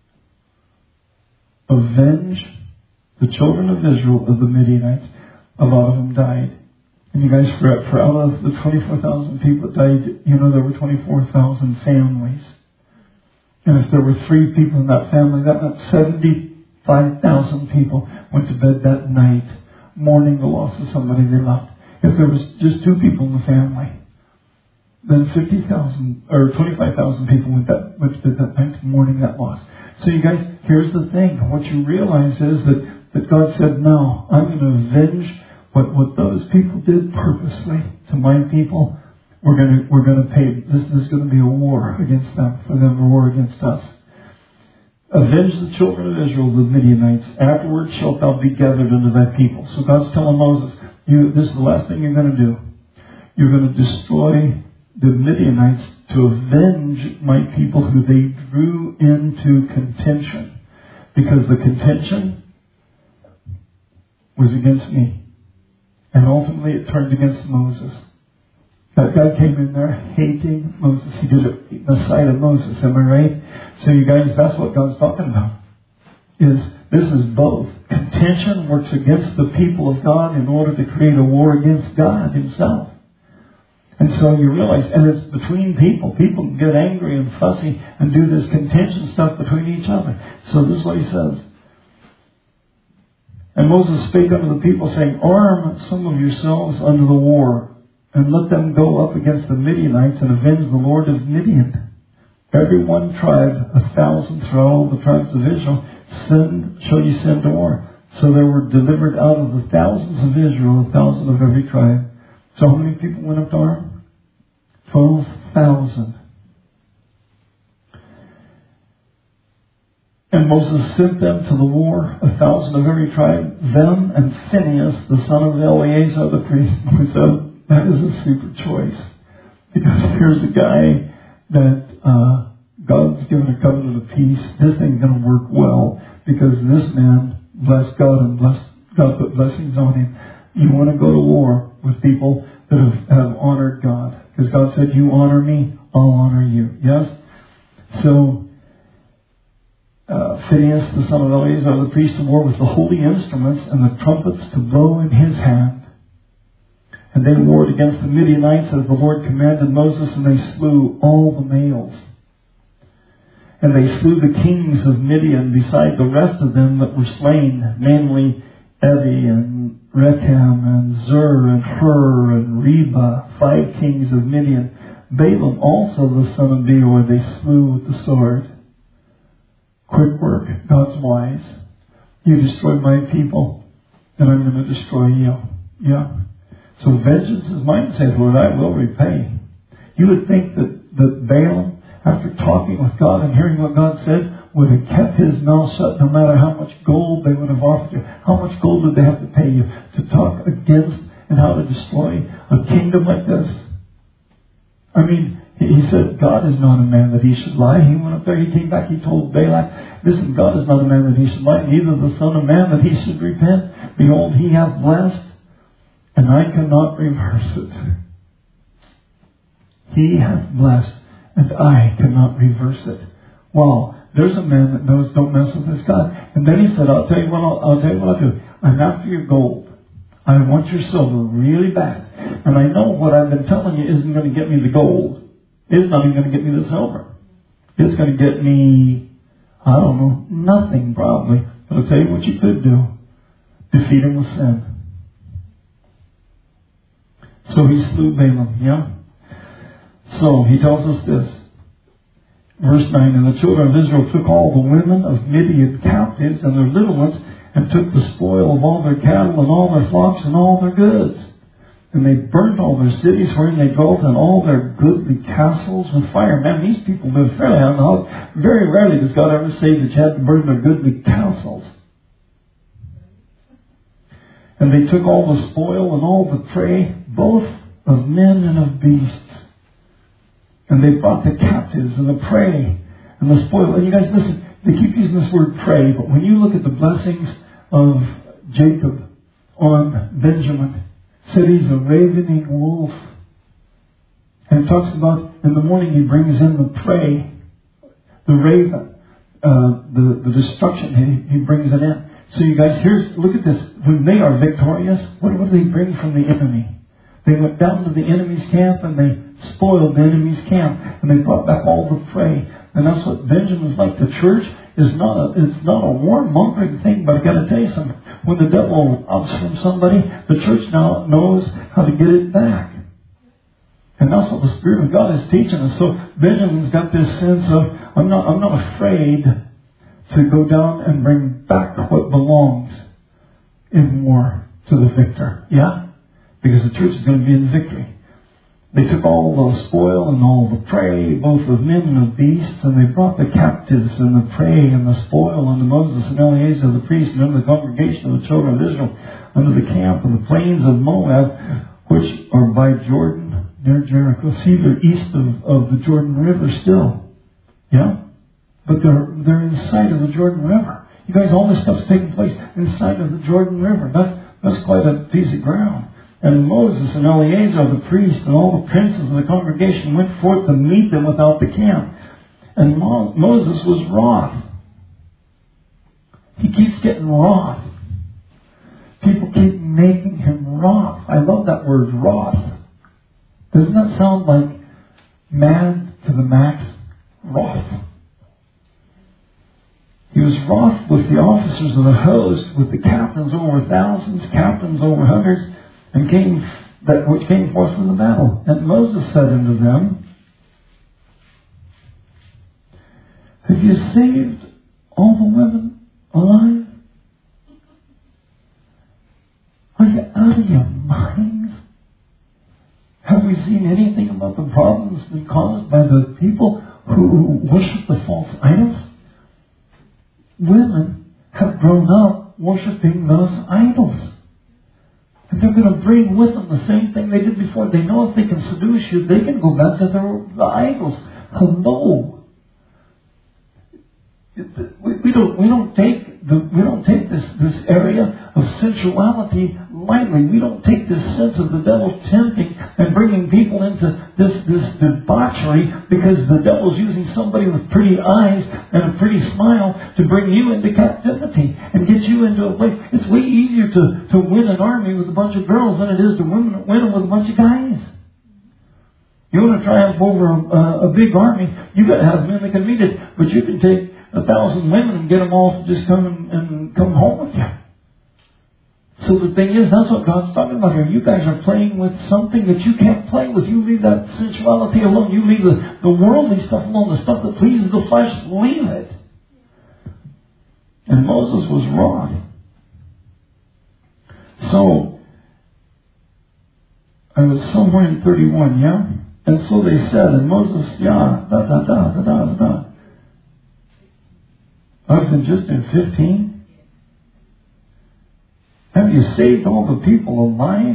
Avenge the children of Israel of the Midianites. A lot of them died. And you guys, for, for out of the twenty-four thousand people that died, you know, there were twenty-four thousand families. And if there were three people in that family, that meant seventy-five thousand people went to bed that night mourning the loss of somebody they loved. If there was just two people in the family, then fifty thousand or twenty-five thousand people went, that, went to bed that night mourning that loss. So you guys, here's the thing. What you realize is that, that God said, no, I'm going to avenge what, what those people did purposely to my people. We're going to, we're going to pay. This is going to be a war against them, for them, a war against us. Avenge the children of Israel, the Midianites. Afterwards shalt thou be gathered unto thy people. So God's telling Moses, you, this is the last thing you're going to do. You're going to destroy the Midianites to avenge my people who they drew into contention. Because the contention was against me. And ultimately it turned against Moses. That God came in there hating Moses. He did it in the sight of Moses. Am I right? So you guys, that's what God's talking about. Is this is both. Contention works against the people of God in order to create a war against God Himself. And so you realize, and it's between people. People can get angry and fussy and do this contention stuff between each other. So this is what He says. And Moses spake unto the people, saying, Arm some of yourselves unto the war, and let them go up against the Midianites and avenge the Lord of Midian. Every one tribe, a thousand throughout all the tribes of Israel, send, shall ye send to war. So there were delivered out of the thousands of Israel, a thousand of every tribe. So how many people went up to arm? Twelve thousand. And Moses sent them to the war, a thousand of every tribe, them and Phinehas, the son of Eleazar the priest. We said, that is a super choice. Because here's a guy that uh, God's given a covenant of peace. This thing's going to work well because this man blessed God and blessed God put blessings on him. You want to go to war with people that have, have honored God. Because God said, you honor me, I'll honor you. Yes? So, uh, Phinehas, the son of Eleazar, the priest, of war with the holy instruments and the trumpets to blow in his hand. And they warred against the Midianites as the Lord commanded Moses, and they slew all the males. And they slew the kings of Midian beside the rest of them that were slain, namely Evi and Rechem and Zur and Hur and Reba, five kings of Midian. Balaam also the son of Beor they slew with the sword. Quick work, God's wise. You destroy my people, and I'm going to destroy you. Yeah. So vengeance is mine, says Lord, I will repay. You would think that, that Balaam, after talking with God and hearing what God said, would have kept his mouth shut no matter how much gold they would have offered you. How much gold did they have to pay you to talk against and how to destroy a kingdom like this? I mean, he said, God is not a man that he should lie. He went up there, he came back, he told Balak, listen, God is not a man that he should lie, neither the Son of Man that he should repent. Behold, he hath blessed, and I cannot reverse it. He hath blessed, and I cannot reverse it. Well, there's a man that knows don't mess with this God. And then he said, I'll tell you what I'll, I'll tell you what I'll do. I'm after your gold. I want your silver really bad. And I know what I've been telling you isn't going to get me the gold. It's not even going to get me the silver. It's going to get me, I don't know, nothing probably. But I'll tell you what you could do. Defeat him with sin. So he slew Balaam, yeah? So he tells us this. Verse nine, and the children of Israel took all the women of Midian captives and their little ones, and took the spoil of all their cattle and all their flocks and all their goods. And they burnt all their cities wherein they dwelt, and all their goodly castles with fire. Man, these people live fairly on the hog. Very rarely does God ever say that you had to burn their goodly castles. And they took all the spoil and all the prey, both of men and of beasts. And they brought the captives and the prey and the spoil. And you guys listen, they keep using this word prey, but when you look at the blessings of Jacob on Benjamin, it said he's a ravening wolf. And it talks about in the morning he brings in the prey, the raven, uh, the, the destruction, he, he brings it in. So you guys, here's, look at this. When they are victorious, what, what do they bring from the enemy? They went down to the enemy's camp and they spoiled the enemy's camp. And they brought back all the prey. And that's what Benjamin's like. The church is not a, it's not a warmongering thing, but I got to tell you something. When the devil ups from somebody, the church now knows how to get it back. And that's what the Spirit of God is teaching us. So Benjamin's got this sense of, I'm not, I'm not afraid to go down and bring back what belongs in war to the victor. Yeah? Because the church is going to be in victory. They took all the spoil and all the prey, both of men and of beasts, and they brought the captives and the prey and the spoil unto Moses and Eleazar the priest and unto the congregation of the children of Israel unto the camp of the plains of Moab, which are by Jordan near Jericho. See, they're east of, of the Jordan River still. Yeah? But they're, they're inside of the Jordan River. You guys, all this stuff's taking place inside of the Jordan River. That's, that's quite a piece of ground. And Moses and Eleazar the priest and all the princes of the congregation went forth to meet them without the camp. And Mo- Moses was wroth. He keeps getting wroth. People keep making him wroth. I love that word, wroth. Doesn't that sound like mad to the max? Wroth. He was wroth with the officers of the host, with the captains over thousands, captains over hundreds, and came that which came forth from the battle. And Moses said unto them, have you saved all the women alive? Are you out of your minds? Have we seen anything about the problems being caused by the people who worship the false idols? Women have grown up worshiping those idols. And they're going to bring with them the same thing they did before. They know if they can seduce you, they can go back to their the idols. Hello. We, we don't we don't take the we don't take this, this area of sensuality lightly. We don't take this sense of the devil tempting and bringing people into this, this debauchery because the devil's using somebody with pretty eyes and a pretty smile to bring you into captivity and get you into a place. It's way easier to, to win an army with a bunch of girls than it is to win, win them with a bunch of guys. You want to triumph over a, a big army, you got to have men that can meet it. But you can take a thousand women and get them all to just come and, and come home with you. So the thing is, that's what God's talking about here. You guys are playing with something that you can't play with. You leave that sensuality alone. You leave the, the worldly stuff alone. The stuff that pleases the flesh, leave it. And Moses was wroth. So, I was somewhere in thirty-one, yeah? And so they said, and Moses, yeah, da da da da da da. I was in just in fifteen. Have you saved all the people alive?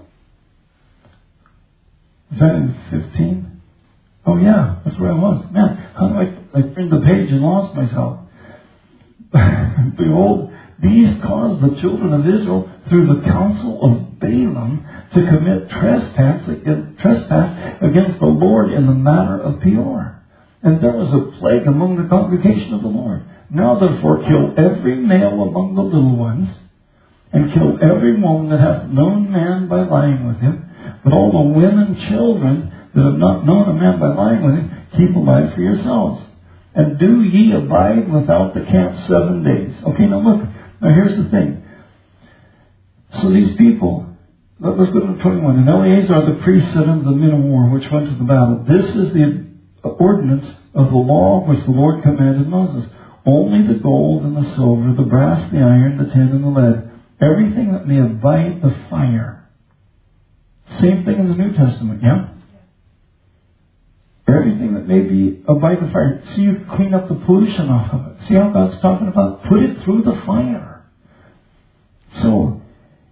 Is that in fifteen? Oh yeah, that's where I was. Man, how do I, I turned the page and lost myself. Behold, these caused the children of Israel through the counsel of Balaam to commit trespass against, trespass against the Lord in the matter of Peor. And there was a plague among the congregation of the Lord. Now therefore kill every male among the little ones, and kill every woman that hath known man by lying with him. But all the women and children that have not known a man by lying with him, keep alive for yourselves. And do ye abide without the camp seven days. Okay, now look. Now here's the thing. So these people, let's go to twenty-one. And Eleazar the priest said unto the men of war which went to the battle, this is the ordinance of the law which the Lord commanded Moses. Only the gold and the silver, the brass, the iron, the tin, and the lead, everything that may abide the fire. Same thing in the New Testament, yeah? Everything that may be abide the fire. See, you clean up the pollution off of it. See how God's talking about? Put it through the fire. So,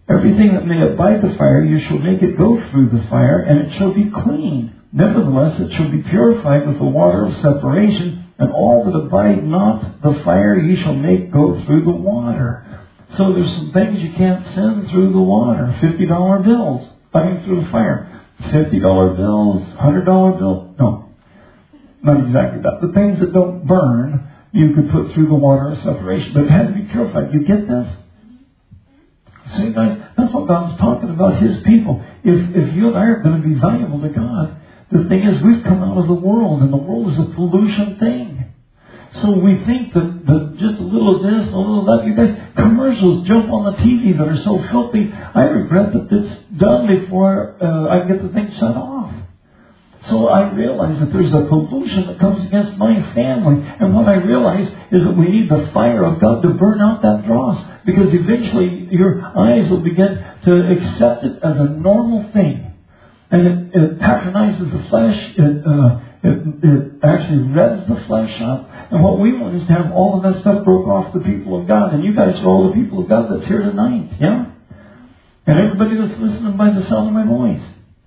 Everything that may abide the fire, you shall make it go through the fire, and it shall be clean. Nevertheless, it shall be purified with the water of separation, and all that abide not the fire, you shall make go through the water. So there's some things you can't send through the water. fifty dollar bills, fighting through the fire. fifty dollar bills, one hundred dollar bills. No, not exactly that. The things that don't burn, you could put through the water of separation. But it had to be purified. You get this? See, guys, that's what God's talking about, His people. If, if you and I are going to be valuable to God, the thing is, we've come out of the world, and the world is a pollution thing. So we think that, that just a little of this, a little of that. You guys, commercials jump on the T V that are so filthy. I regret that it's done before uh, I get the thing shut off. So I realize that there's a pollution that comes against my family. And what I realize is that we need the fire of God to burn out that dross. Because eventually your eyes will begin to accept it as a normal thing. And it, it patronizes the flesh. It, uh, it, it actually revs the flesh up. And what we want is to have all of that stuff broke off the people of God. And you guys are all the people of God that's here tonight. Yeah? And everybody that's listening by the sound of my voice.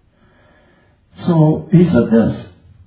So he said this.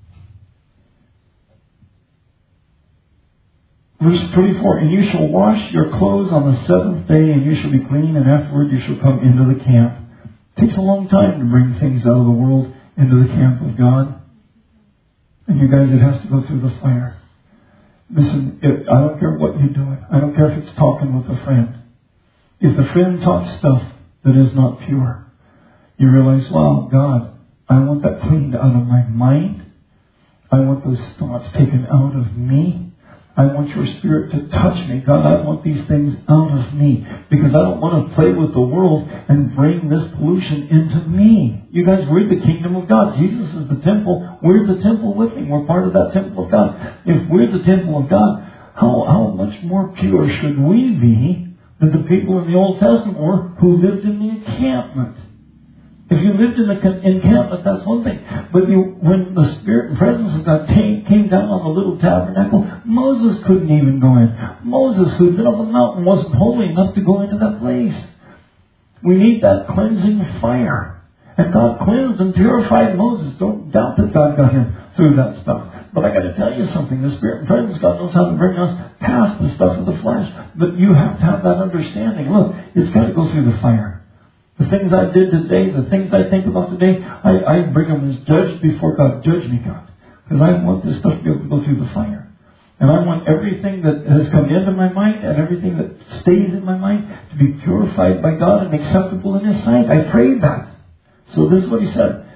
Verse twenty-four, and you shall wash your clothes on the seventh day, and you shall be clean, and afterward you shall come into the camp. It takes a long time to bring things out of the world into the camp of God. And you guys, it has to go through the fire. Listen, it, I don't care what you're doing. I don't care if it's talking with a friend. If the friend talks stuff that is not pure, you realize, wow, God, I want that cleaned out of my mind. I want those thoughts taken out of me. I want your Spirit to touch me. God, I want these things out of me. Because I don't want to play with the world and bring this pollution into me. You guys, we're the kingdom of God. Jesus is the temple. We're the temple with Him. We're part of that temple of God. If we're the temple of God, how, how much more pure should we be than the people in the Old Testament were who lived in the encampment? If you lived in the encampment, that's one thing. But you, when the Spirit and presence of God came, came down on the little tabernacle, Moses couldn't even go in. Moses, who'd been up on the mountain, wasn't holy enough to go into that place. We need that cleansing fire. And God cleansed and purified Moses. Don't doubt that God got him through that stuff. But I got to tell you something. The Spirit and presence of God knows how to bring us past the stuff of the flesh. But you have to have that understanding. Look, it's got to go through the fire. The things I did today, the things I think about today, I, I bring them as judged before God. Judge me, God. Because I want this stuff to be able to go through the fire. And I want everything that has come into my mind and everything that stays in my mind to be purified by God and acceptable in His sight. I prayed that. So this is what He said.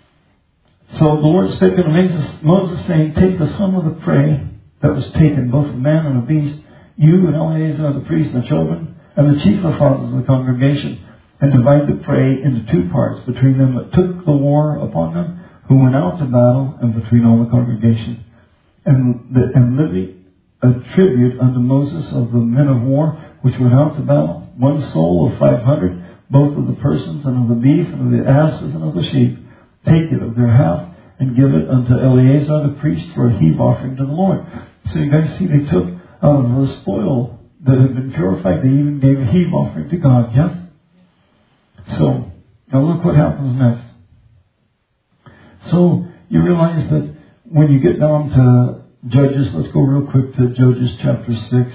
So the Lord spake unto Moses, Moses saying, take the sum of the prey that was taken, both of man and of beast, you and Eleazar the priest and the children, and the chief of fathers of the congregation, and divide the prey into two parts, between them that took the war upon them, who went out to battle, and between all the congregation. And, the, and levy a tribute unto Moses of the men of war, which went out to battle, one soul of five hundred, both of the persons, and of the beef, and of the asses, and of the sheep. Take it of their half, and give it unto Eleazar the priest for a heave offering to the Lord. So you guys see, they took out of the spoil that had been purified, they even gave a heave offering to God, yes? So, now look what happens next. So, you realize that when you get down to Judges, let's go real quick to Judges chapter six.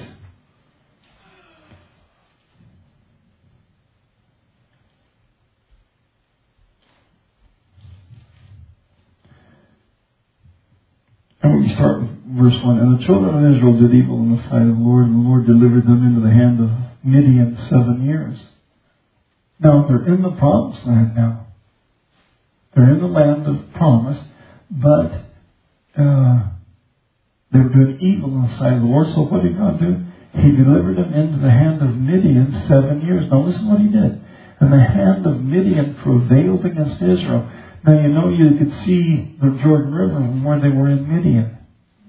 And we start with verse one. And the children of Israel did evil in the sight of the Lord, and the Lord delivered them into the hand of Midian seven years. Now, they're in the promised land now. They're in the land of promise, but uh, they're doing evil in the sight of the Lord. So what did God do? He delivered them into the hand of Midian seven years. Now listen what He did. And the hand of Midian prevailed against Israel. Now you know you could see the Jordan River from where they were in Midian.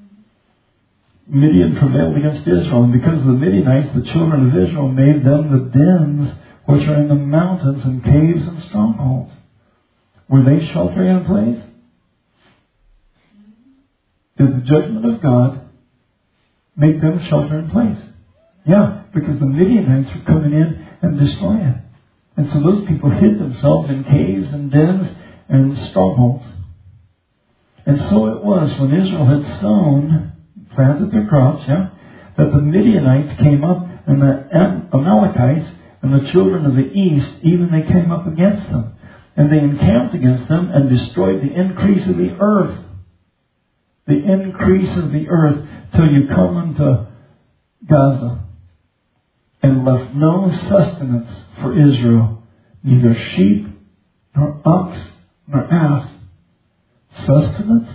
Midian prevailed against Israel. And because of the Midianites, the children of Israel made them the dens which are in the mountains and caves and strongholds. Were they sheltering in place? Did the judgment of God make them shelter in place? Yeah, because the Midianites were coming in and destroying. And so those people hid themselves in caves and dens and strongholds. And so it was when Israel had sown, planted their crops, yeah, that the Midianites came up, and the Amalekites and the children of the east, even they came up against them. And they encamped against them and destroyed the increase of the earth. The increase of the earth till you come unto Gaza. And left no sustenance for Israel, neither sheep, nor ox, nor ass. Sustenance?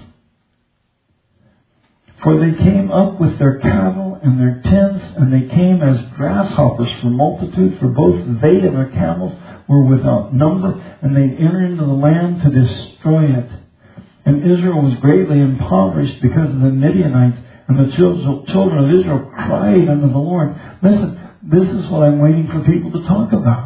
For they came up with their cattle and their tents, and they came as grasshoppers for multitude, for both they and their camels were without number, and they entered into the land to destroy it. And Israel was greatly impoverished because of the Midianites, and the children of Israel cried unto the Lord. Listen, this is what I'm waiting for people to talk about.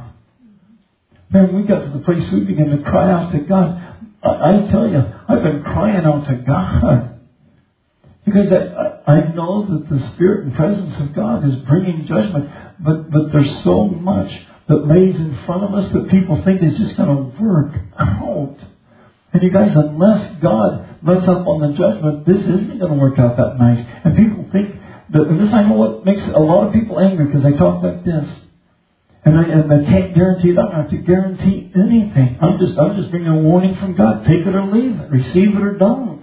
Man, we got to the place we began to cry out to God. I, I tell you, I've been crying out to God. Because I, I know that the Spirit and presence of God is bringing judgment. But, but there's so much that lays in front of us that people think is just going to work out. And you guys, unless God lets up on the judgment, this isn't going to work out that nice. And people think that, and this I know what makes a lot of people angry, because they talk like this. And I, and I can't guarantee that. I don't have to guarantee anything. I'm just, I'm just bringing a warning from God. Take it or leave it. Receive it or don't.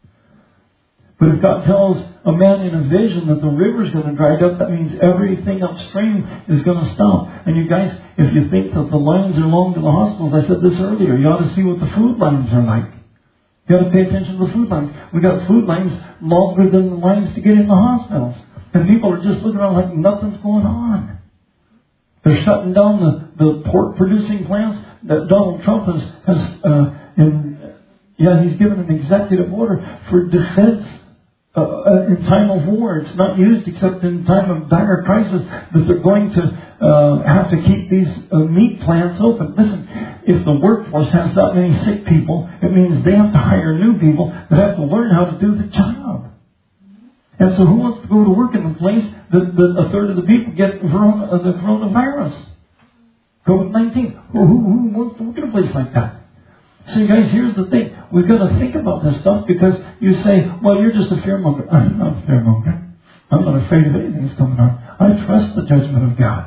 But if God tells a man in a vision that the river's going to dry up, that means everything upstream is going to stop. And you guys, if you think that the lines are long to the hospitals, I said this earlier, you ought to see what the food lines are like. You ought to pay attention to the food lines. We got food lines longer than the lines to get in the hospitals. And people are just looking around like nothing's going on. They're shutting down the, the pork producing plants that Donald Trump has, has uh, in, yeah, he's given an executive order for defense. Uh, in time of war. It's not used except in time of dire crisis, that they're going to uh, have to keep these uh, meat plants open. Listen, if the workforce has that many sick people, it means they have to hire new people that have to learn how to do the job. And so who wants to go to work in a place that, that a third of the people get corona, uh, the coronavirus? COVID nineteen. Who, who, who wants to work in a place like that? So you guys, here's the thing. We've got to think about this stuff, because you say, well, you're just a fearmonger. I'm not a fearmonger. I'm not afraid of anything that's coming on. I trust the judgment of God.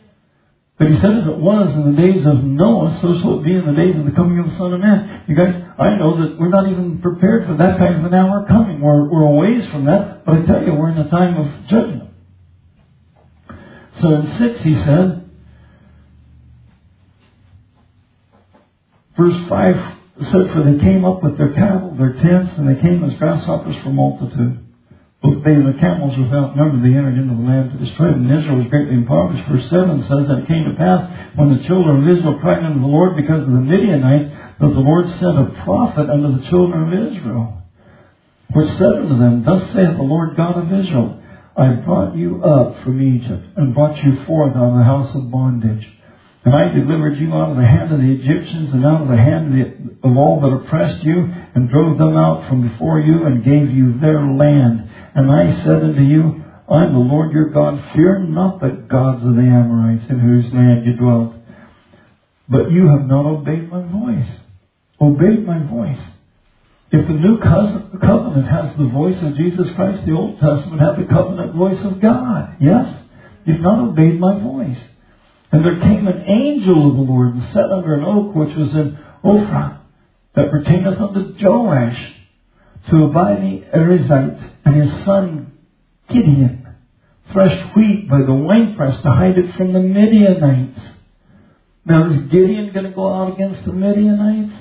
But he said, as it was in the days of Noah, so shall it be in the days of the coming of the Son of Man. You guys, I know that we're not even prepared for that kind of an hour coming. We're, we're a ways from that. But I tell you, we're in a time of judgment. So in six he said, verse five said, for they came up with their cattle, their tents, and they came as grasshoppers for multitude. Both they and the camels without number, they entered into the land to destroy them. And Israel was greatly impoverished. Verse seven says that it came to pass, when the children of Israel cried unto the Lord because of the Midianites, that the Lord sent a prophet unto the children of Israel, which said unto them, thus saith the Lord God of Israel, I brought you up from Egypt, and brought you forth out of the house of bondage. And I delivered you out of the hand of the Egyptians, and out of the hand of, the, of all that oppressed you, and drove them out from before you, and gave you their land. And I said unto you, I am the Lord your God. Fear not the gods of the Amorites, in whose land you dwelt. But you have not obeyed my voice. Obeyed my voice. If the new covenant has the voice of Jesus Christ, the Old Testament had the covenant voice of God. Yes? You've not obeyed my voice. And there came an angel of the Lord, and sat under an oak which was in Ophrah, that pertaineth unto Joash, to Abinadi Arizite, and his son Gideon threshed wheat by the winepress to hide it from the Midianites. Now, is Gideon going to go out against the Midianites?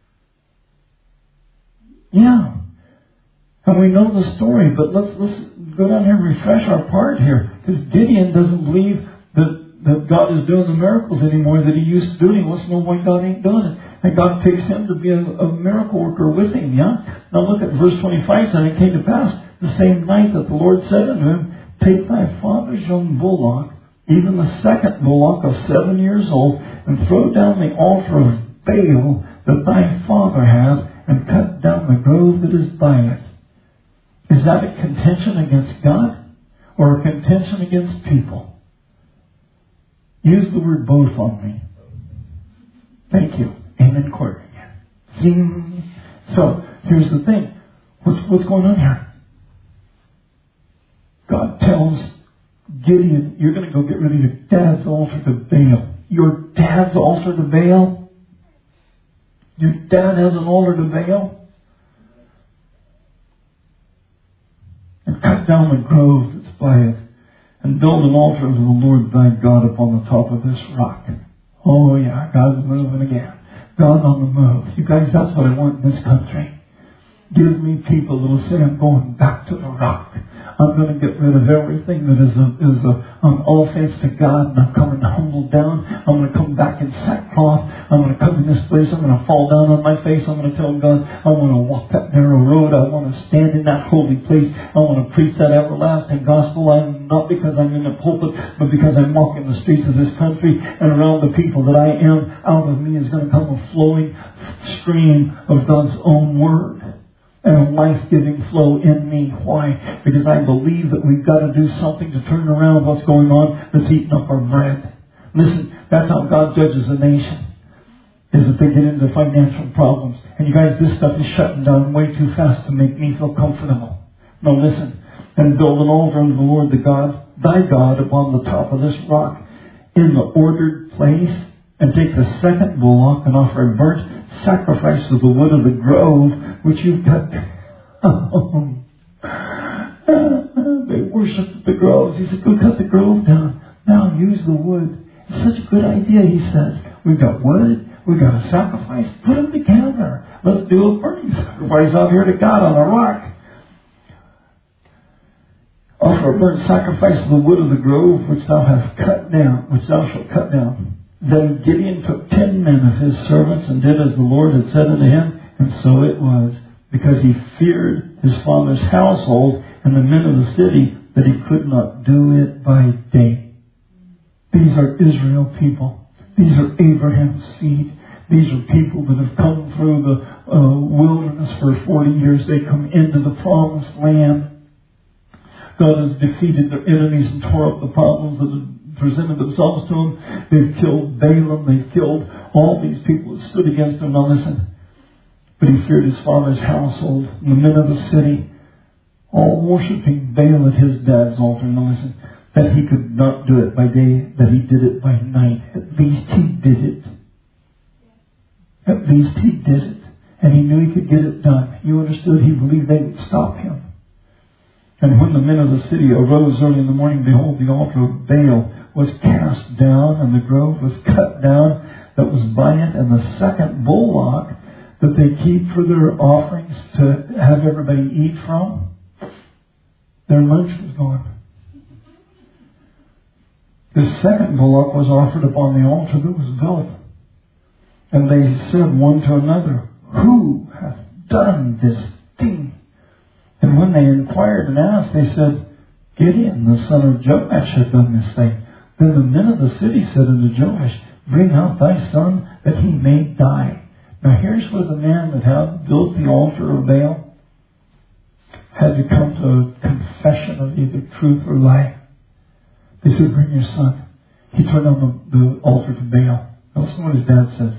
Yeah. And we know the story, but let's, let's go down here and refresh our part here. Because Gideon doesn't believe that that God is doing the miracles anymore that he used to do, and he wants to know why God ain't doing it. And God takes him to be a, a miracle worker with him, yeah? Now look at verse twenty-five, and it came to pass the same night that the Lord said unto him, take thy father's young bullock, even the second bullock of seven years old, and throw down the altar of Baal that thy father hath, and cut down the grove that is by it. Is that a contention against God, or a contention against people? Use the word both on me. Thank you. Amen chord again. Zing. So, here's the thing. What's, what's going on here? God tells Gideon, you're going to go get rid of your dad's altar to Baal. Your dad's altar to Baal? Your dad has an altar to Baal? And cut down the grove that's by it, and build an altar to the Lord thy God upon the top of this rock. Oh yeah, God's moving again. God on the move. You guys, that's what I want in this country. Give me people that will say, I'm going back to the rock. I'm going to get rid of everything that is a, is a, an offense to God, and I'm coming humbled down. I'm going to come back in sackcloth. I'm going to come in this place. I'm going to fall down on my face. I'm going to tell God, I want to walk that narrow road. I want to stand in that holy place. I want to preach that everlasting gospel. I'm not because I'm in the pulpit, but because I'm walking the streets of this country, and around the people that I am, out of me is going to come a flowing stream of God's own word. And a life-giving flow in me. Why? Because I believe that we've got to do something to turn around what's going on that's eating up our bread. Listen, that's how God judges a nation. Is that they get into financial problems. And you guys, this stuff is shutting down way too fast to make me feel comfortable. No, listen. And build an altar unto the Lord the God, thy God, upon the top of this rock, in the ordered place, and take the second bullock and offer a burnt sacrifice of the wood of the grove which you cut down. They worshipped the groves. He said, go cut the grove down. Now use the wood. It's such a good idea, he says. We've got wood. We've got a sacrifice. Put them together. Let's do a burning sacrifice out here to God on a rock. Offer a burnt sacrifice of the wood of the grove which thou hast cut down, which thou shalt cut down. Then Gideon took ten men of his servants and did as the Lord had said unto him. And so it was, because he feared his father's household and the men of the city, that he could not do it by day. These are Israel people. These are Abraham's seed. These are people that have come through the uh, wilderness for forty years. They come into the promised land. God has defeated their enemies and tore up the problems that had presented themselves to them. They've killed Balaam. They've killed all these people that stood against him. Now listen. But he feared his father's household, and the men of the city, all worshipping Baal at his dad's altar. Now listen. That he could not do it by day, that he did it by night. At least he did it. At least he did it. And he knew he could get it done. You understood? He believed they would stop him. And when the men of the city arose early in the morning, behold, the altar of Baal was cast down, and the grove was cut down that was by it, and the second bullock that they keep for their offerings to have everybody eat from, their lunch was gone. The second bullock was offered upon the altar that was built. And they said one to another, who hath done this thing? And when they inquired and asked, they said, Gideon, the son of Joash, hath done this thing. Then the men of the city said unto Joash, bring out thy son, that he may die. Now here's where the man that had built the altar of Baal had to come to a confession of either truth or lie. They said, bring your son. He turned on the, the altar to Baal. Now listen to what his dad says.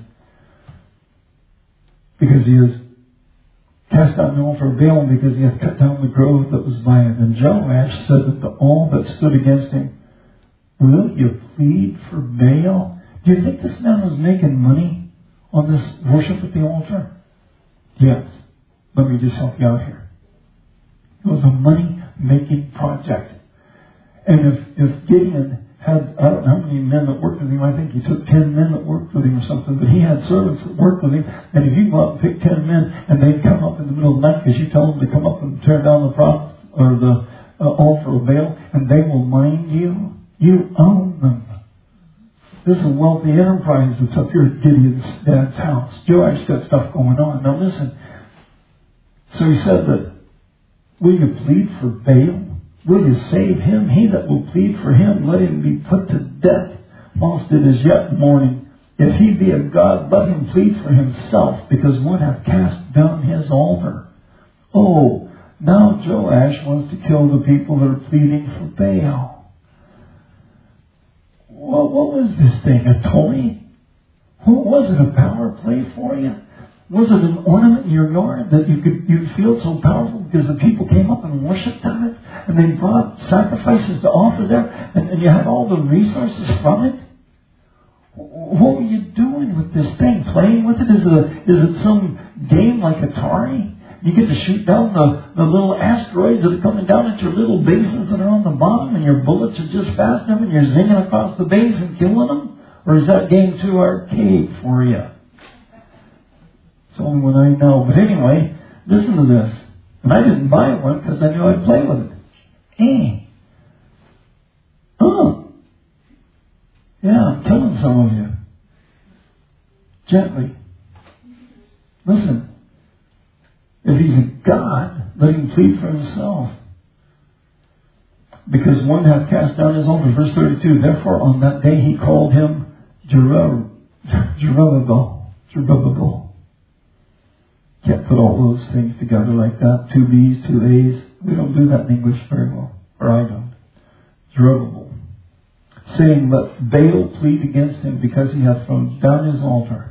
Because he has cast down the altar of Baal, because he hath cut down the grove that was by it. And Joash said that the, all that stood against him, will you plead for Baal? Do you think this man was making money on this worship at the altar? Yes. Let me just help you out here. It was a money-making project. And if, if Gideon had, I don't know how many men that worked with him, I think he took ten men that worked with him or something, but he had servants that worked with him, and if you go out and pick ten men, and they'd come up in the middle of the night, because you tell them to come up and tear down the prophet, or the uh, altar of Baal, and they will mind you, you own them. This is a wealthy enterprise that's up here at Gideon's dad's house. Joash got stuff going on. Now listen, so he said that, will you plead for Baal? Will you save him? He that will plead for him, let him be put to death whilst it is yet morning. If he be a god, let him plead for himself, because one hath cast down his altar. Oh, now Joash wants to kill the people that are pleading for Baal. Well, what was this thing? A toy? Was it a power play for you? Was it an ornament in your yard that you could you feel so powerful because the people came up and worshipped on it, and they brought sacrifices to offer there, and, and you had all the resources from it? What were you doing with this thing? Playing with it? Is it, a, is it some game like Atari? You get to shoot down the, the little asteroids that are coming down at your little bases that are on the bottom, and your bullets are just fast enough and you're zinging across the base and killing them? Or is that game too archaic for you? It's the only one I know. But anyway, listen to this. And I didn't buy one because I knew I'd play with it. Hey. Oh. Yeah, I'm killing some of you. Gently. Listen. If he's a God, let him plead for himself. Because one hath cast down his altar. Verse thirty-two. Therefore on that day he called him Jerubbaal. Jerubbaal. Can't put all those things together like that. Two B's, two A's. We don't do that in English very well. Or I don't. Jerubbaal. Saying, let Baal plead against him because he hath thrown down his altar.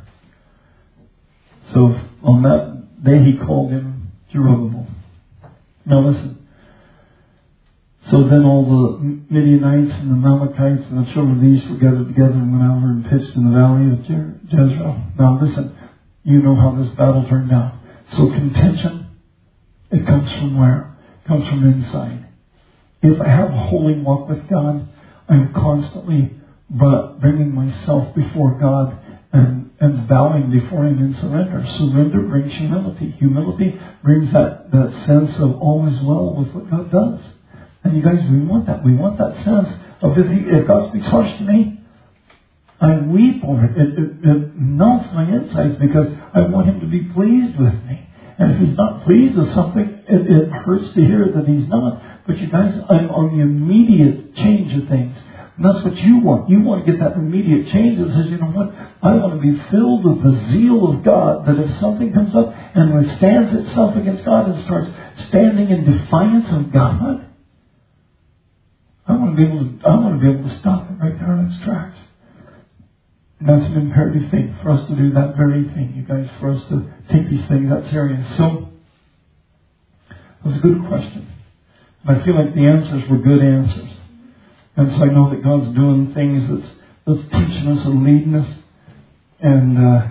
So on that day he called him Jerubbaal. Now listen. So then all the Midianites and the Amalekites and the children of the east were gathered together and went over and pitched in the valley of Je- Jezreel. Now listen, you know how this battle turned out. So contention, it comes from where? It comes from inside. If I have a holy walk with God, I'm constantly bringing myself before God and, and bowing before Him in surrender. Surrender brings humility. Humility brings that, that sense of all is well with what God does. And you guys, we want that. We want that sense of if, he, if God speaks harsh to me, I weep over it. It, it. it melts my insides because I want Him to be pleased with me. And if He's not pleased with something, it, it hurts to hear that He's not. But you guys, I'm on the immediate change of things. And that's what you want. You want to get that immediate change that says, you know what? I want to be filled with the zeal of God, that if something comes up and withstands itself against God and starts standing in defiance of God, I want to be able to, I want to be able to stop it right there in its tracks. And that's an imperative thing for us to do that very thing, you guys, for us to take these things that serious. So, it was a good question. And I feel like the answers were good answers. And so I know that God's doing things that's, that's teaching us and leading us. And uh,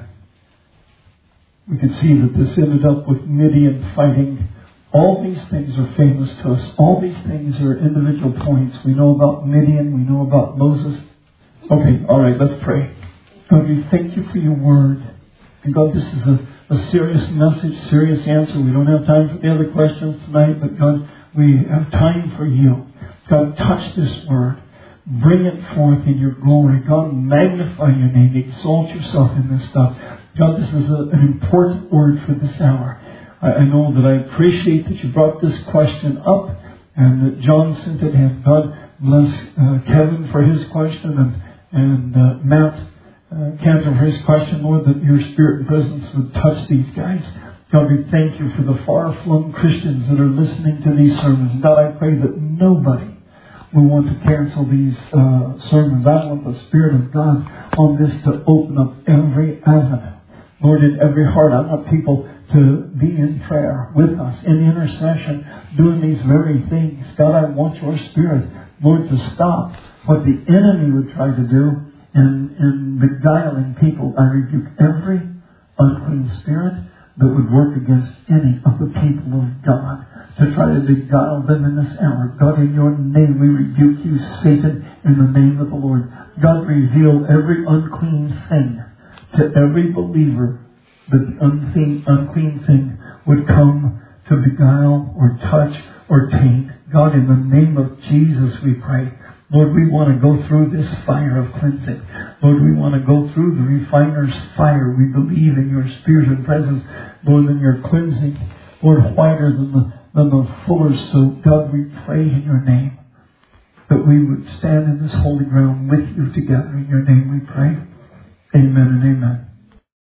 we could see that this ended up with Midian fighting. All these things are famous to us. All these things are individual points. We know about Midian. We know about Moses. Okay, all right, let's pray. God, we thank you for your word. And God, this is a, a serious message, serious answer. We don't have time for the other questions tonight, but God, we have time for you. God, touch this word. Bring it forth in your glory. God, magnify your name. Exalt yourself in this stuff. God, this is a, an important word for this hour. I, I know that I appreciate that you brought this question up and that John sent it in. God, bless uh, Kevin for his question and, and uh, Matt uh, Cantor for his question. Lord, that your spirit and presence would touch these guys. God, we thank you for the far-flung Christians that are listening to these sermons. God, I pray that nobody will want to cancel these uh, sermons. I want the Spirit of God on this to open up every avenue. Lord, in every heart, I want people to be in prayer with us, in intercession, doing these very things. God, I want your Spirit, Lord, to stop what the enemy would try to do in, in beguiling people. I rebuke every unclean spirit that would work against any of the people of God to try to beguile them in this hour. God, in your name, we rebuke you, Satan, in the name of the Lord. God, reveal every unclean thing to every believer, that the unclean, unclean thing would come to beguile or touch or taint. God, in the name of Jesus, we pray. Lord, we want to go through this fire of cleansing. Lord, we want to go through the refiner's fire. We believe in your Spirit and presence, Lord, in your cleansing. Lord, whiter than the, than the fuller's soap. God, we pray in your name that we would stand in this holy ground with you together. In your name we pray. Amen and amen.